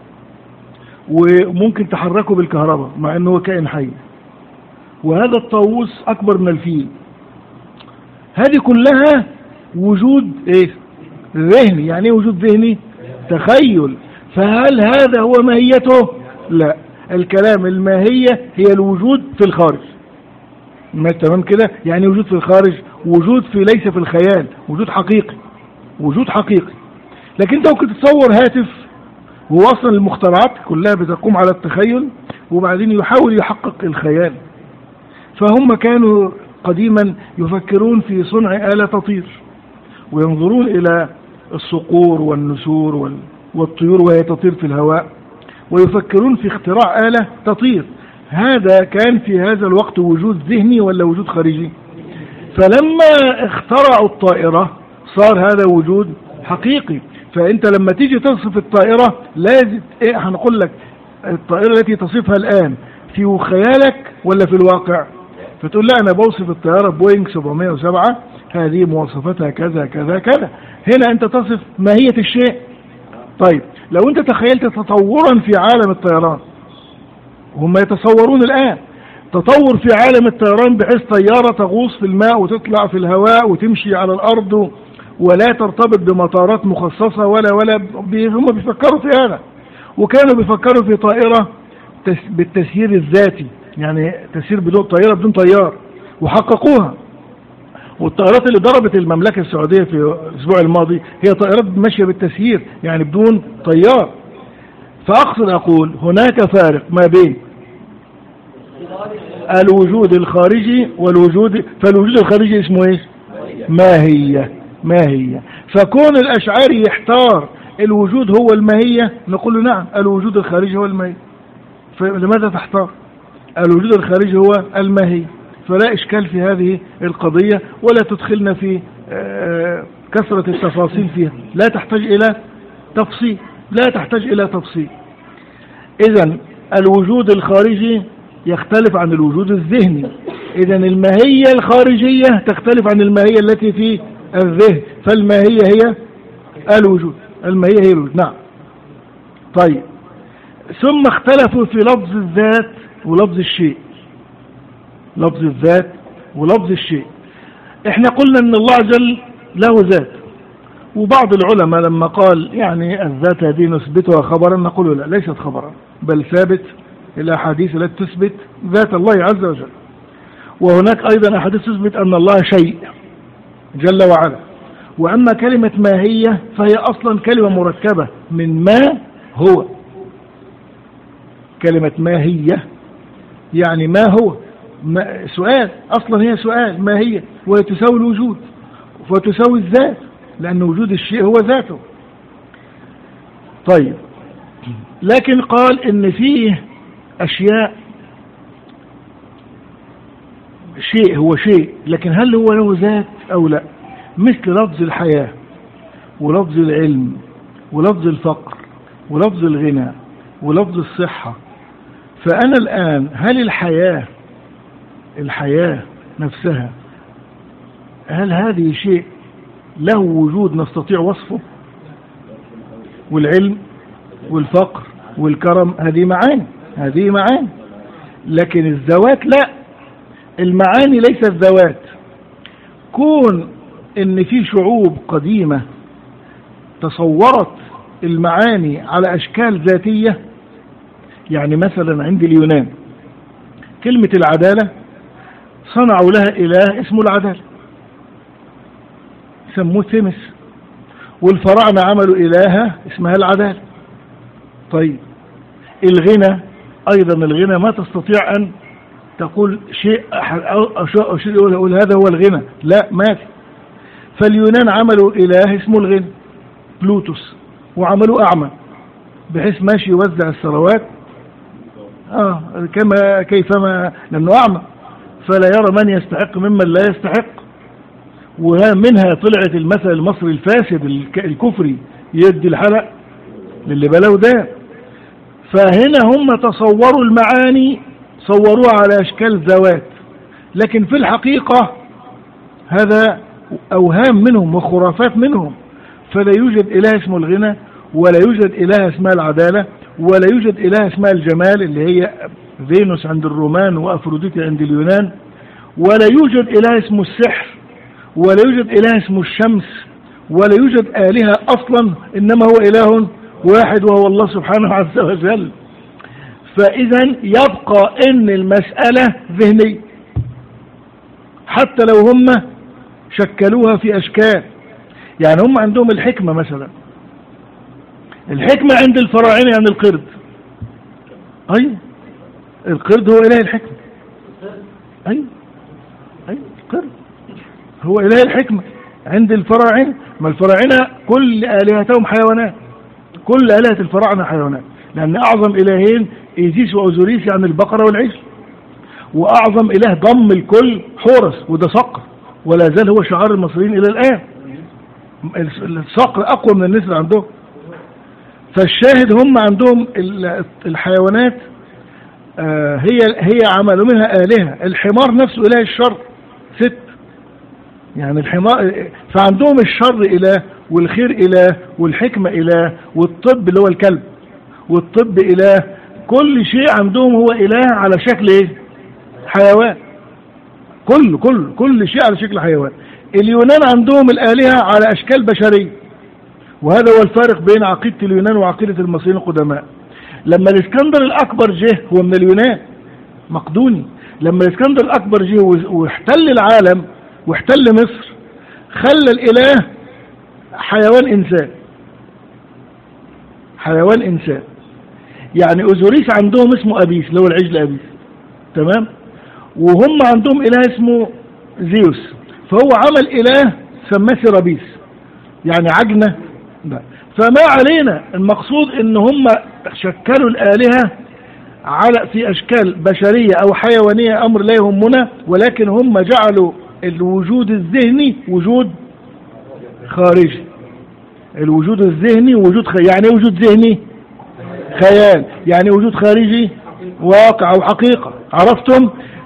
وممكن تحركه بالكهرباء مع أنه كائن حي، وهذا الطاووس أكبر من الفيل. هذه كلها وجود إيه؟ ذهني. يعني إيه وجود ذهني؟ تخيل. فهل هذا هو ماهيته؟ لا، الكلام الماهية هي الوجود في الخارج. ما تمام كده. يعني وجود في الخارج وجود في ليس في الخيال، وجود حقيقي، وجود حقيقي. لكن انت ممكن تتصور هاتف، هو اصلا المخترعات كلها بتقوم على التخيل وبعدين يحاول يحقق الخيال. فهم كانوا قديما يفكرون في صنع آلة تطير، وينظرون إلى الصقور والنسور والطيور وهي تطير في الهواء، ويفكرون في اختراع آلة تطير. هذا كان في هذا الوقت وجود ذهني ولا وجود خارجي؟ فلما اخترعوا الطائرة صار هذا وجود حقيقي. فأنت لما تيجي تصف الطائرة لازم إيه؟ هنقول لك الطائرة التي تصفها الآن في خيالك ولا في الواقع؟ فتقول لا أنا بوصف الطيارة بوينغ سبعمائة وسبعة، هذه مواصفاتها كذا كذا كذا. هنا أنت تصف ماهية الشيء. طيب لو أنت تخيلت تطورا في عالم الطيران، هم يتصورون الآن تطور في عالم الطيران بحيث طيارة تغوص في الماء وتطلع في الهواء وتمشي على الأرض ولا ترتبط بمطارات مخصصة ولا ولا هم بيفكروا في هذا. وكانوا بيفكروا في طائرة بالتسيير الذاتي، يعني تسير بدون طيارة بدون طيار، وحققوها. والطائرات اللي ضربت المملكة السعودية في الأسبوع الماضي هي طائرات ماشية بالتسيير يعني بدون طيار. فأقصد أقول هناك فارق ما بين الوجود الخارجي والوجود، فالوجود الخارجي اسمه ايش؟ ماهية. ماهية. فكون الأشعري يحتار الوجود هو الماهية، نقول له نعم الوجود الخارجي هو الماهية. فلماذا تحتار؟ الوجود الخارجي هو الماهية، فلا إشكال في هذه القضية، ولا تدخلنا في كثرة التفاصيل فيها، لا تحتاج إلى تفصيل، لا تحتاج إلى تفصيل. إذن الوجود الخارجي يختلف عن الوجود الذهني. إذن الماهية الخارجية تختلف عن الماهية التي في الذهن، فالماهية هي الوجود، الماهية هي الوجود. نعم. طيب ثم اختلفوا في لفظ الذات ولفظ الشيء. لفظ الذات ولفظ الشيء. احنا قلنا ان الله عز وجل له ذات، وبعض العلماء لما قال يعني الذات هذه نثبتها خبرا، نقول لا، ليست خبرا بل ثابت الاحاديث التي تثبت ذات الله عز وجل. وهناك ايضا احاديث تثبت ان الله شيء جل وعلا. واما كلمة ماهية فهي اصلا كلمة مركبة من ما هو. كلمة ماهية يعني ما هو، ما سؤال، اصلا هي سؤال ما هي، وتساوي الوجود وتساوي الذات، لان وجود الشيء هو ذاته. طيب لكن قال ان فيه اشياء، شيء هو شيء لكن هل هو له ذات او لا؟ مثل لفظ الحياة ولفظ العلم ولفظ الفقر ولفظ الغنى ولفظ الصحة. فأنا الآن هل الحياة الحياة نفسها هل هذه شيء له وجود نستطيع وصفه؟ والعلم والفقر والكرم هذه معاني، هذه معاني. لكن الذوات لا، المعاني ليست ذوات. كون ان في شعوب قديمة تصورت المعاني على اشكال ذاتية، يعني مثلا عند اليونان كلمة العدالة صنعوا لها اله اسمه العدالة سموه ثيمس، والفراعنة عملوا الهة اسمها العدالة. طيب الغنى ايضا، الغنى ما تستطيع ان تقول شيء أو شيء يقول هذا هو الغنى، لا ما في. فاليونان عملوا إله اسمه الغنى بلوتوس، وعملوا أعمى بحيث ماشي يوزع الثروات آه كما كيفما، لأنه أعمى فلا يرى من يستحق ممن لا يستحق. ومنها طلعت المثل المصري الفاسد الكفري، يدي الحلق للي بلو ده. فهنا هم تصوروا المعاني، صوروها على أشكال ذوات، لكن في الحقيقة هذا أوهام منهم وخرافات منهم. فلا يوجد إله اسمه الغنى، ولا يوجد إله اسمها العدالة، ولا يوجد إله اسمها الجمال اللي هي فينوس عند الرومان وأفروديتي عند اليونان، ولا يوجد إله اسمه السحر، ولا يوجد إله اسمه الشمس، ولا يوجد آلهة أصلا، إنما هو إله واحد وهو الله سبحانه عز وجل. فإذا يبقى إن المسألة ذهنية، حتى لو هم شكلوها في أشكال. يعني هم عندهم الحكمة مثلا، الحكمة عند الفراعنة يعني القرد. أي القرد هو إله الحكمة. أي أي القرد هو إله الحكمة عند الفراعنة. ما الفراعنة كل آلهتهم حيوانات، كل آلهة الفراعنة حيوانات، لأن أعظم إلهين إيزيس وأوزوريس يعني البقرة والعجل، وأعظم إله ضم الكل حورس، وده صقر ولا زال هو شعار المصريين إلى الآن. الصقر أقوى من النسر عندهم. فالشاهد هم عندهم الحيوانات هي هي عملوا منها آلهة. الحمار نفسه إله الشر ست، يعني الحمار. فعندهم الشر إله، والخير إله، والحكمة إله، والطب اللي هو الكلب، والطب إله. كل شيء عندهم هو إله على شكل إيه؟ حيوان. كل كل كل شيء على شكل حيوان. اليونان عندهم الآلهة على أشكال بشرية، وهذا هو الفارق بين عقيدة اليونان وعقيدة المصريين القدماء. لما الإسكندر الأكبر جه، هو من اليونان مقدوني، لما الإسكندر الأكبر جه واحتل العالم واحتل مصر، خلى الإله حيوان إنسان، حيوان إنسان. يعني أوزوريس عندهم اسمه أبيس اللي هو العجل أبيس، تمام؟ وهم عندهم إله اسمه زيوس، فهو عمل إله سماه سيرابيس يعني عجنة. فما علينا، المقصود ان هم شكلوا الآلهة على في أشكال بشرية أو حيوانية، أمر لا يهمنا، ولكن هم جعلوا الوجود الذهني وجود خارجي. الوجود الذهني وجود خ... يعني وجود ذهني خيال، يعني وجود خارجي واقع أو حقيقة. عرفتم؟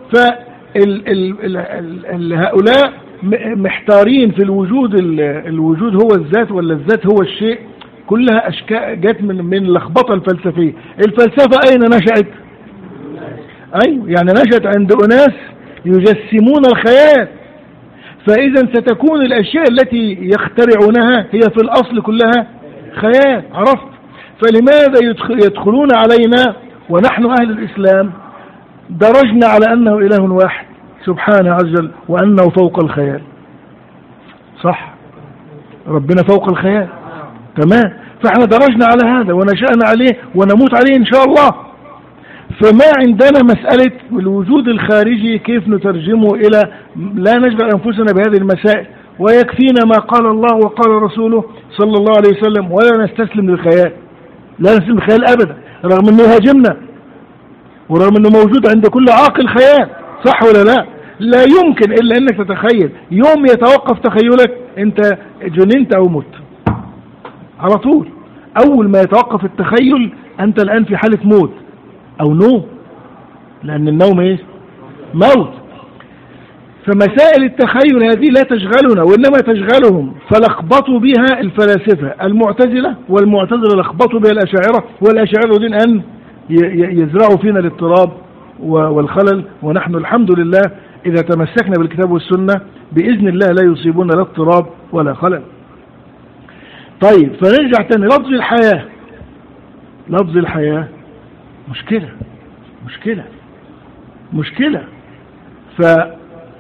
فهؤلاء محتارين في الوجود. الوجود هو الذات ولا الذات هو الشيء؟ كلها أشكال جت من من اللخبطة الفلسفية. الفلسفة أين نشأت؟ أيوة، يعني نشأت عند أناس يجسمون الخيال. فإذا ستكون الأشياء التي يخترعونها هي في الأصل كلها خيال. عرفت؟ فلماذا يدخلون علينا ونحن أهل الإسلام درجنا على أنه إله واحد سبحانه عز وجل، وأنه فوق الخيال؟ صح، ربنا فوق الخيال، تمام. فاحنا درجنا على هذا ونشأنا عليه ونموت عليه إن شاء الله. فما عندنا مسألة الوجود الخارجي كيف نترجمه إلى، لا نشغل أنفسنا بهذه المسائل، ويكفينا ما قال الله وقال رسوله صلى الله عليه وسلم، ولا نستسلم للخيال، لا نستسلم للخيال أبدا، رغم أنه هاجمنا ورغم أنه موجود عند كل عاقل خيال. صح ولا لا؟ لا يمكن إلا أنك تتخيل. يوم يتوقف تخيلك أنت جننت أو مت على طول. أول ما يتوقف التخيل أنت الآن في حالة موت أو نوم، لأن النوم إيه؟ موت. فمسائل التخيل هذه لا تشغلنا، وإنما تشغلهم، فلخبطوا بها الفلاسفة المعتزلة، والمعتزلة لخبطوا بها الأشاعرة، والأشاعرة يريدون أن يزرعوا فينا الاضطراب والخلل. ونحن الحمد لله إذا تمسكنا بالكتاب والسنة بإذن الله لا يصيبون لا اضطراب ولا خلل. طيب، فنرجع تاني. لفظ الحياة، لفظ الحياة مشكلة مشكلة مشكلة. فقال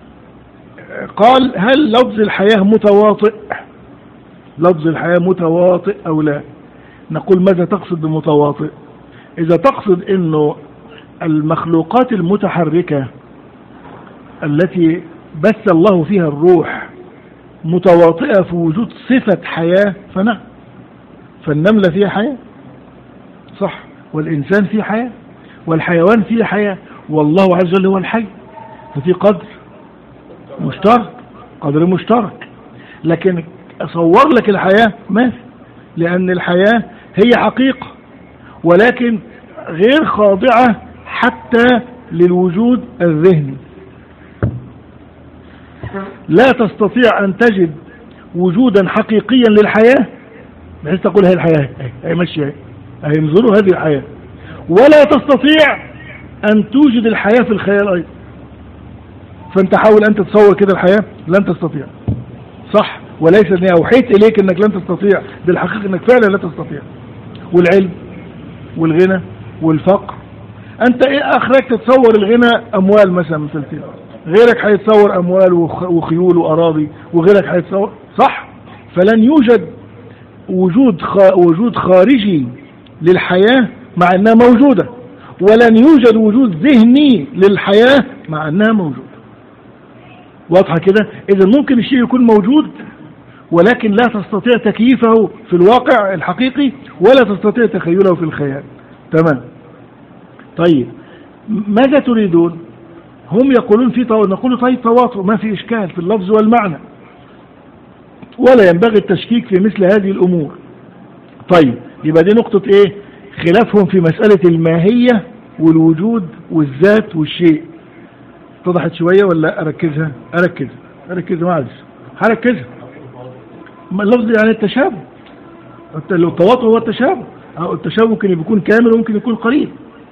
هل لفظ الحياة متواطئ؟ لفظ الحياة متواطئ أو لا؟ نقول ماذا تقصد بمتواطئ؟ إذا تقصد إنه المخلوقات المتحركة التي بث الله فيها الروح متواطئة في وجود صفة حياة، فنعم. فالنملة فيها حياة، صح، والإنسان فيه حياة، والحيوان فيه حياة، والله عز وجل هو الحي، ففي قدر مشترك، قدر مشترك. لكن أصور لك الحياة ما في، لأن الحياة هي حقيقة، ولكن غير خاضعة حتى للوجود الذهني. لا تستطيع أن تجد وجودا حقيقيا للحياة بحيث تقول هي الحياة هي ماشية هي انظروا هذه الحياة، ولا تستطيع أن توجد الحياة في الخيال أيضا. فأنت حاول أن تتصور كده الحياة، لن تستطيع، صح؟ وليس أني أوحيت إليك أنك لن تستطيع، بالحقيقة أنك فعلا لا تستطيع. والعلم والغنى والفقر، أنت إيه آخرك تتصور الغنى؟ أموال مثلا مثلتين، غيرك هيتصور أموال وخيول وأراضي، وغيرك هيتصور، صح؟ فلن يوجد وجود وجود خارجي للحياة مع أنها موجودة، ولن يوجد وجود ذهني للحياة مع أنها موجودة. واضحة كده؟ إذا ممكن الشيء يكون موجود ولكن لا تستطيع تكييفه في الواقع الحقيقي ولا تستطيع تخيله في الخيال. تمام. طيب ماذا تريدون؟ هم يقولون في طو... نقول طيب تواطؤ، ما في إشكال في اللفظ والمعنى، ولا ينبغي التشكيك في مثل هذه الأمور. طيب يبقى دي نقطة إيه؟ خلافهم في مسألة الماهية والوجود والذات والشيء. اتضحت شوية ولا أركزها؟ أركزها أركزها معلش هركزها. اللفظ يعني التشابه، التواطؤ هو التشابه. التشابه ممكن يكون كامل وممكن يكون قريب.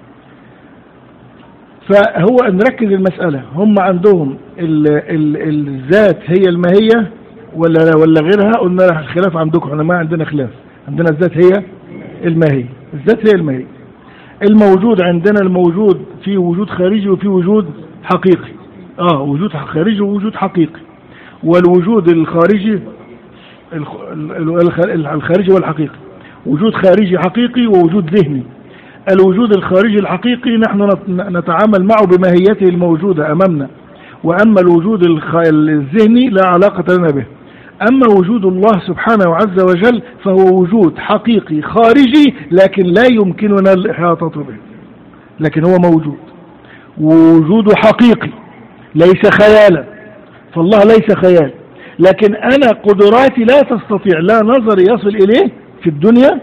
فهو نركز المسألة، هم عندهم ال ال الذات هي الماهية ولا ولا غيرها؟ قلنا الخلاف عندكم، احنا ما عندنا خلاف، عندنا الذات هي الماهية. الذات هي الماهية. الموجود عندنا الموجود في وجود خارجي وفي وجود حقيقي. اه وجود خارجي ووجود حقيقي. والوجود الخارجي الخارجي والحقيقي، وجود خارجي حقيقي ووجود ذهني. الوجود الخارجي الحقيقي نحن نتعامل معه بماهيته الموجودة أمامنا، وأما الوجود الذهني لا علاقة لنا به. أما وجود الله سبحانه عز وجل فهو وجود حقيقي خارجي لكن لا يمكننا الإحاطة به، لكن هو موجود ووجوده حقيقي ليس خيالا. فالله ليس خيال، لكن أنا قدراتي لا تستطيع، لا نظر يصل إليه في الدنيا،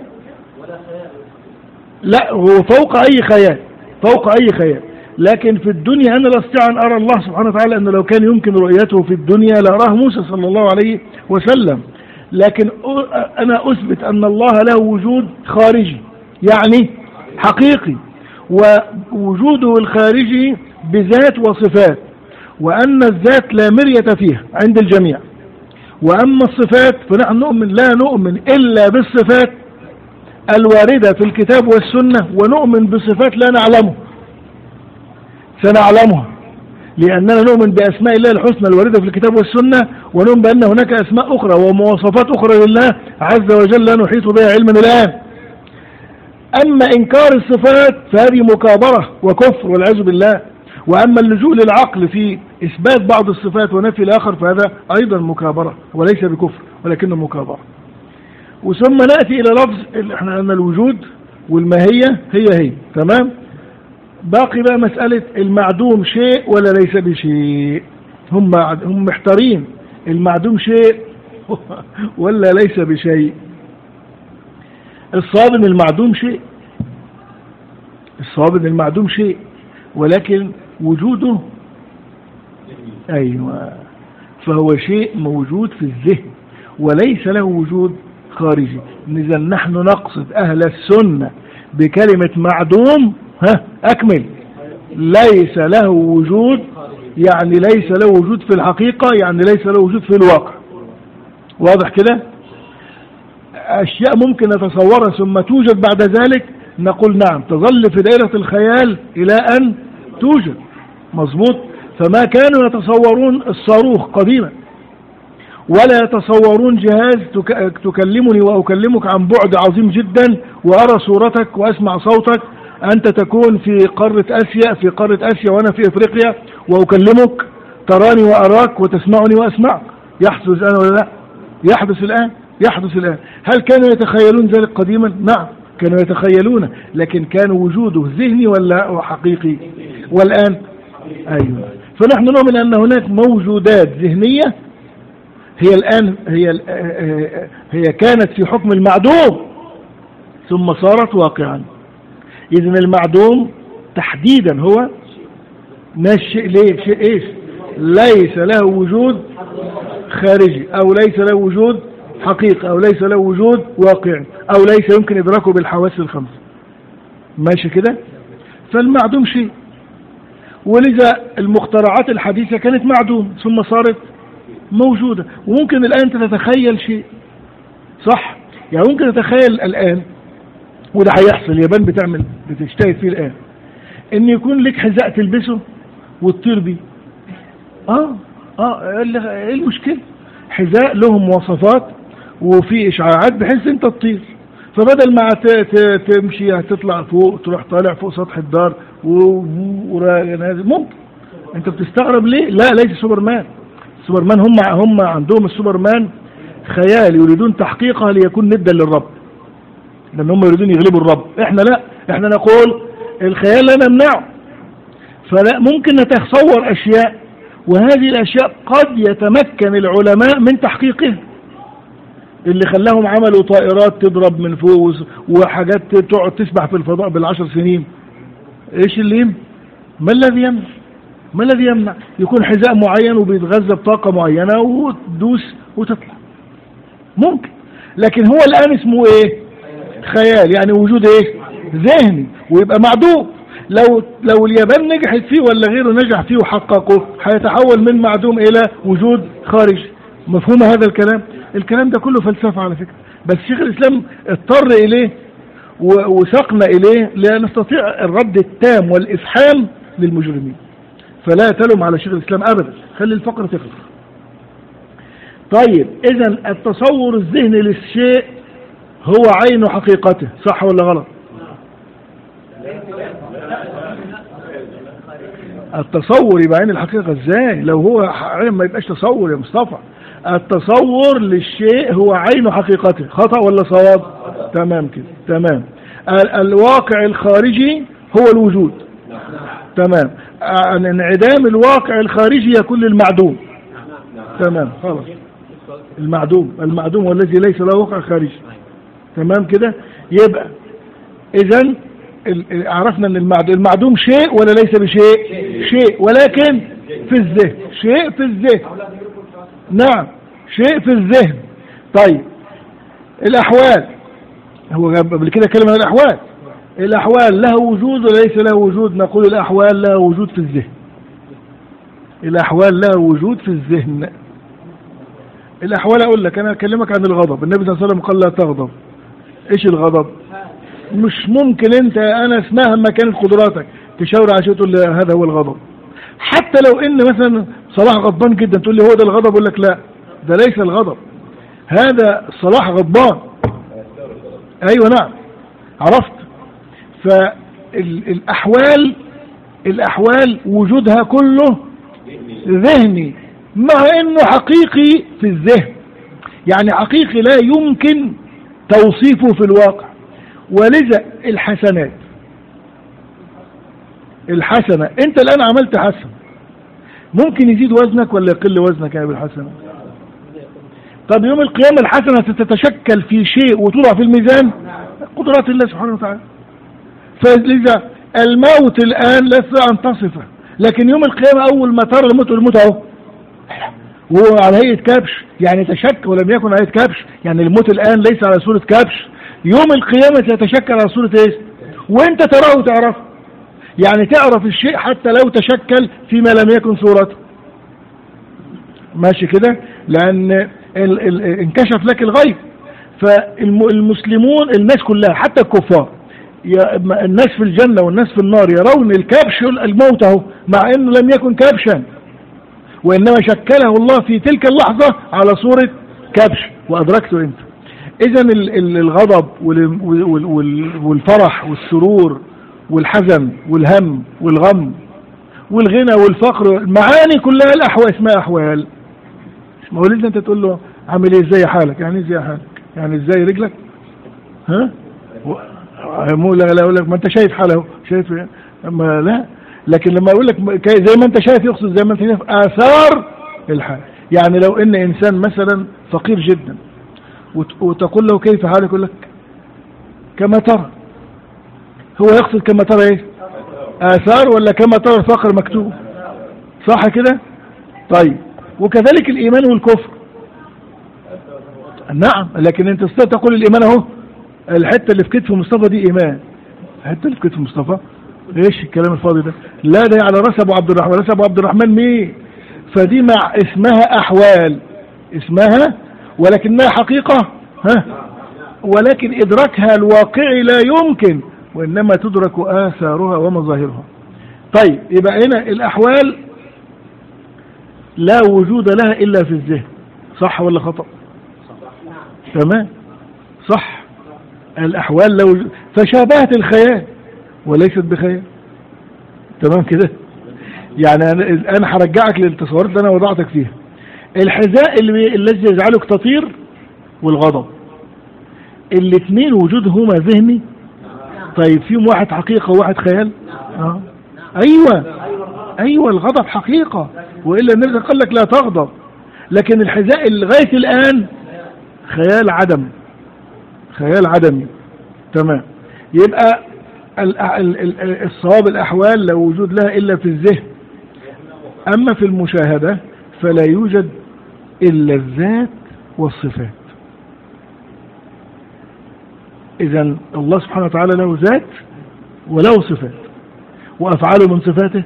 لا هو فوق أي خيال، فوق أي خيال. لكن في الدنيا أنا لا أستطيع أن أرى الله سبحانه وتعالى، أنه لو كان يمكن رؤيته في الدنيا لأراه موسى صلى الله عليه وسلم. لكن أنا أثبت أن الله له وجود خارجي يعني حقيقي، ووجوده الخارجي بذات وصفات، وأن الذات لا مرية فيها عند الجميع. وأما الصفات فنحن نؤمن لا نؤمن إلا بالصفات الواردة في الكتاب والسنة، ونؤمن بصفات لا نعلمه سنعلمها، لأننا نؤمن بأسماء الله الحسنى الواردة في الكتاب والسنة، ونؤمن بأن هناك أسماء أخرى ومواصفات أخرى لله عز وجل لا نحيط بها علما الآن. أما إنكار الصفات فهذه مكابرة وكفر والعياذ بالله. وأما اللجوء للعقل في إثبات بعض الصفات ونفي الآخر فهذا أيضا مكابرة وليس بكفر ولكنه مكابرة. وثم نأتي إلى لفظ احنا أن الوجود والماهية هي هي. تمام. باقي بقى مسألة المعدوم شيء ولا ليس بشيء. هم هم محتارين، المعدوم شيء ولا ليس بشيء. الصواب ان المعدوم شيء، الصواب ان المعدوم شيء، ولكن وجوده أيوة فهو شيء موجود في الذهن وليس له وجود خارجي. إذا نحن نقصد أهل السنة بكلمة معدوم، ها أكمل، ليس له وجود، يعني ليس له وجود في الحقيقة، يعني ليس له وجود في الواقع. واضح كده؟ أشياء ممكن نتصورها ثم توجد بعد ذلك نقول نعم تظل في دائرة الخيال إلى أن توجد. مظبوط. فما كانوا يتصورون الصاروخ قديما، ولا يتصورون جهاز تكلمني وأكلمك عن بعد عظيم جدا وأرى صورتك وأسمع صوتك، أنت تكون في قارة آسيا في قارة آسيا وأنا في إفريقيا وأكلمك، تراني وأراك وتسمعني وأسمعك. يحدث الآن ولا لا؟ يحدث الآن، يحدث الآن. هل كانوا يتخيلون ذلك قديما؟ نعم كانوا يتخيلون، لكن كان وجوده ذهني ولا حقيقي؟ والآن أيوة. فنحن نؤمن أن هناك موجودات ذهنية هي الآن هي هي كانت في حكم المعدوم ثم صارت واقعا. إذن المعدوم تحديدا هو نشئ ليه شيء إيش؟ ليس له وجود خارجي، أو ليس له وجود حقيقي، أو ليس له وجود واقعي، أو ليس يمكن إدراكه بالحواس الخمس. ماشي كده؟ فالمعدوم شيء. ولذا المخترعات الحديثة كانت معدوم ثم صارت موجودة. وممكن الآن تتخيل شيء، صح؟ يعني ممكن تتخيل الآن، وده هيحصل، اليابان بتعمل بتجتهد فيه الآن، إن يكون لك حذاء تلبسه وتطير بيه. اه اه ايه المشكلة؟ حذاء لهم مواصفات وفي اشعاعات بحيث انت تطير، فبدل ما تمشي هتطلع فوق، تروح طالع فوق سطح الدار ونازل. ممكن انت بتستغرب ليه؟ لا، ليس سوبرمان. سوبرمان هم هم عندهم السوبرمان خيال يريدون تحقيقها ليكون ندا للرب، لان هم يريدون يغلبوا الرب. احنا لا، احنا نقول الخيال لا نمنعه، فلا ممكن نتصور اشياء، وهذه الاشياء قد يتمكن العلماء من تحقيقها، اللي خلاهم عملوا طائرات تضرب من فوق وحاجات تقعد تسبح في الفضاء بالعشر سنين. ايش اللي يمنع؟ ما الذي يمنع؟ ما الذي يمنع يكون حذاء معين وبيتغذى بطاقة معينة وتدوس وتطلع؟ ممكن. لكن هو الآن اسمه ايه؟ خيال، يعني وجود ايه؟ ذهني، ويبقى معدوم. لو لو اليابان نجحت فيه ولا غيره نجح فيه وحققه، هيتحول من معدوم الى وجود خارجي. مفهوم هذا الكلام؟ الكلام ده كله فلسفة على فكرة، بس شيخ الإسلام اضطر إليه وسقنا إليه لنستطيع الرد التام والإفحام للمجرمين. فلا تلوم على شيخ الإسلام أبدا، خلي الفقرة تخلص. طيب، إذن التصور الذهني للشيء هو عين حقيقته، صح ولا غلط؟ التصور يبقى عين الحقيقة ازاي؟ لو هو عين ما يبقاش تصور يا مصطفى. التصور للشيء هو عين حقيقته، خطأ ولا صواب؟ تمام كده، تمام. الواقع الخارجي هو الوجود، تمام. انعدام الواقع الخارجي يكون للمعدوم، تمام. خلاص، المعدوم المعدوم والذي ليس له واقع خارجي، تمام كده. يبقى اذا عرفنا ان المعدوم شيء ولا ليس بشيء؟ شيء، ولكن في الذهن. شيء في الذهن، نعم، شيء في الذهن. طيب، الأحوال، هو قبل كده كلمة الأحوال. الأحوال لها وجود وليس لها وجود؟ نقول الأحوال لها وجود في الذهن. الأحوال لها وجود في الذهن. الأحوال أقول لك، أنا أكلمك عن الغضب. النبي صلى الله عليه وسلم قال لا تغضب. إيش الغضب؟ مش ممكن أنت أنا مهما كانت قدراتك تشاور على شيء تقول لي هذا هو الغضب. حتى لو ان مثلا صلاح غضبان جدا تقول لي هو ده الغضب، اقول لك لا، ده ليس الغضب، هذا صلاح غضبان. ايوه نعم، عرفت. فالاحوال الاحوال وجودها كله ذهني، مع انه حقيقي في الذهن، يعني حقيقي لا يمكن توصيفه في الواقع. ولذا الحسنات، الحسنة انت الان عملت حسنة، ممكن يزيد وزنك ولا يقل وزنك يا بالحسنة؟ طب يوم القيامة الحسنة تتشكل في شيء وتوضع في الميزان؟ قدرات الله سبحانه وتعالى. فلذا الموت الان لا تستطيع ان تصفه، لكن يوم القيامة اول ما ترى الموت، الموت اهو وهو على هيئة كبش، يعني تشكل ولم يكن على هيئة كبش، يعني الموت الان ليس على صورة كبش، يوم القيامة سيتشكل على صورة ايش؟ وانت تراه وتعرفه، يعني تعرف الشيء حتى لو تشكل فيما لم يكن صورته. ماشي كده؟ لأن ال ال انكشف لك الغيب. فالمسلمون الناس كلها حتى الكفار، الناس في الجنة والناس في النار يرون الكبش الموت اهو، مع انه لم يكن كبشا، وانما شكله الله في تلك اللحظة على صورة كبش وادركته انت. اذا الغضب والفرح والسرور والحزن والهم والغم والغنى والفقر، المعاني كلها الأحوال اسمها أحوال. ما هو لازم انت تقول له عامل ايه، ازاي حالك؟ يعني ازاي حالك؟ يعني ازاي رجلك؟ ها؟ مو لا لا اقول لك ما انت شايف حاله، شايف ايه؟ اما لا، لكن لما اقول لك زي ما انت شايف يقصد زي ما انت شايف آثار الحال. يعني لو ان انسان مثلا فقير جدا وتقول له كيف حالك، يقول لك كما ترى. هو يقصد كما ترى ايه؟ آثار، ولا كما ترى الفقر مكتوب؟ صح كده؟ طيب، وكذلك الإيمان والكفر. نعم، لكن انت تقول الإيمان اهو، الحتة اللي في كتف مصطفى دي إيمان، الحتة اللي في كتف مصطفى ايش الكلام الفاضي ده؟ لا، ده على راس ابو عبد الرحمن. راس ابو عبد الرحمن مين؟ فدي مع اسمها أحوال، اسمها ولكنها حقيقة، ها، ولكن إدراكها الواقعي لا يمكن، وإنما تدرك آثارها ومظاهرها. طيب، يبقى هنا الأحوال لا وجود لها إلا في الذهن، صح ولا خطأ؟ تمام، صح. الأحوال لو فشابهت الخيال وليست بخيال، تمام كده. يعني أنا هرجعك للتصورات اللي أنا وضعتك فيها. الحذاء اللي الذي يجعلك تطير والغضب، الاثنين وجودهما ذهني. طيب فيهم واحد حقيقة وواحد خيال؟ آه. أيوة أيوة الغضب حقيقة، وإلا النبي قال لك لا تغضب. لكن الحذاء لغاية الآن خيال عدم، خيال عدمي. تمام. يبقى الصواب الأحوال لا وجود لها إلا في الذهن، أما في المشاهدة فلا يوجد إلا الذات والصفات. إذن الله سبحانه وتعالى له ذات وله صفات، وأفعاله من صفاته،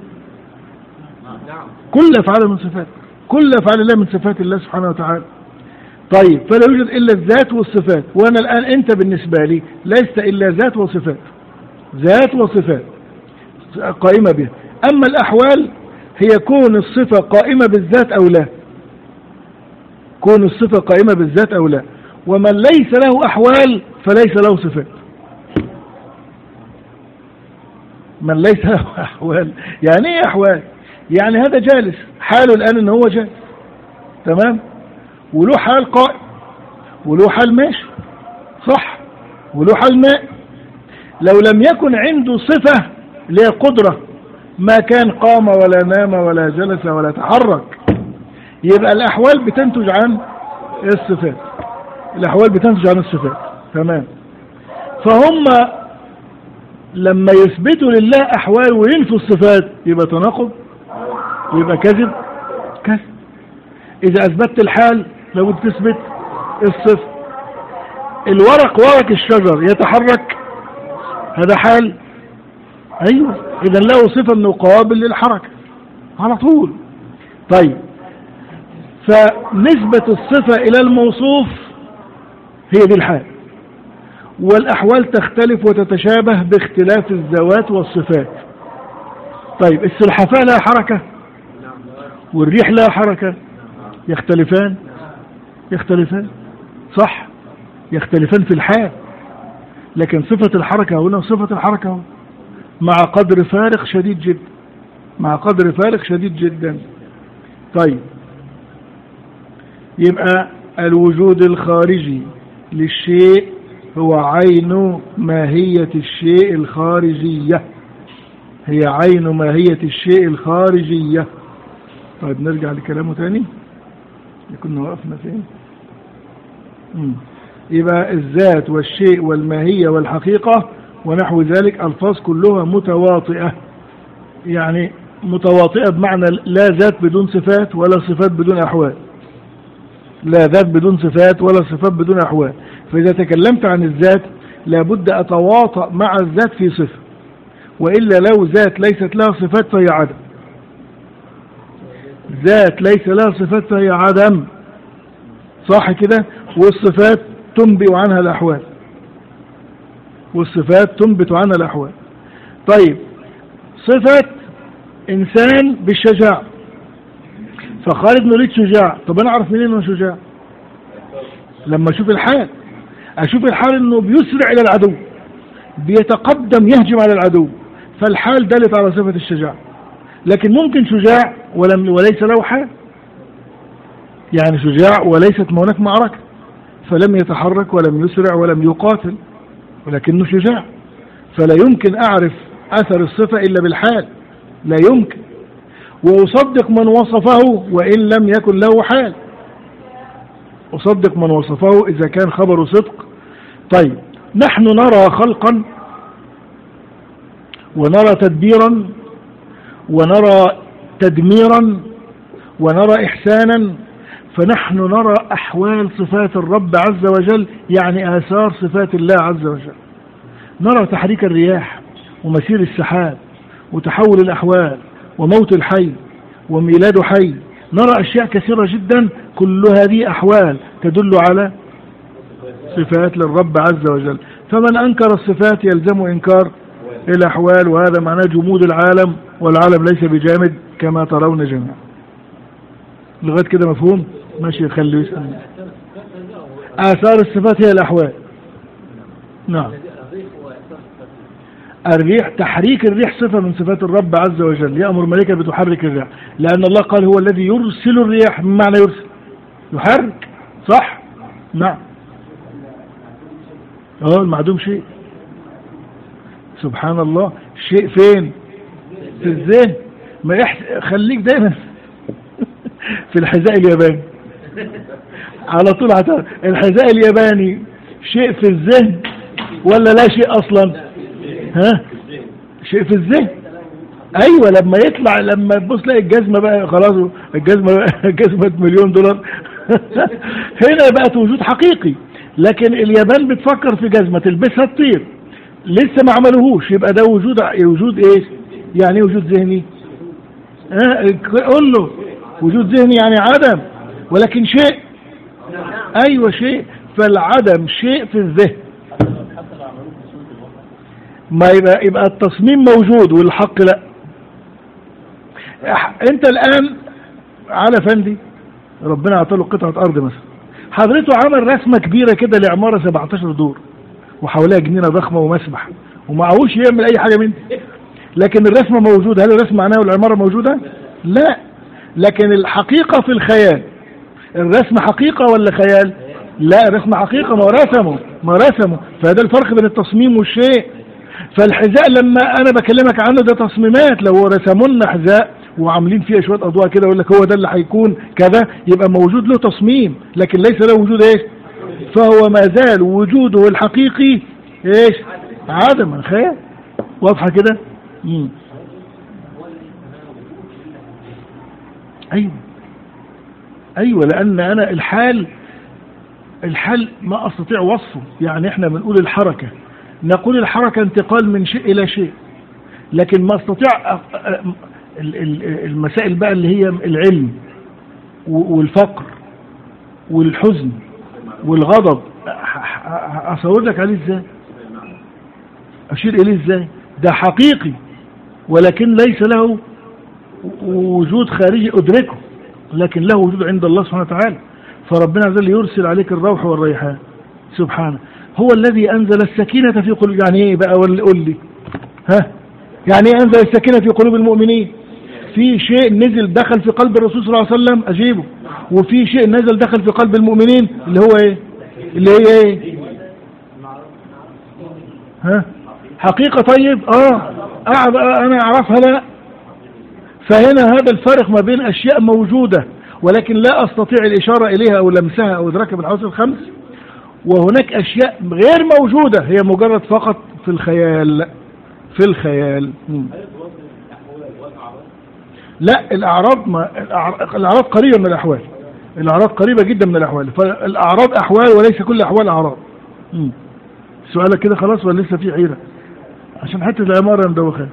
كل أفعاله من صفاته، كل أفعال الله من صفات الله سبحانه وتعالى. طيب فلا يوجد إلا الذات والصفات، وأنا الآن أنت بالنسبة لي ليست إلا ذات وصفات، ذات وصفات قائمة بها. أما الأحوال هي كون الصفة قائمة بالذات أو لا، كون الصفة قائمة بالذات أو لا. ومن ليس له أحوال فليس له صفات. من ليس له أحوال يعني إيه أحوال؟ يعني هذا جالس، حاله الآن إن هو جالس، تمام، وله حال قائم، وله حال ماشي، صح، وله حال ماء. لو لم يكن عنده صفة اللي هي قدرة، ما كان قام ولا نام ولا جلس ولا تحرك. يبقى الأحوال بتنتج عن الصفات، الأحوال بتنتج عن الصفات، تمام. فهم لما يثبتوا لله أحوال وينفوا الصفات يبقى تناقض ويبقى كذب، كذب. إذا أثبتت الحال لو تثبت الصفة. الورق، ورق الشجر يتحرك، هذا حال، أيوة، إذا له صفة أنه قابل للحركة على طول. طيب فنسبة الصفة إلى الموصوف هي دي الحال، والأحوال تختلف وتتشابه باختلاف الذوات والصفات. طيب السلحفاة لها حركة والريح لها حركة، يختلفان، يختلفان، صح، يختلفان في الحال، لكن صفة الحركة هنا صفة الحركة هنا مع قدر فارق شديد جدا، مع قدر فارق شديد جدا. طيب يبقى الوجود الخارجي للشيء هو عين ماهية الشيء الخارجية، هي عين ماهية الشيء الخارجية. طيب نرجع لكلامه تاني، كنا وقفنا فين؟ مم. يبقى الذات والشيء والماهية والحقيقة ونحو ذلك ألفاظ كلها متواطئة، يعني متواطئة بمعنى لا ذات بدون صفات ولا صفات بدون أحوال، لا ذات بدون صفات ولا صفات بدون أحوال. فإذا تكلمت عن الذات لابد أتواطأ مع الذات في صفة، وإلا لو ذات ليست لها صفات فهي عدم، ذات ليس لها صفات فهي عدم، صح كده. والصفات تنبئ عنها الأحوال، والصفات تنبت عنها الأحوال. طيب صفة إنسان بالشجاع، فخالد بن الوليد شجاع، طب أنا أعرف منين إنه شجاع؟ لما أشوف الحال، أشوف الحال إنه بيسرع إلى العدو، بيتقدم يهجم على العدو، فالحال دلت على صفة الشجاع. لكن ممكن شجاع ولم وليس له حال، يعني شجاع وليست هناك معركة، فلم يتحرك ولم يسرع ولم يقاتل، ولكنه شجاع. فلا يمكن أعرف أثر الصفة إلا بالحال، لا يمكن. وأصدق من وصفه وإن لم يكن له حال، أصدق من وصفه إذا كان خبره صدق. طيب نحن نرى خلقا ونرى تدبيرا ونرى تدميرا ونرى إحسانا، فنحن نرى أحوال صفات الرب عز وجل، يعني آثار صفات الله عز وجل. نرى تحريك الرياح ومسير السحاب وتحول الأحوال وموت الحي وميلاد حي، نرى أشياء كثيرة جدا، كل هذه أحوال تدل على صفات للرب عز وجل. فمن أنكر الصفات يلزم إنكار الأحوال، وهذا معناه جمود العالم، والعالم ليس بجامد كما ترون جميعا. لغاية كده مفهوم؟ ماشي، خليه يسأل. آثار الصفات هي الأحوال. نعم. الريح، تحريك الريح صفة من صفات الرب عز وجل، يأمر الملائكة بتحرك الريح، لأن الله قال هو الذي يرسل الرياح. من معنى يرسل؟ يحرك، صح؟ نعم. اه المعدوم شيء، سبحان الله. شيء فين؟ في الذهن. ما يحس... خليك دايما في الحذاء الياباني على طول. عطار الحذاء الياباني شيء في الذهن ولا لا شيء اصلا؟ ها، شيء في الذهن. ايوه، لما يطلع، لما تبص تلاقي الجزمه بقى خلاص، الجزمه جزمه مليون دولار هنا بقت وجود حقيقي. لكن اليابان بتفكر في جزمه تلبسها تطير، لسه ما عملوهوش. يبقى ده وجود، وجود ايه يعني؟ وجود ذهني. اه قول له وجود ذهني يعني عدم، ولكن شيء. ايوه شيء. فالعدم شيء في الذهن. ما يبقى يبقى التصميم موجود والحق لا. انت الان على فندي ربنا عطاله قطعه ارض مثلا، حضرته عمل رسمه كبيره كده لعماره سبعتاشر دور وحواليها جنينه ضخمه ومسبح، ومعهوش يعمل اي حاجه من دي، لكن الرسمه موجوده. هل الرسمه معناها والعماره موجوده؟ لا. لكن الحقيقه في الخيال. الرسم حقيقه ولا خيال؟ لا، الرسم حقيقه، ما رسمه ما رسمه فهذا الفرق بين التصميم والشيء. فالحذاء لما انا بكلمك عنه ده تصميمات، لو رسموا لنا حذاء وعاملين فيها شويه اضواء كده ويقول لك هو ده اللي هيكون كذا، يبقى موجود له تصميم، لكن ليس له وجود ايش؟ فهو ما زال وجوده الحقيقي ايش؟ عدم الخيال. واضحه كده؟ امم ايوه ايوه، لان انا الحال الحال ما استطيع وصفه. يعني احنا بنقول الحركه، نقول الحركه انتقال من شيء الى شيء، لكن ما استطيع المسائل بقى اللي هي العلم والفقر والحزن والغضب، اصور لك عليه ازاي؟ اشير اليه ازاي؟ ده حقيقي ولكن ليس له وجود خارجي ادركه، لكن له وجود عند الله سبحانه وتعالى. فربنا عز وجل يرسل عليك الروح والريحان سبحانه. هو الذي انزل السكينه في قلوب. يعني ايه بقى؟ قول لي، ها، يعني ايه انزل السكينه في قلوب المؤمنين؟ في شيء نزل دخل في قلب الرسول صلى الله عليه وسلم اجيبه، وفي شيء نزل دخل في قلب المؤمنين اللي هو ايه؟ اللي هي ايه؟ ها، حقيقه. طيب اه انا اعرفها. لا، فهنا هذا الفرق ما بين اشياء موجوده ولكن لا استطيع الاشاره اليها او لمسها او ادراكها بالحواس الخمس، وهناك اشياء غير موجوده هي مجرد فقط في الخيال. في الخيال. مم. لا، الاعراض ما الاعراض قريبه من الاحوال. الاعراض قريبه جدا من الاحوال، فالاعراض احوال وليس كل الاحوال اعراض. مم. سؤالك كده خلاص ولا لسه في عيره؟ عشان حته العماره مدوخه.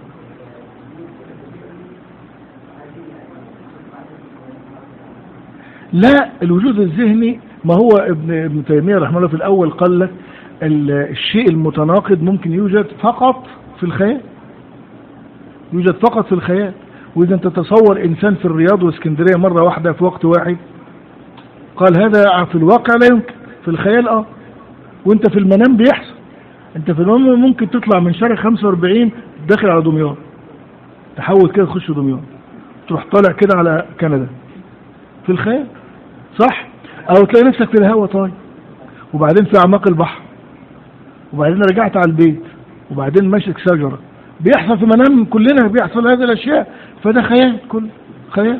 لا، الوجود الذهني ما هو ابن ابن تيميه رحمه الله في الاول قال لك الشيء المتناقض ممكن يوجد فقط في الخيال. يوجد فقط في الخيال. واذا تتصور انسان في الرياض واسكندريه مره واحده في وقت واحد، قال هذا في الواقع لا يمكن، في الخيال اه. وانت في المنام بيحصل. انت في المنام ممكن تطلع من شارع خمسة وأربعين داخل على دمياط، تحول كده تخش دمياط، تروح طالع كده على كندا في الخيال، صح؟ او تلاقي نفسك في الهواء طاير، وبعدين في اعماق البحر، وبعدين رجعت على البيت، وبعدين ماسك شجره. بيحصل في منام كلنا، بيحصل هذه الاشياء، فده خيال، كل خيال.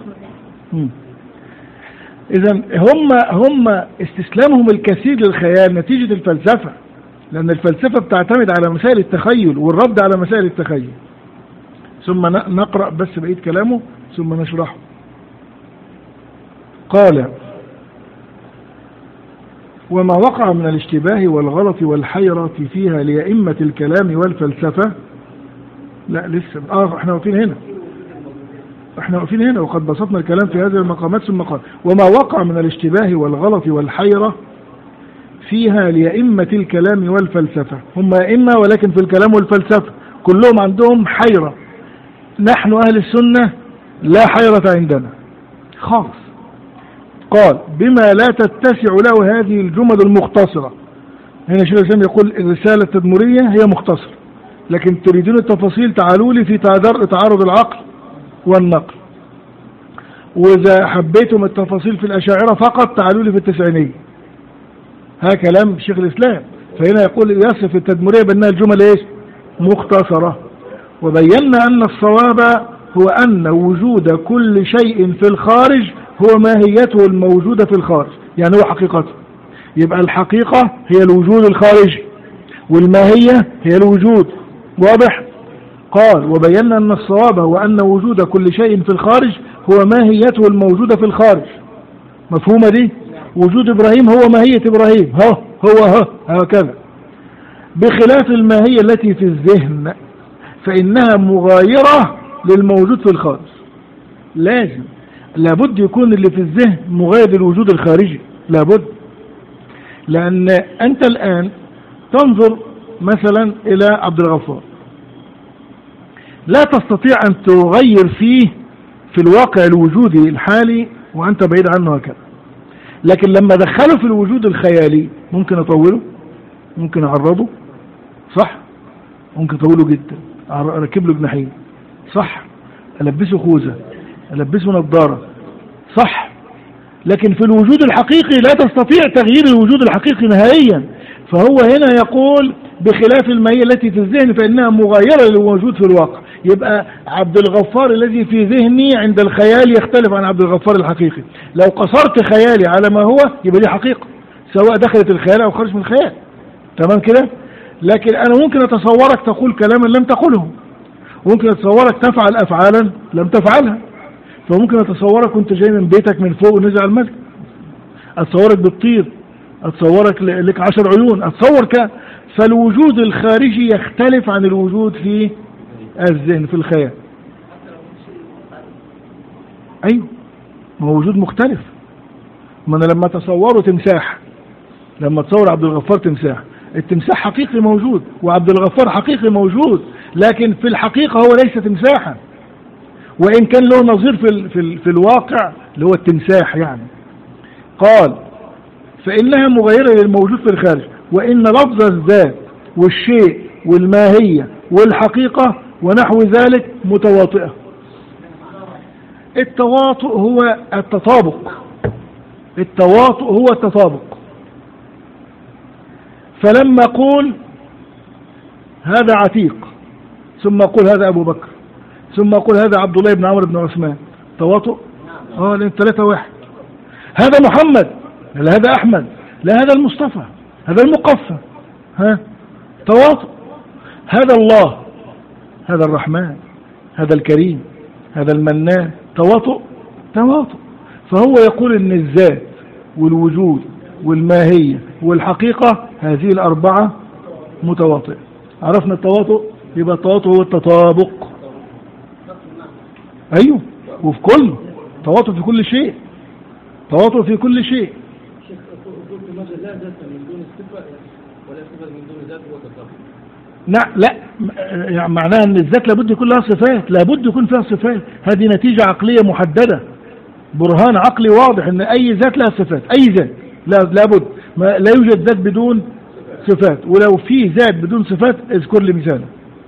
اذا هم هم استسلامهم الكثير للخيال نتيجه الفلسفه، لان الفلسفه بتعتمد على مسائل التخيل والرد على مسائل التخيل. ثم نقرا بس بقيه كلامه ثم نشرحه. قال: وما وقع من الاشتباه والغلط والحيرة فيها لأئمة الكلام والفلسفة. لا لسه، اه احنا واقفين هنا احنا واقفين هنا وقد بسطنا الكلام في هذه المقامات. ثم قال: وما وقع من الاشتباه والغلط والحيرة فيها لأئمة الكلام والفلسفة. هم أئمة ولكن في الكلام والفلسفة كلهم عندهم حيرة. نحن أهل السنة لا حيرة عندنا خالص. قال بما لا تتسع له هذه الجمل المختصرة. هنا شيخ الإسلام يقول الرسالة التدمرية هي مختصرة، لكن تريدون التفاصيل تعالوا لي في تعارض العقل والنقل، وإذا حبيتم التفاصيل في الأشاعرة فقط تعالوا لي في التسعينية. ها كلام شيخ الإسلام. فهنا يقول يصف التدمرية بأنها الجمل إيش؟ مختصرة. وبينا أن الصواب هو أن وجود كل شيء في الخارج هو ماهيته الموجودة في الخارج، يعني هو حقيقته. يبقى الحقيقة هي الوجود الخارجي، والماهية هي الوجود. واضح؟ قال وبينا أن الصواب هو أن وجود كل شيء في الخارج هو ماهيته الموجودة في الخارج. مفهومة دي؟ وجود إبراهيم هو ماهية إبراهيم، ها هو ها هكذا، بخلاف الماهية التي في الذهن فإنها مغايرة للموجود في الخارج. لازم لابد يكون اللي في الذهن مغاير للوجود الخارجي، لابد. لأن أنت الآن تنظر مثلا إلى عبد الغفار، لا تستطيع أن تغير فيه في الواقع الوجودي الحالي وأنت بعيد عنه هكذا. لكن لما دخله في الوجود الخيالي ممكن أطوله، ممكن أعرضه، صح؟ ممكن أطوله جدا، أركب له جناحين، صح؟ ألبسه خوذة، ألبسه نظارة، صح؟ لكن في الوجود الحقيقي لا تستطيع تغيير الوجود الحقيقي نهائيا. فهو هنا يقول بخلاف الماهية التي في الذهن فإنها مغايرة للوجود في الواقع. يبقى عبد الغفار الذي في ذهني عند الخيال يختلف عن عبد الغفار الحقيقي. لو قصرت خيالي على ما هو يبقى دي حقيقة، سواء دخلت الخيال أو خرج من الخيال، تمام كده؟ لكن أنا ممكن أتصورك تقول كلاما لم تقله، وممكن أتصورك تفعل أفعالا لم تفعلها. فممكن أتصورك كنت جاي من بيتك من فوق ونزل على المسجد، أتصورك بتطير، أتصورك لك عشر عيون، أتصور ك فالوجود الخارجي يختلف عن الوجود في الذهن في الخيال. أيوه، ما هو وجود مختلف. ما أنا لما تصوره تمساح، لما تصور عبد الغفار تمساح، التمساح حقيقي موجود وعبد الغفار حقيقي موجود، لكن في الحقيقة هو ليس تمساحا، وإن كان له نظير في, ال في, ال في الواقع اللي هو التمساح يعني. قال فإنها مغايرة للموجود في الخارج، وإن لفظ الذات والشيء والماهية والحقيقة ونحو ذلك متواطئة. التواطؤ هو التطابق، التواطؤ هو التطابق. فلما أقول هذا عتيق ثم أقول هذا أبو بكر ثم أقول هذا عبد الله بن عمرو بن عثمان، تواطؤ؟ اه لأن ثلاثة واحد. هذا محمد، لا هذا أحمد، لا هذا المصطفى، هذا المقفى، ها تواطؤ. هذا الله، هذا الرحمن، هذا الكريم، هذا المنان، تواطؤ تواطؤ. فهو يقول ان الذات والوجود والماهية والحقيقة هذه الأربعة متواطئة. عرفنا التواطؤ؟ يبقى التواطؤ هو التطابق. أيوه، وفي كل تواطؤ في كل شيء، تواطؤ في كل شيء. لا لا، يعني معناها ان الذات لابد يكون لها صفات، لابد يكون فيها صفات. هذه نتيجة عقلية محددة، برهان عقلي واضح ان اي ذات لها صفات، اي ذات لا لابد، ما لا يوجد ذات بدون صفات. ولو في ذات بدون صفات اذكر لي مثالا،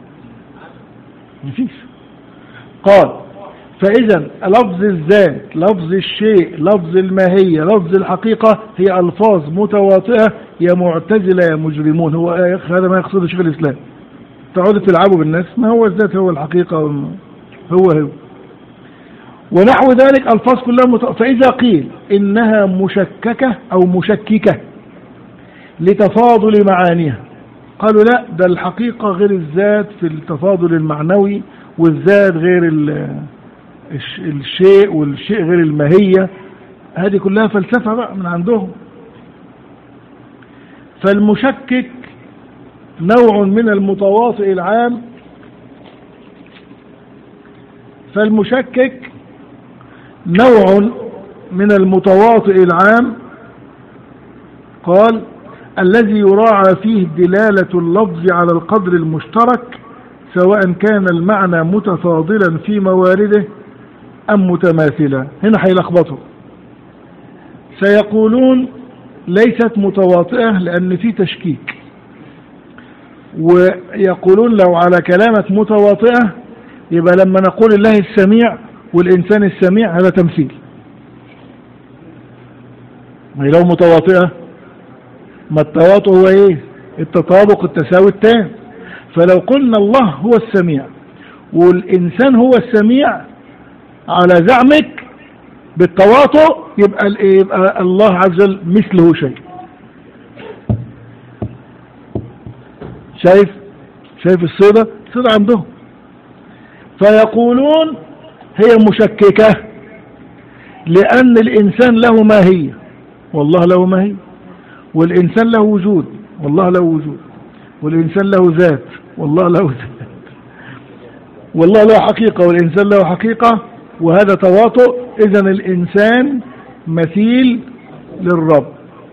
مفيش. قال فإذا لفظ الذات، لفظ الشيء، لفظ الماهية، لفظ الحقيقة هي ألفاظ متواطئة. يا معتزلة يا مجرمون، هو هذا ما يقصده شيخ الإسلام. تقعدوا تلعبوا بالناس، ما هو الذات هو الحقيقة، هو هو ونحو ذلك ألفاظ كلها متواطئة. فإذا قيل إنها مشككة أو مشككة لتفاضل معانيها، قالوا لا، ده الحقيقة غير الذات في التفاضل المعنوي، والذات غير الشيء، والشيء غير الماهية. هذه كلها فلسفة بقى من عندهم. فالمشكك نوع من المتواطئ العام، فالمشكك نوع من المتواطئ العام قال الذي يراعى فيه دلالة اللفظ على القدر المشترك سواء كان المعنى متفاضلا في موارده أم متماثلا. هنا هيلخبطوا، سيقولون ليست متواطئة لأن في تشكيك، ويقولون لو على كلامك متواطئة يبقى لما نقول الله السميع والإنسان السميع هذا تمثيل. ما هي لو متواطئة، ما التواطؤ هو ايه؟ التطابق التساوي التام. فلو قلنا الله هو السميع والإنسان هو السميع على زعمك بالتواطؤ يبقى, يبقى الله عز وجل مثله شيء. شايف شايف الصيدة الصيدة عندهم. فيقولون هي مشككة لأن الإنسان له ماهية والله له ماهية، والإنسان له وجود والله له وجود، والإنسان له ذات والله له ذات، والله له حقيقة والإنسان له حقيقة، وهذا تواطؤ. إذن الإنسان مثيل للرب،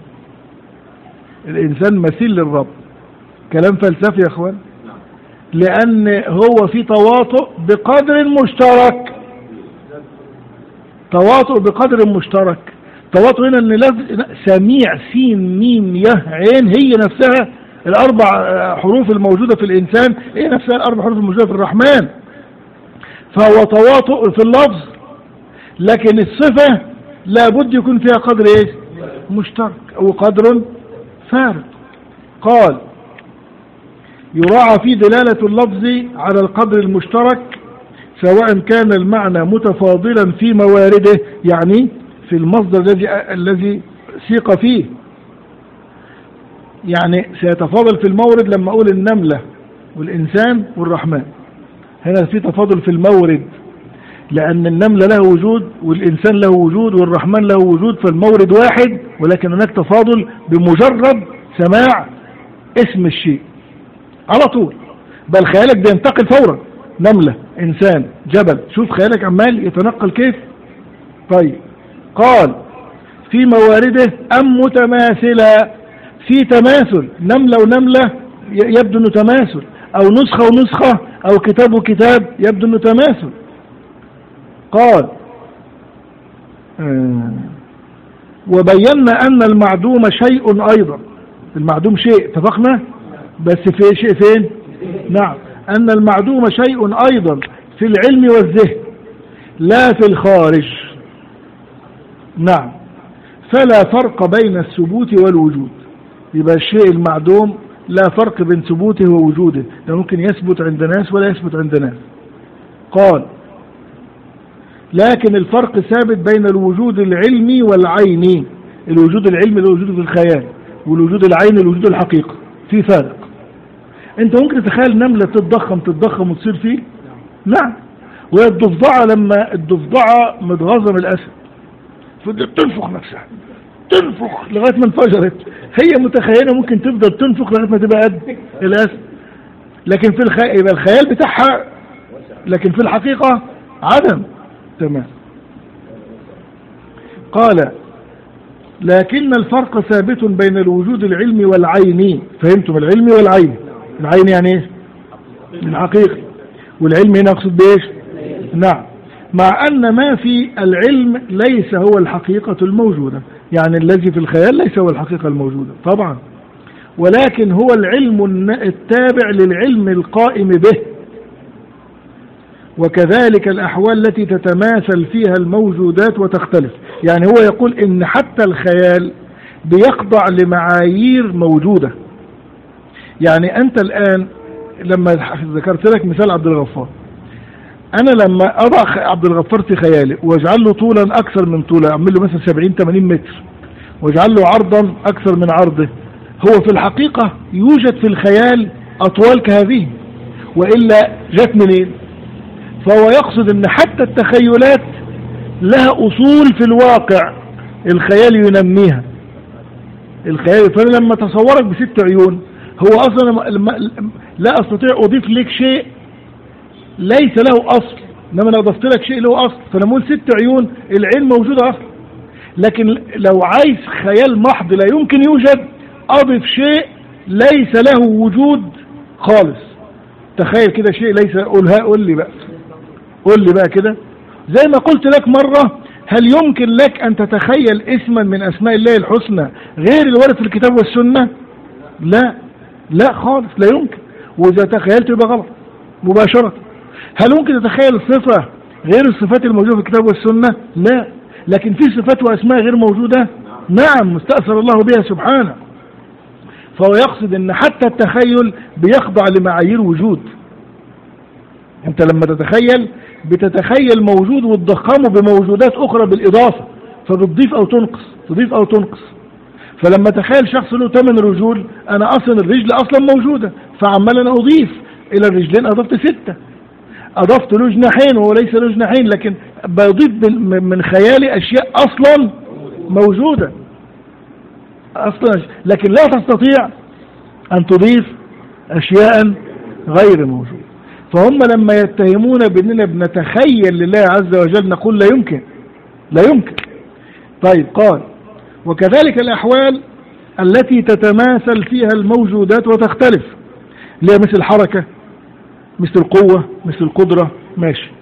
الإنسان مثيل للرب. كلام فلسفي يا أخوان، لأن هو في تواطؤ بقدر مشترك، تواطؤ بقدر مشترك. تواطؤ هنا ان لفظ سميع سين ميم يه عين هي نفسها الاربع حروف الموجودة في الانسان هي نفسها الاربع حروف الموجودة في الرحمن، فهو تواطؤ في اللفظ، لكن الصفة لابد يكون فيها قدر ايه مشترك او قدر فارق. قال يراعى في دلالة اللفظ على القدر المشترك سواء كان المعنى متفاضلا في موارده، يعني في المصدر الذي الذي سيق فيه، يعني سيتفاضل في المورد. لما أقول النملة والإنسان والرحمن هنا في تفاضل في المورد، لأن النملة له وجود والإنسان له وجود والرحمن له وجود، فالمورد واحد، ولكن هناك تفاضل بمجرد سماع اسم الشيء على طول، بل خيالك بينتقل فورا. نملة إنسان جبل، شوف خيالك عمال يتنقل كيف. طيب قال في موارده أم متماثلة، في تماثل نملة ونملة يبدو أنه تماثل، أو نسخة ونسخة، أو كتاب وكتاب يبدو أنه تماثل. قال آه وبينا أن المعدوم شيء أيضا، المعدوم شيء اتفقنا، بس في شيء فين؟ نعم، أن المعدوم شيء أيضا في العلم والذهن لا في الخارج. نعم، فلا فرق بين الثبوت والوجود. يبقى الشيء المعدوم لا فرق بين ثبوته ووجوده، ده ممكن يثبت عند ناس ولا يثبت عند ناس. قال لكن الفرق ثابت بين الوجود العلمي والعيني، الوجود العلمي الوجود في الخيال، والوجود العيني الوجود الحقيقي، في فرق. انت ممكن تتخيل نملة تتضخم تتضخم وتصير فيه؟ نعم. وهي الضفدعة لما الضفدعة متغاظة من الأسد فضلت تنفخ نفسها تنفخ لغاية ما انفجرت، هي متخيلة ممكن تفضل تنفخ لغاية ما تبقى قد الأسد، لكن في الخيال يبقى الخيال بتاعها، لكن في الحقيقة عدم. تمام. قال لكن الفرق ثابت بين الوجود العلمي والعيني. فهمتم؟ العلمي والعين. العين يعني ايه؟ الحقيقي، والعلم هنا اقصد بايش؟ نعم، مع ان ما في العلم ليس هو الحقيقة الموجودة، يعني الذي في الخيال ليس هو الحقيقة الموجودة طبعا، ولكن هو العلم التابع للعلم القائم به. وكذلك الأحوال التي تتماثل فيها الموجودات وتختلف. يعني هو يقول إن حتى الخيال بيخضع لمعايير موجودة. يعني أنت الآن لما ذكرت لك مثال عبد الغفار، أنا لما أضع عبد الغفار في خيالي واجعل له طولا أكثر من طوله، أعمل له مثلا سبعين ثمانين متر، واجعل له عرضا أكثر من عرضه، هو في الحقيقة يوجد في الخيال أطوال كهذه، وإلا جت منين؟ فهو يقصد ان حتى التخيلات لها اصول في الواقع الخيال ينميها. الخيال فانا لما تصورك بست عيون، هو اصلا لا استطيع اضيف لك شيء ليس له اصل، انما انا اضفت لك شيء له اصل، فانا اقول ست عيون العين موجوده اصلا، لكن لو عايز خيال محض لا يمكن يوجد اضف شيء ليس له وجود خالص. تخيل كده شيء ليس، قولها قول لي بقى قول لي بقى كده، زي ما قلت لك مرة هل يمكن لك أن تتخيل اسما من أسماء الله الحسنى غير الوارد في الكتاب والسنة؟ لا لا خالص، لا يمكن. وإذا تخيلت يبقى غلط مباشرة. هل ممكن تتخيل صفة غير الصفات الموجودة في الكتاب والسنة؟ لا. لكن في صفات وأسماء غير موجودة؟ نعم، مستأثر الله بها سبحانه. فهو يقصد أن حتى التخيل بيخضع لمعايير وجود. أنت لما تتخيل بتتخيل موجود وتضخمه بموجودات أخرى بالإضافة، فبتضيف أو تنقص، تضيف أو تنقص. فلما تخيل شخص له ثمان رجول، أنا أصلا الرجل أصلا موجودة، فعمال أنا أضيف إلى الرجلين، أضفت ستة، أضفت له جناحين وهو ليس له جناحين، لكن بضيف من خيالي أشياء أصلا موجودة أصلا، لكن لا تستطيع أن تضيف أشياء غير موجودة. فهم لما يتهمون بأننا بنتخيل لله عز وجل نقول لا يمكن، لا يمكن. طيب قال وكذلك الأحوال التي تتماثل فيها الموجودات وتختلف، اللي هي مثل الحركة، مثل القوة، مثل القدرة، ماشي،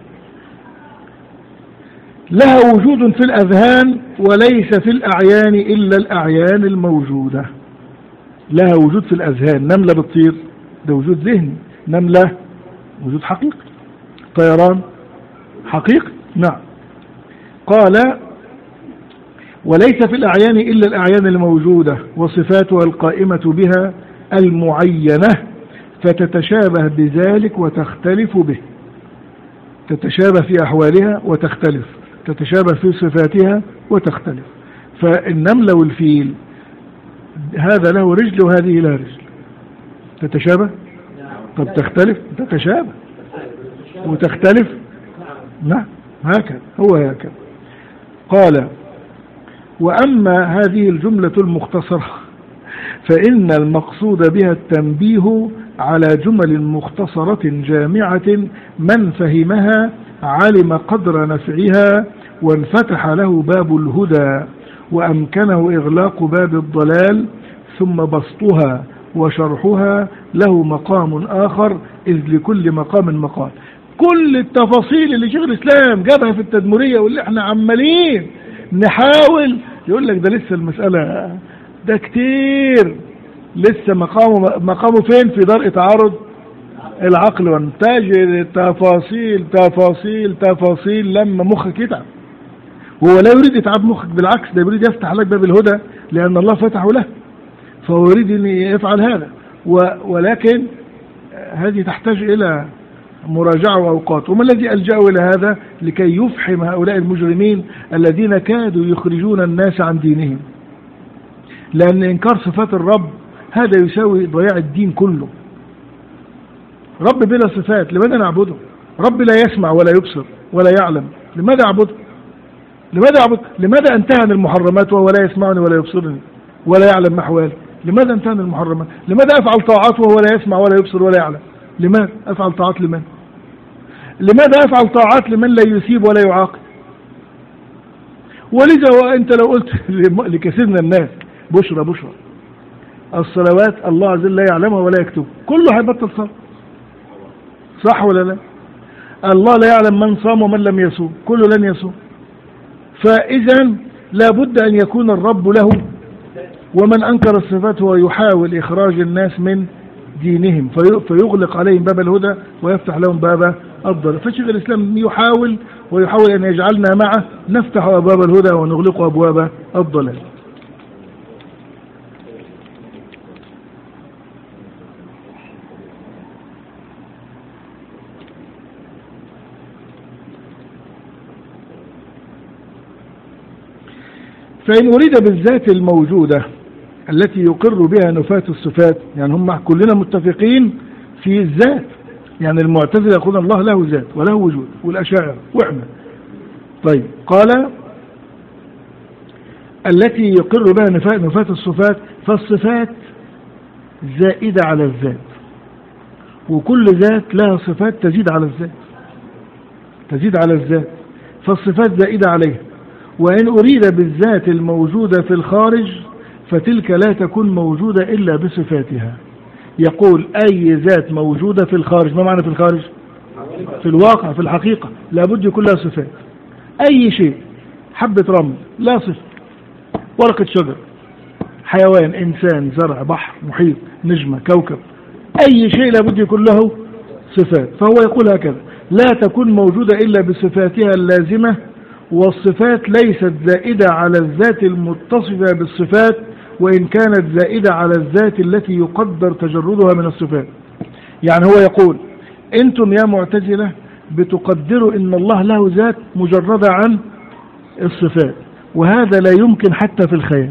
لها وجود في الأذهان وليس في الأعيان إلا الأعيان الموجودة. لها وجود في الأذهان، نملة بتطير ده وجود ذهني، نملة وجود حقيقي، طيران حقيقي، نعم. قال وليس في الأعيان إلا الأعيان الموجودة وصفاتها القائمة بها المعينة، فتتشابه بذلك وتختلف به. تتشابه في أحوالها وتختلف، تتشابه في صفاتها وتختلف. فالنملة والفيل هذا له رجل وهذه لا رجل، تتشابه؟ طب تختلف؟ تتشابه وتختلف، نعم، هكذا هو هكذا. قال وأما هذه الجملة المختصرة فإن المقصود بها التنبيه على جمل مختصرة جامعة، من فهمها علم قدر نفعها وانفتح له باب الهدى وأمكنه إغلاق باب الضلال، ثم بسطها وشرحها له مقام آخر، إذ لكل مقام مقال. كل التفاصيل اللي شيخ الإسلام جابها في التدمرية واللي احنا عمالين نحاول، يقول لك ده لسه المسألة ده كتير، لسه مقامه مقامه فين؟ في درء تعارض العقل وانتاج تفاصيل تفاصيل تفاصيل لما مخك يتعب. هو لا يريد يتعب مخك، بالعكس ده يريد يفتح لك باب الهدى لأن الله فتحه له، فهو يريد أن يفعل هذا. ولكن هذه تحتاج إلى مراجعة وأوقات. وما الذي ألجأوا إلى هذا؟ لكي يفحم هؤلاء المجرمين الذين كادوا يخرجون الناس عن دينهم، لأن إنكار صفات الرب هذا يساوي ضياع الدين كله. رب بلا صفات لماذا نعبده؟ رب لا يسمع ولا يبصر ولا يعلم، لماذا أعبده؟ لماذا أعبده؟ لماذا أنتهن المحرمات وهو لا يسمعني ولا يبصرني ولا يعلم محوالي؟ لماذا أنتهن المحرمات؟ لماذا أفعل طاعات وهو لا يسمع ولا يبصر ولا يعلم؟ لماذا أفعل طاعات لمن؟ لماذا أفعل طاعات لمن لا يثيب ولا يعاقب؟ ولذا وأنت لو قلت لكثير من الناس بشرى بشرى الصلوات الله عز وجل لا يعلمها ولا يكتبها، كله هيبطل صلاة، صح ولا لا؟ الله لا يعلم من صام ومن لم يصوم، كله لن يصوم. فإذا لابد أن يكون الرب له، ومن أنكر الصفات هو يحاول إخراج الناس من دينهم فيغلق عليهم باب الهدى ويفتح لهم باب الضلال. فشيخ الإسلام يحاول ويحاول أن يجعلنا معه نفتح أبواب الهدى ونغلق أبواب الضلال. فإن أريد بالذات الموجودة التي يقر بها نفاة الصفات، يعني هم كلنا متفقين في الذات، يعني المعتزلة يقولون الله له ذات وله وجود والأشاعرة وإحنا. طيب قال التي يقر بها نفاة الصفات، فالصفات زائدة على الذات، وكل ذات لها صفات تزيد على الذات، تزيد على الذات، فالصفات زائدة عليها. وإن أريد بالذات الموجودة في الخارج فتلك لا تكون موجودة إلا بصفاتها. يقول أي ذات موجودة في الخارج، ما معنى في الخارج؟ في الواقع، في الحقيقة، لابد يكون لها صفات. أي شيء حبة رمل لا صفة، ورقة شجر، حيوان، إنسان، زرع، بحر، محيط، نجمة، كوكب، أي شيء لابد يكون له صفات. فهو يقول هكذا: لا تكون موجودة إلا بصفاتها اللازمة، والصفات ليست زائدة على الذات المتصفة بالصفات، وإن كانت زائدة على الذات التي يقدر تجردها من الصفات. يعني هو يقول: أنتم يا معتزلة بتقدروا إن الله له ذات مجردة عن الصفات، وهذا لا يمكن حتى في الخيال،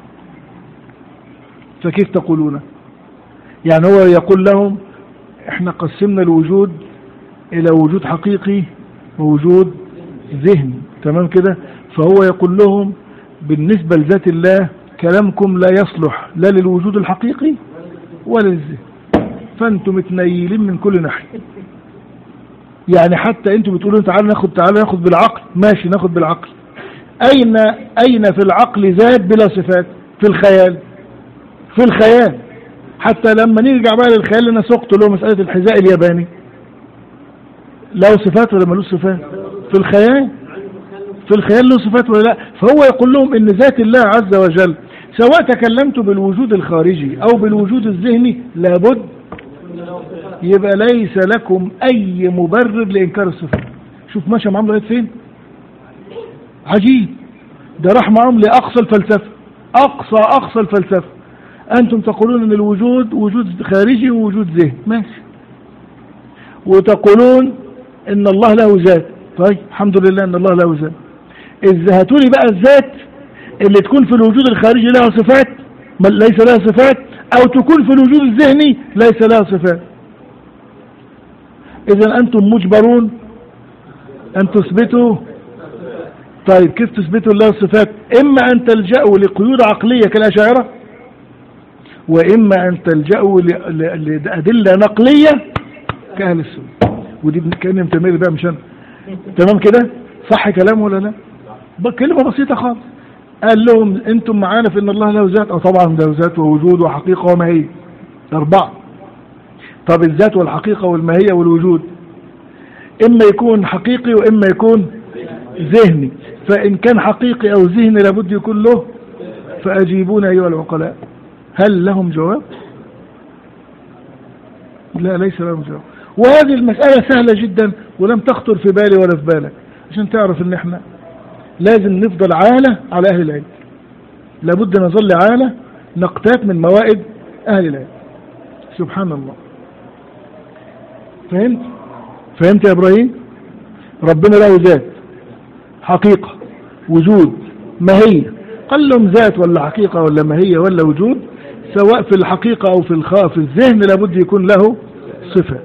فكيف تقولونه؟ يعني هو يقول لهم: احنا قسمنا الوجود الى وجود حقيقي ووجود ذهني، تمام كده؟ فهو يقول لهم بالنسبة لذات الله كلامكم لا يصلح لا للوجود الحقيقي ولا للذهن، فانتم متنيلين من كل ناحية. يعني حتى انتم بتقولوا تعالوا ناخد تعالوا ناخد بالعقل، ماشي ناخد بالعقل، اين اين في العقل ذات بلا صفات؟ في الخيال، في الخيال. حتى لما نرجع بقى للخيال اللي انا سقته له مسألة الحذاء الياباني، له صفات ولا ملوش صفات؟ في الخيال، في الخيال له صفات ولا لا؟ فهو يقول لهم ان ذات الله عز وجل سواء تكلمت بالوجود الخارجي او بالوجود الذهني لابد يبقى ليس لكم اي مبرر لانكار الصفات. شوف ماشي معاهم لغايه فين، عجيب. ده راح معاهم لاقصى الفلسفه، اقصى اقصى الفلسفه. انتم تقولون ان الوجود وجود خارجي ووجود ذهني، ماشي، وتقولون ان الله له ذات، طيب الحمد لله ان الله له ذات. اذا هاتولي بقى الذات اللي تكون في الوجود الخارجي لها صفات ليس لها صفات، او تكون في الوجود الذهني ليس لها صفات. اذا انتم مجبرون ان تثبتوا. طيب كيف تثبتوا الله الصفات؟ اما ان تلجأوا لقيود عقلية كالاشاعرة، واما ان تلجأوا لأدلة نقلية كأهل السنة. ودي كأني متميل بقى مش انا، تمام كده؟ صح كلامه ولا لا؟ كلمة بسيطة خالص. قال لهم انتم معانا في ان الله له ذات، او طبعا له ذات ووجود وحقيقة وماهية، اربعة. طب الذات والحقيقة والماهية والوجود اما يكون حقيقي واما يكون ذهني، فان كان حقيقي او ذهني لابد يكون له، فاجيبونا ايها العقلاء. هل لهم جواب؟ لا، ليس لهم جواب. وهذه المسألة سهلة جدا ولم تخطر في بالي ولا في بالك، عشان تعرف ان احنا لازم نفضل عالة على اهل العلم، لابد نظل عالة نقتات من موائد اهل العلم. سبحان الله. فهمت؟ فهمت يا ابراهيم؟ ربنا له ذات، حقيقة، وجود، ماهية. قال لهم ذات ولا حقيقة ولا ماهية ولا وجود، سواء في الحقيقة او في الخاء في الذهن لابد يكون له صفة.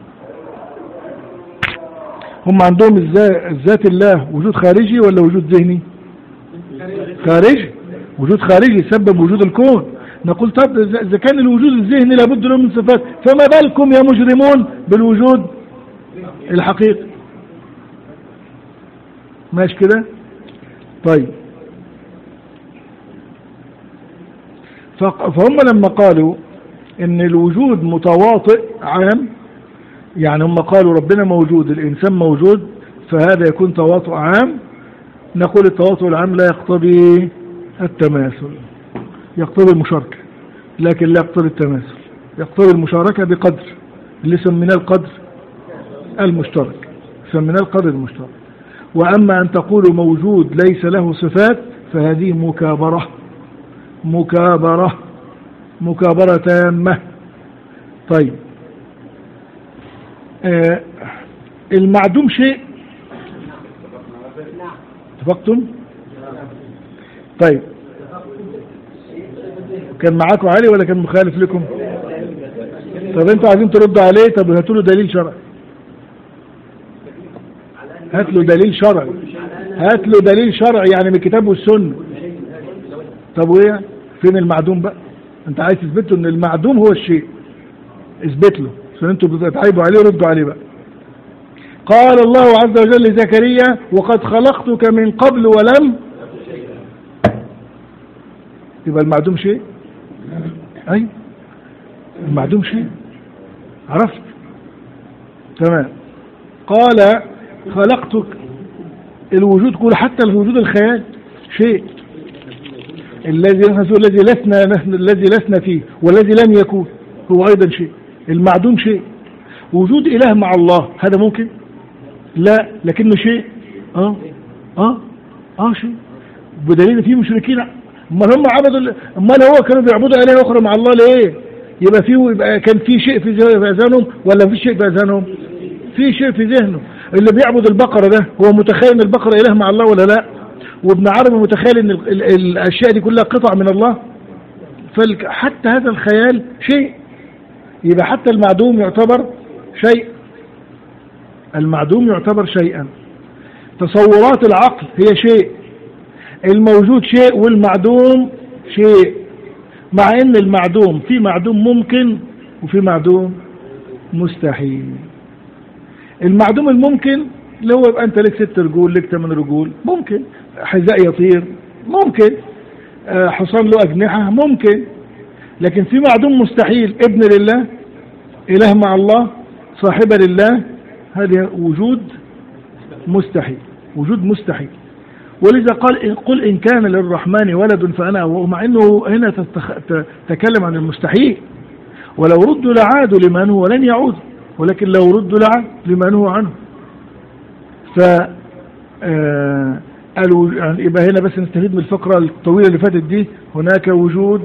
هم عندهم الذات الله وجود خارجي ولا وجود ذهني؟ خارجي، وجود خارجي يسبب وجود الكون. نقول طب إذا كان الوجود الذهني لابد له من صفات، فما بالكم يا مجرمون بالوجود الحقيقي؟ ماشي كده؟ طيب، فهم لما قالوا ان الوجود متواطئ عام، يعني هم قالوا ربنا موجود الإنسان موجود، فهذا يكون تواطؤ عام. نقول التواطؤ العام لا يقتضي التماثل، يقتضي المشاركة، لكن لا يقتضي التماثل، يقتضي المشاركة بقدر اللي سميناه القدر المشترك، سميناه القدر المشترك. وأما أن تقولوا موجود ليس له صفات فهذه مكابرة، مكابرة مكابرة تامة. طيب، آه المعدوم شيء، اتفقتم؟ طيب، كان معاكم علي ولا كان مخالف لكم؟ طب انتوا عايزين تردوا عليه، طب هاتوا له دليل شرعي، هات له دليل شرعي، هات له دليل شرعي يعني من الكتاب والسنة. طب وايه فين المعدوم بقى؟ انت عايز تثبت ان المعدوم هو الشيء، اثبت له، عشان انتوا بتتعيبوا عليه وردوا عليه بقى. قال الله عز وجل لزكريا: وقد خلقتك من قبل ولم. يبقى المعدوم شيء؟ اي المعدوم شيء، عرفت؟ تمام. قال خلقتك الوجود كله، حتى الوجود الخيال شيء. الذي الذي لسنا نحن الذي لسنا فيه والذي لم يكون هو أيضا شيء. المعدوم شيء. وجود إله مع الله هذا ممكن؟ لا، لكنه شيء. اه اه اه شيء، بدليل فيه مشركين. امال هم عبدوا، امال هو كانوا بيعبدوا آلهة أخرى مع الله ليه؟ يبقى فيه، يبقى كان في شيء في أذهانهم ولا في شيء في أذهانهم؟ في شيء في ذهنه. اللي بيعبد البقرة ده هو متخيل ان البقرة إله مع الله ولا لا؟ وابن عربي متخيل ان الاشياء دي كلها قطع من الله. فحتى هذا الخيال شيء. يبقى حتى المعدوم يعتبر شيء. المعدوم يعتبر شيئا. تصورات العقل هي شيء. الموجود شيء والمعدوم شيء، مع ان المعدوم في معدوم ممكن وفي معدوم مستحيل. المعدوم الممكن اللي هو يبقى انت لك ست رجول، لك ثمان رجول، ممكن. حذاء يطير، ممكن. حصان له أجنحة، ممكن. لكن في معدوم مستحيل، ابن لله، إله مع الله، صاحبة لله، هذا وجود مستحيل. وجود مستحيل. ولذا قال قل إن كان للرحمن ولد فأنا، ومع أنه هنا تتكلم عن المستحيل. ولو ردوا لعادوا لما نهوا ولن يعودوا، ولكن لو ردوا لعادوا لما نهوا عنه. ف آه يعني يبقى هنا بس نستفيد من الفقرة الطويلة اللي فاتت دي. هناك وجود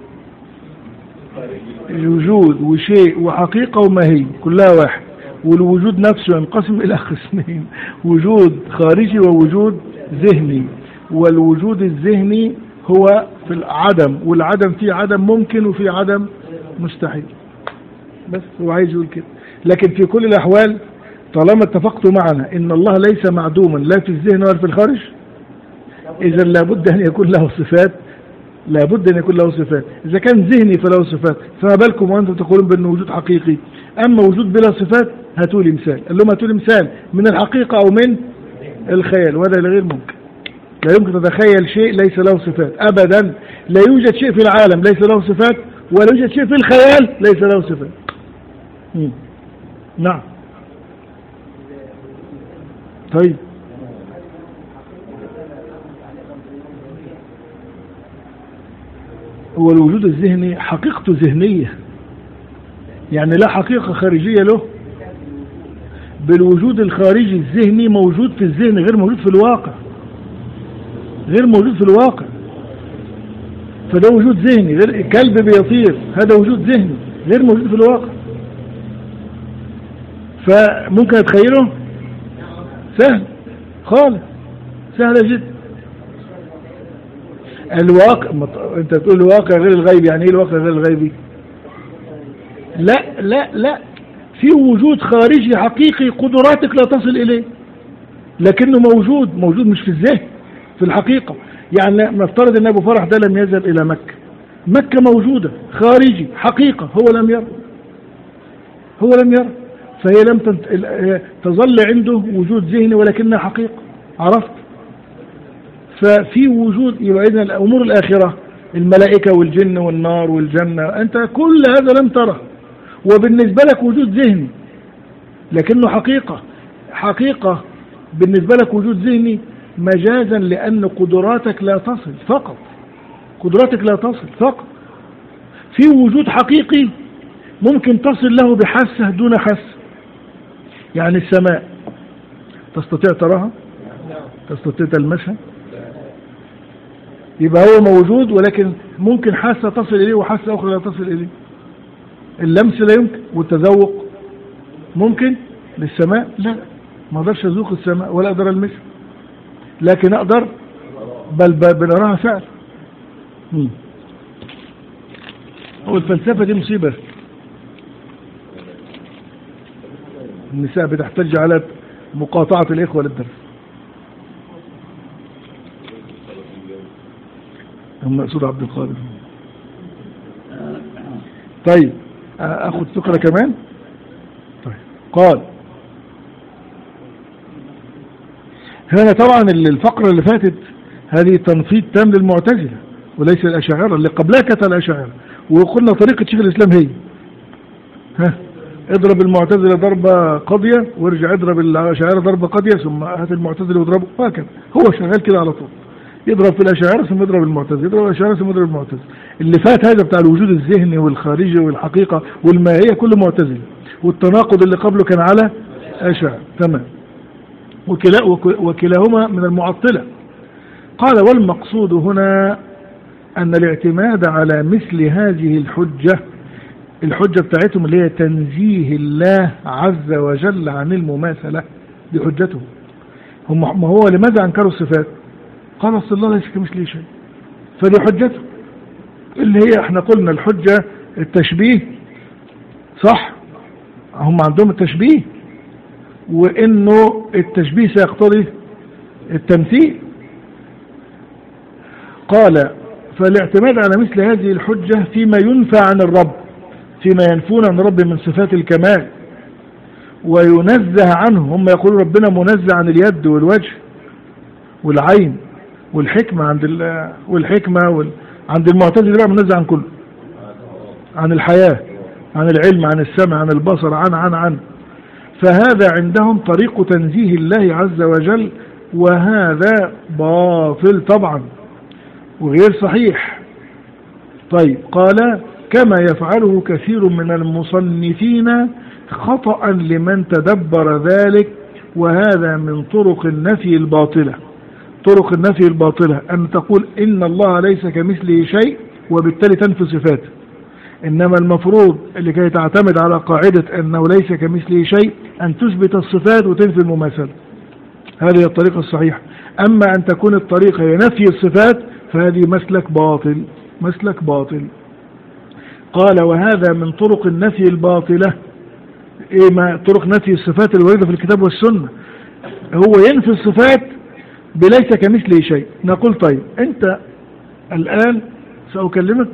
وجود وشيء وحقيقة وماهي كلها واحد. والوجود نفسه ينقسم إلى قسمين، وجود خارجي ووجود ذهني. والوجود الذهني هو في العدم، والعدم فيه عدم ممكن وفي عدم مستحيل. بس هو عايز يقول كده. لكن في كل الأحوال طالما اتفقتوا معنا إن الله ليس معدوما لا في الذهن ولا في الخارج، إذا لابد أن يكون له صفات. لابد أن يكون له صفات. إذا كان ذهني فله صفات، فما بالكم وأنتم تقولون بأنه وجود حقيقي. أما وجود بلا صفات هاتوا لي مثال. قال لهم هاتوا لي مثال من الحقيقة أو من الخيال، وهذا غير ممكن. لا يمكن تتخيل شيء ليس له صفات أبدا. لا يوجد شيء في العالم ليس له صفات، ولا يوجد شيء في الخيال ليس له صفات. مم. نعم. طيب هو الوجود الذهني حقيقته ذهنية، يعني لا حقيقة خارجية له. بالوجود الخارجي الذهني موجود في الذهن، غير موجود في الواقع. غير موجود في الواقع. فده وجود ذهني. غير كلب بيطير، هذا وجود ذهني غير موجود في الواقع. فممكن اتخيله سهل خالص، سهلة جدا. الواقع، انت تقول الواقع غير الغيبي، يعني ايه الواقع غير الغيبي؟ لا لا لا، في وجود خارجي حقيقي قدراتك لا تصل اليه، لكنه موجود. موجود مش في الذهن، في الحقيقة. يعني نفترض ان ابو فرح ده لم يذهب الى مكة. مكة موجودة خارجي حقيقة، هو لم يرى. هو لم يرى، فهي لم تظل عنده وجود ذهني ولكنها حقيقة. عرفت؟ ففي وجود. يبقى إذن الأمور الآخرة، الملائكة والجن والنار والجنة، أنت كل هذا لم تره، وبالنسبة لك وجود ذهني لكنه حقيقة. حقيقة بالنسبة لك وجود ذهني مجازا، لأن قدراتك لا تصل فقط. قدراتك لا تصل فقط. في وجود حقيقي ممكن تصل له بحاسة دون حاسة. يعني السماء تستطيع تراها؟ تستطيع تلمسها؟ يبقى هو موجود، ولكن ممكن حاسة تصل إليه وحاسة أخرى لا تصل إليه. اللمس لا يمكن، والتذوق ممكن. للسماء لا، ما أقدرش أذوق السماء ولا أقدر ألمسها، لكن أقدر بل بنراها فعلا. هو الفلسفة دي مصيبة. النساء بتحتج على مقاطعة الإخوة للدرس. هم مقصود عبد القادر. طيب أخذ فكرة كمان. طيب قال هنا طبعا الفقرة اللي فاتت هذه تنفيذ تام للمعتزلة وليس الأشاعرة. اللي قبلها كانت الأشاعرة، وقلنا طريقة شيخ الإسلام هي ها اضرب المعتزلة ضربة قاضية وارجع اضرب الأشاعرة ضربة قاضية ثم هات المعتزلة واضربه، هكذا هو شغال كده على طول، يضرب في الأشاعرة ثم يضرب المعتزلة، يضرب الأشاعرة ثم يضرب المعتزلة. اللي فات هذا بتاع الوجود الذهني والخارجي والحقيقة والماهية كله معتزلة، والتناقض اللي قبله كان على أشاعرة. تمام. وكلا وكلاهما من المعطلة. قال والمقصود هنا أن الاعتماد على مثل هذه الحجة، الحجة بتاعتهم اللي هي تنزيه الله عز وجل عن المماثلة، دي حجته هم. ما هو لماذا أنكروا الصفات؟ قال أصل الله ليس كمثله شيء، فدي حجته اللي هي احنا قلنا الحجة التشبيه، صح؟ هم عندهم التشبيه، وإنه التشبيه سيقتضي التمثيل. قال فالاعتماد على مثل هذه الحجة فيما ينفى عن الرب، فيما ينفون عن الرب من صفات الكمال وينزه عنه. هم يقولون ربنا منزه عن اليد والوجه والعين والحكمة عند والحكمة وال... عند المعتزلة بقى منزه عن كله، عن الحياة، عن العلم، عن السمع، عن البصر، عن عن عن فهذا عندهم طريق تنزيه الله عز وجل، وهذا باطل طبعا وغير صحيح. طيب قال كما يفعله كثير من المصنفين خطأ لمن تدبر ذلك، وهذا من طرق النفي الباطلة. طرق النفي الباطلة أن تقول إن الله ليس كمثله شيء وبالتالي تنفي صفاته، إنما المفروض اللي كي تعتمد على قاعدة أنه ليس كمثله شيء أن تثبت الصفات وتنفي المماثلة. هذه الطريقة الصحيحة. أما أن تكون الطريقة هي نفي الصفات فهذه مسلك باطل، مسلك باطل. قال وهذا من طرق النفي الباطلة. إيه ما طرق نفي الصفات الواردة في الكتاب والسنة؟ هو ينفي الصفات بليس كمثله شيء. نقول طيب أنت الآن سأكلمك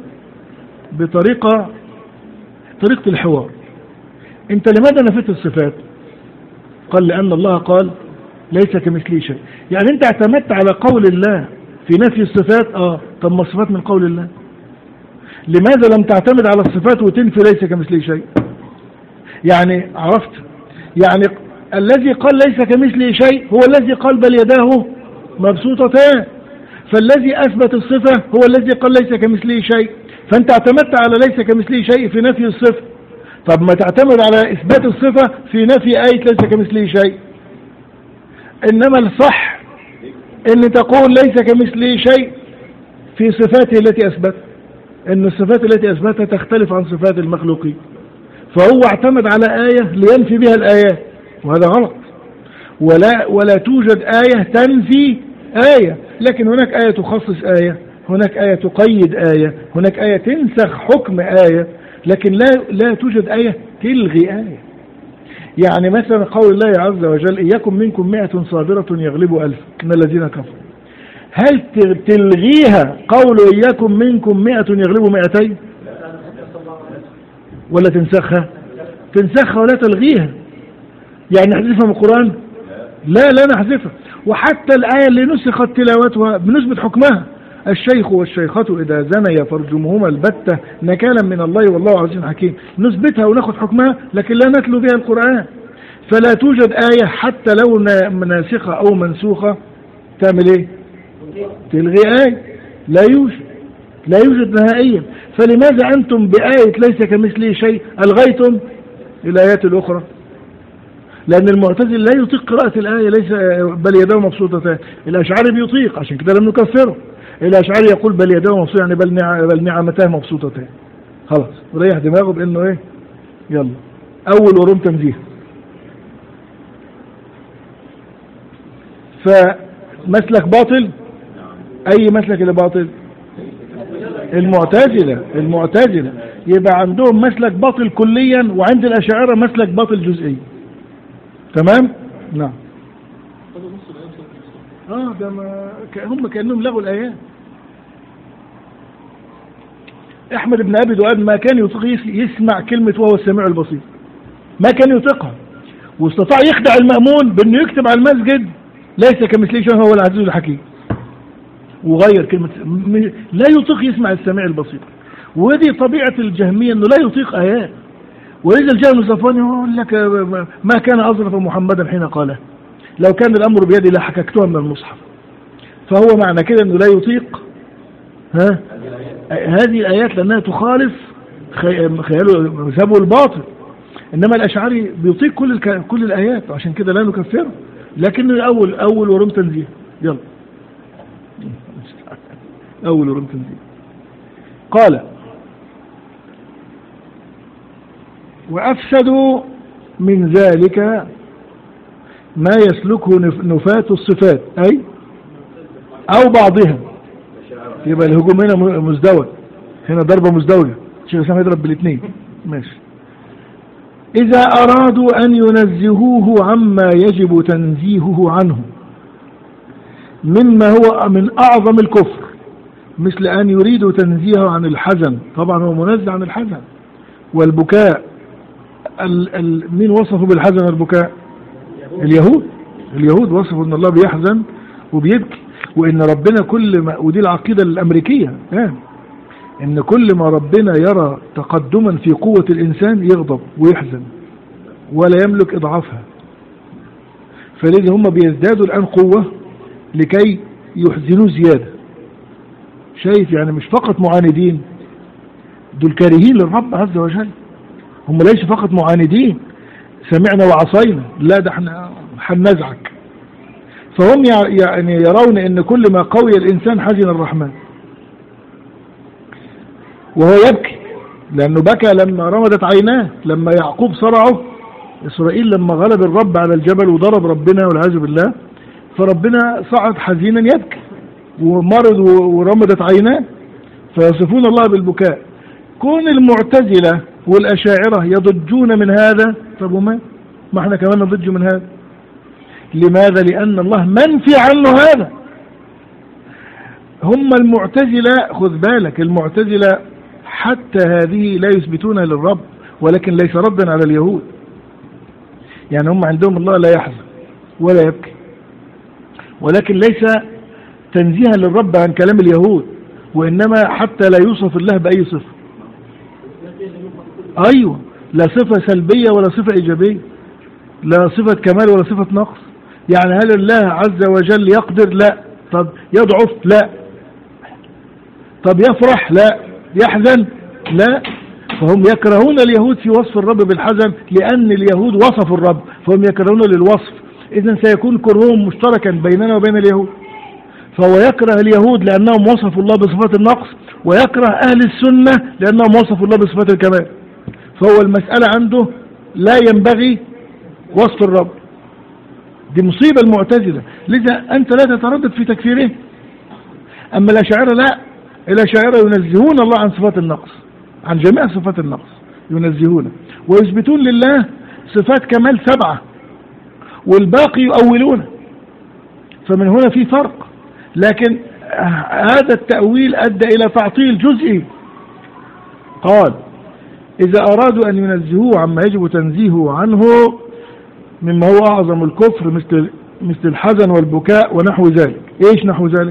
بطريقة طريقة الحوار. أنت لماذا نفيت الصفات؟ قال لأن الله قال ليس كمثله شيء. يعني أنت اعتمدت على قول الله في نفي الصفات. آه طب ما الصفات من قول الله، لماذا لم تعتمد على الصفات وتنفي ليس كمثله شيء؟ يعني عرفت؟ يعني الذي قال ليس كمثله شيء هو الذي قال بل يداه مبسوطتان، فالذي أثبت الصفة هو الذي قال ليس كمثله شيء، فأنت اعتمدت على ليس كمثله شيء في نفي الصفة. طب ما تعتمد على إثبات الصفة في نفي آية ليس كمثله شيء. إنما الصح إن تقول ليس كمثله شيء في صفاته التي أثبت، إن الصفات التي أثبتها تختلف عن صفات المخلوقين، فهو اعتمد على آية لينفي بها الآيات، وهذا غلط. ولا ولا توجد آية تنفي آية، لكن هناك آية تخصص آية، هناك آية تقيد آية، هناك آية تنسخ حكم آية، لكن لا لا توجد آية تلغي آية. يعني مثلا قول الله عز وجل إن يكن منكم مئة صابرة يغلبوا ألف من الذين كفروا، هل تلغيها قول إن يكن منكم مئة يغلبوا مئتين ولا تنسخها؟ تنسخها ولا تلغيها. يعني نحذفها من القرآن؟ لا لا نحذفها. وحتى الآية اللي نسخت تلاوتها بنثبت حكمها، الشيخ والشيخة إذا زنيا فارجموهما البتة نكالا من الله والله عزيز حكيم، نثبتها وناخذ حكمها لكن لا نتلو بها القرآن. فلا توجد آية حتى لو ناسخة أو منسوخة تعمل إيه؟ تلغي آية. لا يوجد، لا يوجد نهائيا. فلماذا أنتم بآية ليس كمثله شيء ألغيتم الآيات الأخرى؟ لأن المعتزل لا يطيق قراءة الآية ليس بل يداه مبسوطتان، الأشعري بيطيق، عشان كده لم نكفره. الأشعري يقول بل يداه مبسوطتان، يعني بل نع... بل نعمتاه مبسوطتان. خلاص وريح دماغه بأنه إيه؟ يلا أول ورم تنزيه. فمسلك باطل. أي مسلك اللي باطل؟ المعتزلة. المعتزلة يبقى عندهم مسلك باطل كليا، وعند الأشاعرة مسلك باطل جزئي. تمام؟ نعم. اه ده ما هم كأنهم لغوا الآيات. أحمد بن أبي دؤاد ما كان يطيق يسمع كلمة وهو السميع البصير، ما كان يطيقها، واستطاع يخدع المأمون بأنه يكتب على المسجد ليس كمثله شيء هو العزيز الحكيم، وغير كلمة. لا يطيق يسمع السميع البصير. ودي طبيعة الجهمية، أنه لا يطيق آيات، ولذا الجهم الصفواني يقول لك ما كان أظرف محمدا حين قاله، لو كان الأمر بيدي لحككتها من المصحف. فهو معنى كده أنه لا يطيق ها هذه الآيات لأنها تخالف خياله مذهبه الباطل. إنما الأشعري بيطيق كل الك... كل الآيات، وعشان كده لا نكفره، لكنه أول أول ورم تنزيه. يلا أول ورم تنزيه. قال وأفسدوا من ذلك ما يسلكه نفاة الصفات، أي أو بعضها. يبقى الهجوم هنا مزدوج، هنا ضربة مزدوجة، الشيخ الإسلام يضرب بالاثنين. ماشي. إذا أرادوا أن ينزهوه عما يجب تنزيهه عنه مما هو من أعظم الكفر، مثل أن يريدوا تنزيهه عن الحزن، طبعا هو منزه عن الحزن والبكاء. ال ال مين وصفوا بالحزن والبكاء؟ اليهود. اليهود وصفوا أن الله بيحزن وبيبكي، وإن ربنا كل ما، ودي العقيدة الأمريكية يعني، إن كل ما ربنا يرى تقدما في قوة الإنسان يغضب ويحزن ولا يملك إضعافها. فلذا هم بيزدادوا الآن قوة لكي يحزنوا زيادة. شايف يعني مش فقط معاندين، دول كارهين للرب عز وجل. هم ليس فقط معاندين سمعنا وعصينا، لا ده احنا هننزعك. فهم يعني يرون ان كل ما قوي الانسان حزن الرحمن، وهو يبكي لانه بكى لما رمدت عيناه، لما يعقوب صرعه اسرائيل، لما غلب الرب على الجبل وضرب ربنا والعياذ بالله، فربنا صعد حزينا يبكي ومرض ورمدت عيناه، فيصفون الله بالبكاء. كون المعتزلة والأشاعرة يضجون من هذا، طب وما ما احنا كمان نضج من هذا. لماذا؟ لأن الله منفي عنه هذا. هم المعتزلة، خذ بالك، المعتزلة حتى هذه لا يثبتونها للرب، ولكن ليس ردا على اليهود. يعني هم عندهم الله لا يحزن ولا يبكي، ولكن ليس تنزيها للرب عن كلام اليهود، وإنما حتى لا يوصف الله بأي صفة. أيوة، لا صفة سلبية ولا صفة إيجابية، لا صفة كمال ولا صفة نقص. يعني هل الله عز وجل يقدر؟ لا. طب يضعف؟ لا. طب يفرح؟ لا. يحزن؟ لا. فهم يكرهون اليهود في وصف الرب بالحزن، لأن اليهود وصفوا الرب، فهم يكرهون للوصف. إذن سيكون كرههم مشتركا بيننا وبين اليهود. فهو يكره اليهود لأنهم وصفوا الله بصفات النقص، ويكره أهل السنة لأنهم وصفوا الله بصفات الكمال. فهو المسألة عنده لا ينبغي وصف الرب. دي مصيبة المعتزلة، لذا أنت لا تتردد في تكفيره. أما الأشاعرة لا، الأشاعرة ينزهون الله عن صفات النقص، عن جميع صفات النقص ينزهونه، ويثبتون لله صفات كمال سبعة، والباقي يؤولونه. فمن هنا في فرق. لكن هذا التأويل أدى إلى تعطيل جزئي. قال إذا أرادوا أن ينزهوه عما يجب تنزيهه عنه مما هو أعظم الكفر، مثل مثل الحزن والبكاء ونحو ذلك. إيش نحو ذلك؟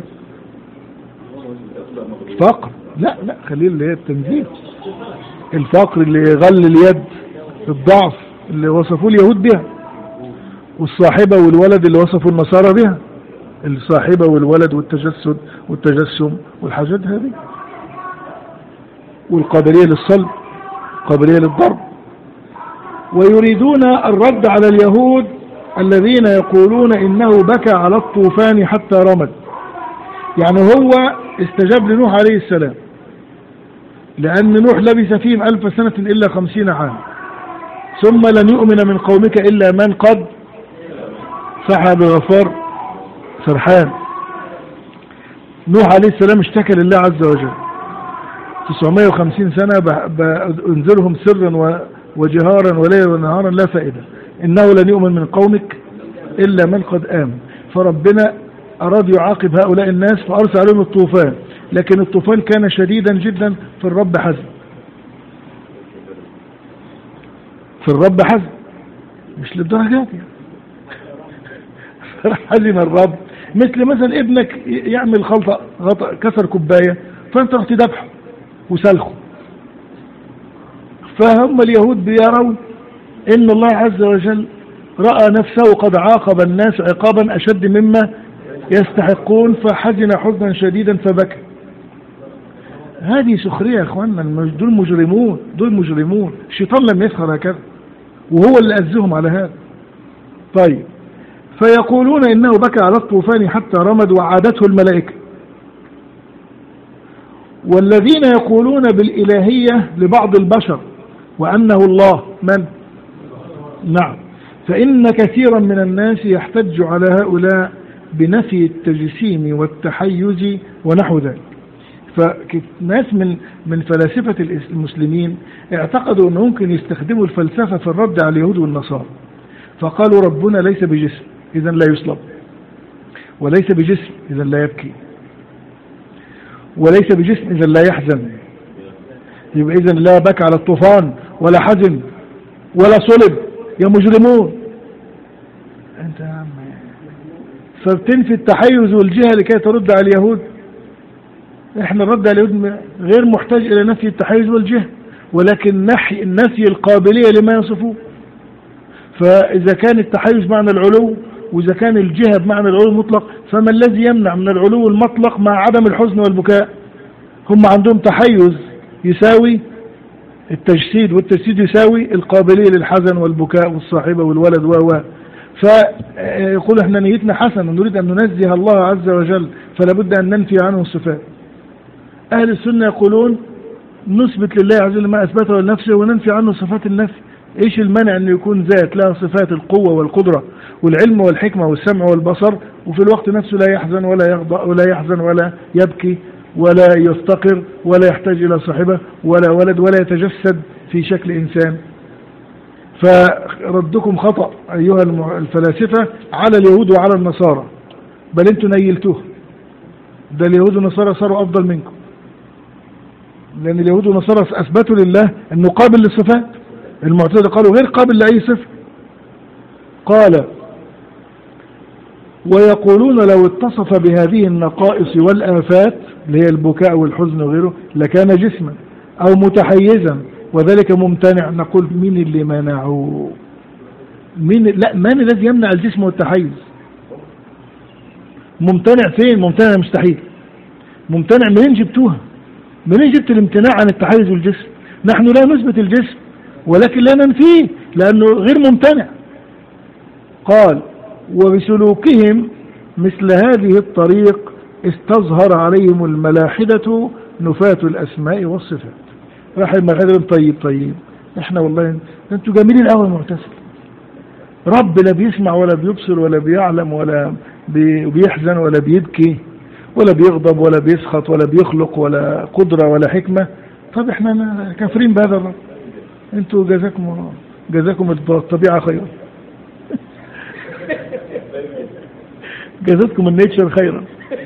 الفقر؟ لا لا، خليه اللي هي التنزيه. الفقر اللي يغل اليد، الضعف اللي وصفوا اليهود بها، والصاحبة والولد اللي وصفوا النصارى بها، الصاحبة والولد والتجسد والتجسم والحاجات هذه، والقابلية للصلب، قابلية للضرب. ويريدون الرد على اليهود الذين يقولون إنه بكى على الطوفان حتى رمد. يعني هو استجاب لنوح عليه السلام، لأن نوح لبث فيهم ألف سنة إلا خمسين عام، ثم لن يؤمن من قومك إلا من قد سعى بغفار سرحان. نوح عليه السلام اشتكى لله عز وجل تسعمائة وخمسين سنة بأنذرهم سرا وجهارا وليلا ونهارا لا فائدة، إنه لن يؤمن من قومك إلا من قد آمن. فربنا أراد يعاقب هؤلاء الناس فأرسل عليهم الطوفان، لكن الطوفان كان شديدا جدا، في الرب حزن، في الرب حزن مش للدرجات يعني. حزن الرب، مثل مثلا ابنك يعمل خلطة غطأ كسر كوباية، فانت رحت دبحه وسلخه، فهم اليهود بيرون إن الله عز وجل رأى نفسه قد عاقب الناس عقابا أشد مما يستحقون، فحزن حزنا شديدا فبكى. هذه سخرية يا أخواننا، دول مجرمون، دول مجرمون. الشيطان لم يسخر هكذا، وهو اللي أزهم على هذا. طيب، فيقولون إنه بكى على الطوفان حتى رمد وعادته الملائكة. والذين يقولون بالإلهية لبعض البشر وأنه الله من؟ نعم. فإن كثيرا من الناس يحتج على هؤلاء بنفي التجسيم والتحيز ونحو ذلك. فناس من من فلاسفة المسلمين اعتقدوا أنه ممكن يستخدموا الفلسفة في الرد على اليهود والنصارى، فقالوا ربنا ليس بجسم إذن لا يصلب، وليس بجسم إذن لا يبكي، وليس بجسم إذن لا يحزن، يبقى إذن لا بكى على الطوفان ولا حزن ولا صلب. يا مجرمون أنت يا عم، فبتنفي التحيز والجهة لكي ترد على اليهود. احنا الرد على اليهود غير محتاج إلى نفي التحيز والجهة، ولكن نحي نفي القابلية لما يصفوه. فإذا كان التحيز معنى العلو، وإذا كان الجهة بمعنى العلو المطلق، فما الذي يمنع من العلو المطلق مع عدم الحزن والبكاء؟ هم عندهم تحيز يساوي التجسيد، والتجسيد يساوي القابلية للحزن والبكاء والصاحبة والولد و فيقول احنا نيتنا حسنة، نريد أن ننزه الله عز وجل، فلا بد أن ننفي عنه الصفات. أهل السنة يقولون نثبت لله عز وجل ما أثبته لنفسه وننفي عنه صفات النفي. إيش المانع أن يكون ذات لها صفات القوة والقدرة والعلم والحكمة والسمع والبصر، وفي الوقت نفسه لا يحزن ولا يغضب ولا يحزن ولا يبكي ولا يفتقر ولا يحتاج إلى صاحبه ولا ولد ولا يتجسد في شكل إنسان؟ فردكم خطأ أيها الفلاسفة على اليهود وعلى النصارى، بل أنتم نيلتوه. ده اليهود والنصارى صاروا أفضل منكم، لأن اليهود والنصارى أثبتوا لله أنه قابل للصفات، المعتزلة قالوا غير قابل لأي صفة. قال ويقولون لو اتصف بهذه النقائص والآفات اللي هي البكاء والحزن وغيره لكان جسما أو متحيزا وذلك ممتنع. نقول مين اللي منعه؟ مين؟ لا، من الذي يمنع الجسم والتحيز؟ ممتنع فين؟ ممتنع مستحيل. ممتنع منين جبتوها؟ منين جبت الامتناع عن التحيز والجسم؟ نحن لا نثبت الجسم ولكن لا ننفيه لأنه غير ممتنع. قال وبسلوكهم مثل هذه الطريق استظهر عليهم الملاحدة نفاة الأسماء والصفات. راح الملاحدة طيب طيب احنا والله انتوا جميلين قوي معتزلة، رب لا بيسمع ولا بيبصر ولا بيعلم ولا بيحزن ولا بيبكي ولا بيغضب ولا بيسخط ولا بيخلق ولا قدرة ولا حكمة. طب احنا كافرين بهذا الرب، انتوا جزاكم جزاكم الطبيعة خيرا جزتكم النيتشر خيرا.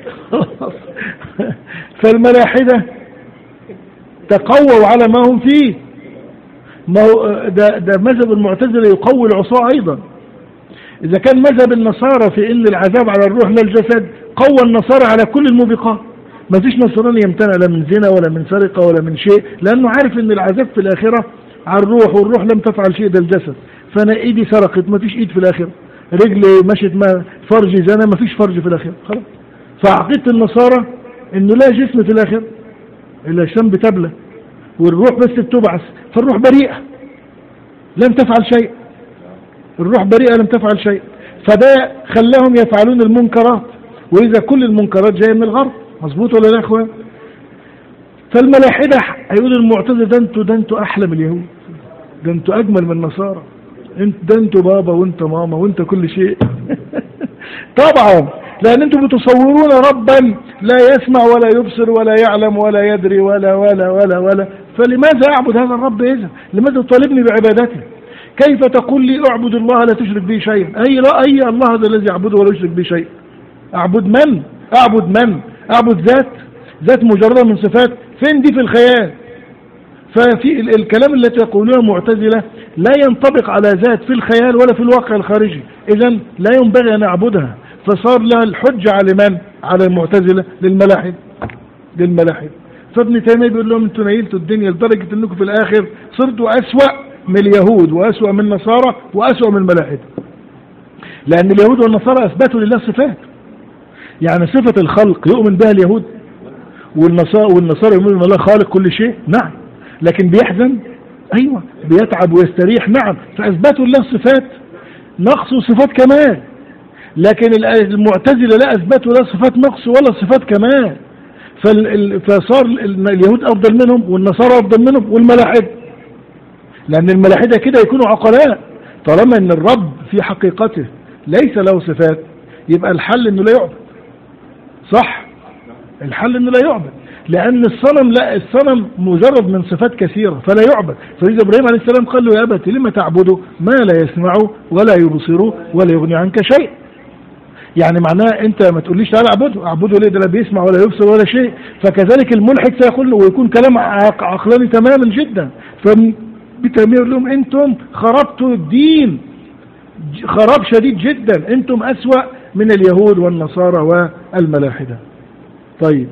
فالملاحدة تقووا على ما هم فيه. ما هو ده, ده مذهب المعتزلة يقوي العصاة أيضا. إذا كان مذهب النصارى في إن العذاب على الروح لا الجسد، قوى النصارى على كل الموبقات. ما فيش نصراني يمتنع لا من زنا ولا من سرقة ولا من شيء، لأنه عارف إن العذاب في الآخرة على الروح، والروح لم تفعل شيء ده الجسد. فأنا إيدي سرقت، ما فيش إيد في الآخرة، رجلي مشت، ما فرجي زنا، ما فيش فرج في الآخرة خلاص. فعقيدة النصارى إنه لا جسم في الآخرة، الأجسام بتبلى والروح بس بتبعث، فالروح بريئة لم تفعل شيء، الروح بريئة لم تفعل شيء. فده خلاهم يفعلون المنكرات، وإذا كل المنكرات جاية من الغرب. مظبوط ولا لا يا اخوان؟ فالملاحدة هيقول المعتزلة ده انتوا ده انتوا أحلى من اليهود، ده انتوا أجمل من النصارى، انت ده انتوا بابا وانت ماما وانت كل شيء. طبعا لأن انتوا بتصورون ربا لا يسمع ولا يبصر ولا يعلم ولا يدري ولا ولا ولا ولا فلماذا أعبد هذا الرب إذا؟ لماذا تطالبني بعبادته؟ كيف تقول لي أعبد الله لا تشرك به شيئا؟ أي رأي الله هذا الذي أعبده ولا يشرك به شيئا؟ أعبد من؟ أعبد من؟ أعبد ذات ذات مجردة من صفات؟ فين دي في الخيال؟ ففي الكلام التي يقولونه معتزلة لا ينطبق على ذات في الخيال ولا في الواقع الخارجي، إذن لا ينبغي أن أعبدها. فصار لها الحجة على من؟ على المعتزلة، للملاحد للملاحد فابن تيمية بيقول لهم انتوا نيلتوا الدنيا لدرجة انكم في الاخر صرتوا اسوأ من اليهود واسوأ من النصارى واسوأ من الملاحدة، لان اليهود والنصارى اثبتوا لله صفات. يعني صفة الخلق يؤمن بها اليهود والنصارى والنصارى يؤمنون ان الله خالق كل شيء، نعم، لكن بيحزن، ايوه، بيتعب ويستريح، نعم، فاثبتوا لله صفات نقص وصفات كمال. لكن المعتزلة لا اثبتوا لا صفات نقص ولا صفات كمال، فصار اليهود افضل منهم والنصارى افضل منهم والملاحدة، لان الملاحدة كده يكونوا عقلاء. طالما ان الرب في حقيقته ليس له صفات يبقى الحل انه لا يعبد، صح؟ الحل انه لا يعبد، لان الصنم لا الصنم مجرد من صفات كثيرة فلا يعبد. فإذا ابراهيم عليه السلام قال له يا أبت لما تعبده ما لا يسمع ولا يبصر ولا يغني عنك شيء، يعني معناه انت ما تقوليش تعالى اعبده، اعبده ليه؟ ده لا بيسمع ولا يبصر ولا شيء. فكذلك الملحد سيقول ويكون كلام عقلاني تماما جدا. فبتيمية يقول لهم انتم خربتوا الدين خراب شديد جدا، انتم اسوأ من اليهود والنصارى والملاحدة. طيب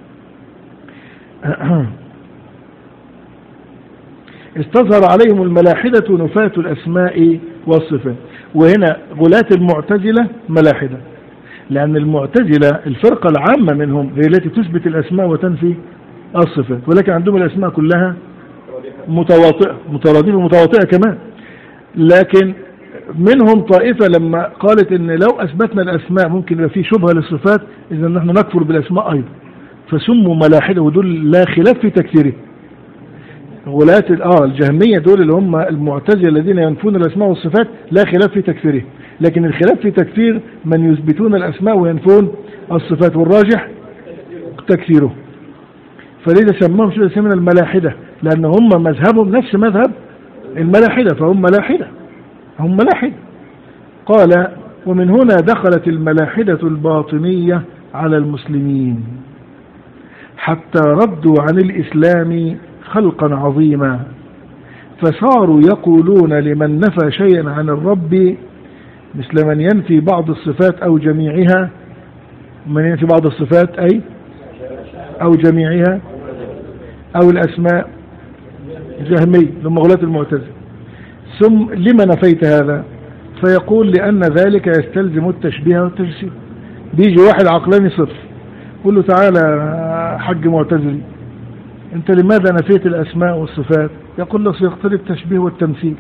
استظهر عليهم الملاحدة نفاة الأسماء والصفات. وهنا غلاة المعتزلة ملاحدة، لأن المعتزلة الفرقة العامة منهم هي التي تثبت الأسماء وتنفي الصفات، ولكن عندهم الأسماء كلها متواطئة مترادفة متواطئة كمان. لكن منهم طائفة لما قالت إن لو أثبتنا الأسماء ممكن يبقى في شبهة للصفات، إذا نحن نكفر بالأسماء أيضا، فسموا ملاحدة، ودول لا خلاف في تكفيره. غلاة اه الجهمية دول اللي هم المعتزلة الذين ينفون الأسماء والصفات لا خلاف في تكفيره، لكن الخلاف في تكفير من يثبتون الأسماء وينفون الصفات، والراجح تكفيره. فلذا سموهم شو اسمنا الملاحدة، لأن هم مذهبهم نفس مذهب الملاحدة، فهم ملاحدة هم ملاحدة. قال ومن هنا دخلت الملاحدة الباطنية على المسلمين حتى ردوا عن الإسلام خلقا عظيما، فصاروا يقولون لمن نفى شيئا عن الرب مثل من ينفي بعض الصفات أو جميعها، من ينفي بعض الصفات أي أو جميعها أو الأسماء، جهمي لما غلاة المعتزلة. ثم لما نفيت هذا؟ فيقول لأن ذلك يستلزم التشبيه والتجسيم. بيجي واحد عقلاني صفر يقول له تعالى حج معتزلي انت لماذا نفيت الأسماء والصفات؟ يقول له سيقتضي التشبيه والتمثيل.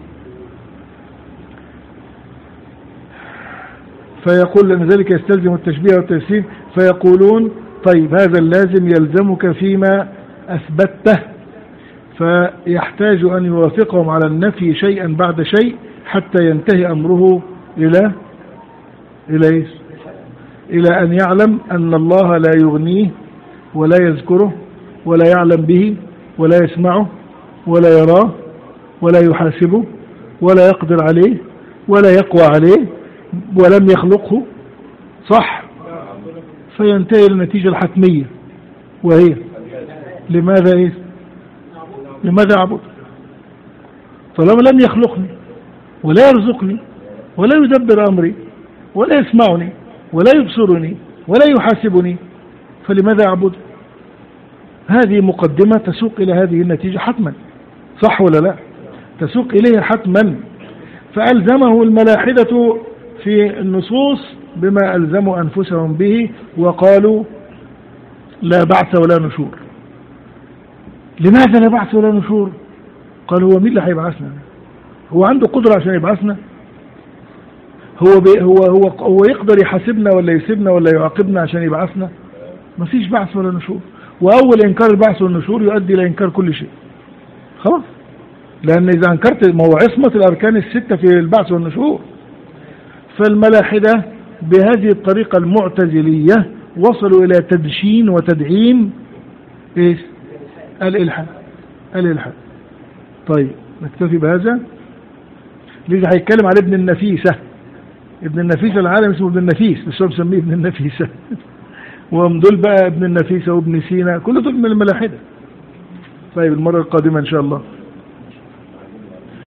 فيقول لأن ذلك يستلزم التشبيه والتمثيل، فيقولون طيب هذا اللازم يلزمك فيما أثبته، فيحتاج أن يوافقهم على النفي شيئا بعد شيء حتى ينتهي أمره إلى إلى إلى أن يعلم أن الله لا يغنيه ولا يذكره ولا يعلم به ولا يسمعه ولا يراه ولا يحاسبه ولا يقدر عليه ولا يقوى عليه ولم يخلقه، صح؟ فينتهي النتيجة الحتمية، وهي لماذا إيه؟ لماذا أعبد؟ طالما لم يخلقني ولا يرزقني ولا يدبر أمري ولا يسمعني ولا يبصرني ولا يحاسبني فلماذا أعبد؟ هذه مقدمة تسوق إلى هذه النتيجة حتما، صح ولا لا؟ تسوق إليها حتما. فألزمه الملاحدة في النصوص بما ألزموا أنفسهم به وقالوا لا بعث ولا نشور. لماذا لا بعث ولا نشور؟ قال هو مين اللي هيبعثنا؟ هو عنده قدرة عشان يبعثنا؟ هو بي هو هو هو يقدر يحاسبنا ولا يسيبنا ولا يعاقبنا عشان يبعثنا؟ ما فيش بعث ولا نشور. وأول إنكار البعث والنشور يؤدي إلى إنكار كل شيء، خلاص. لأن إذا أنكرت ما هو عصمة الأركان الستة في البعث والنشور. فالملاحدة بهذه الطريقة المعتزلية وصلوا إلى تدشين وتدعيم إيش؟ الإلحاد. الإلحاد. طيب نكتفي بهذا. لذا هيتكلم على ابن النفيسة. ابن النفيسة العالم اسمه ابن النفيس بس هو مسميه ابن النفيسة. وهم دول بقى ابن النفيسة وابن سينا كل دول من الملاحدة. طيب المرة القادمة إن شاء الله.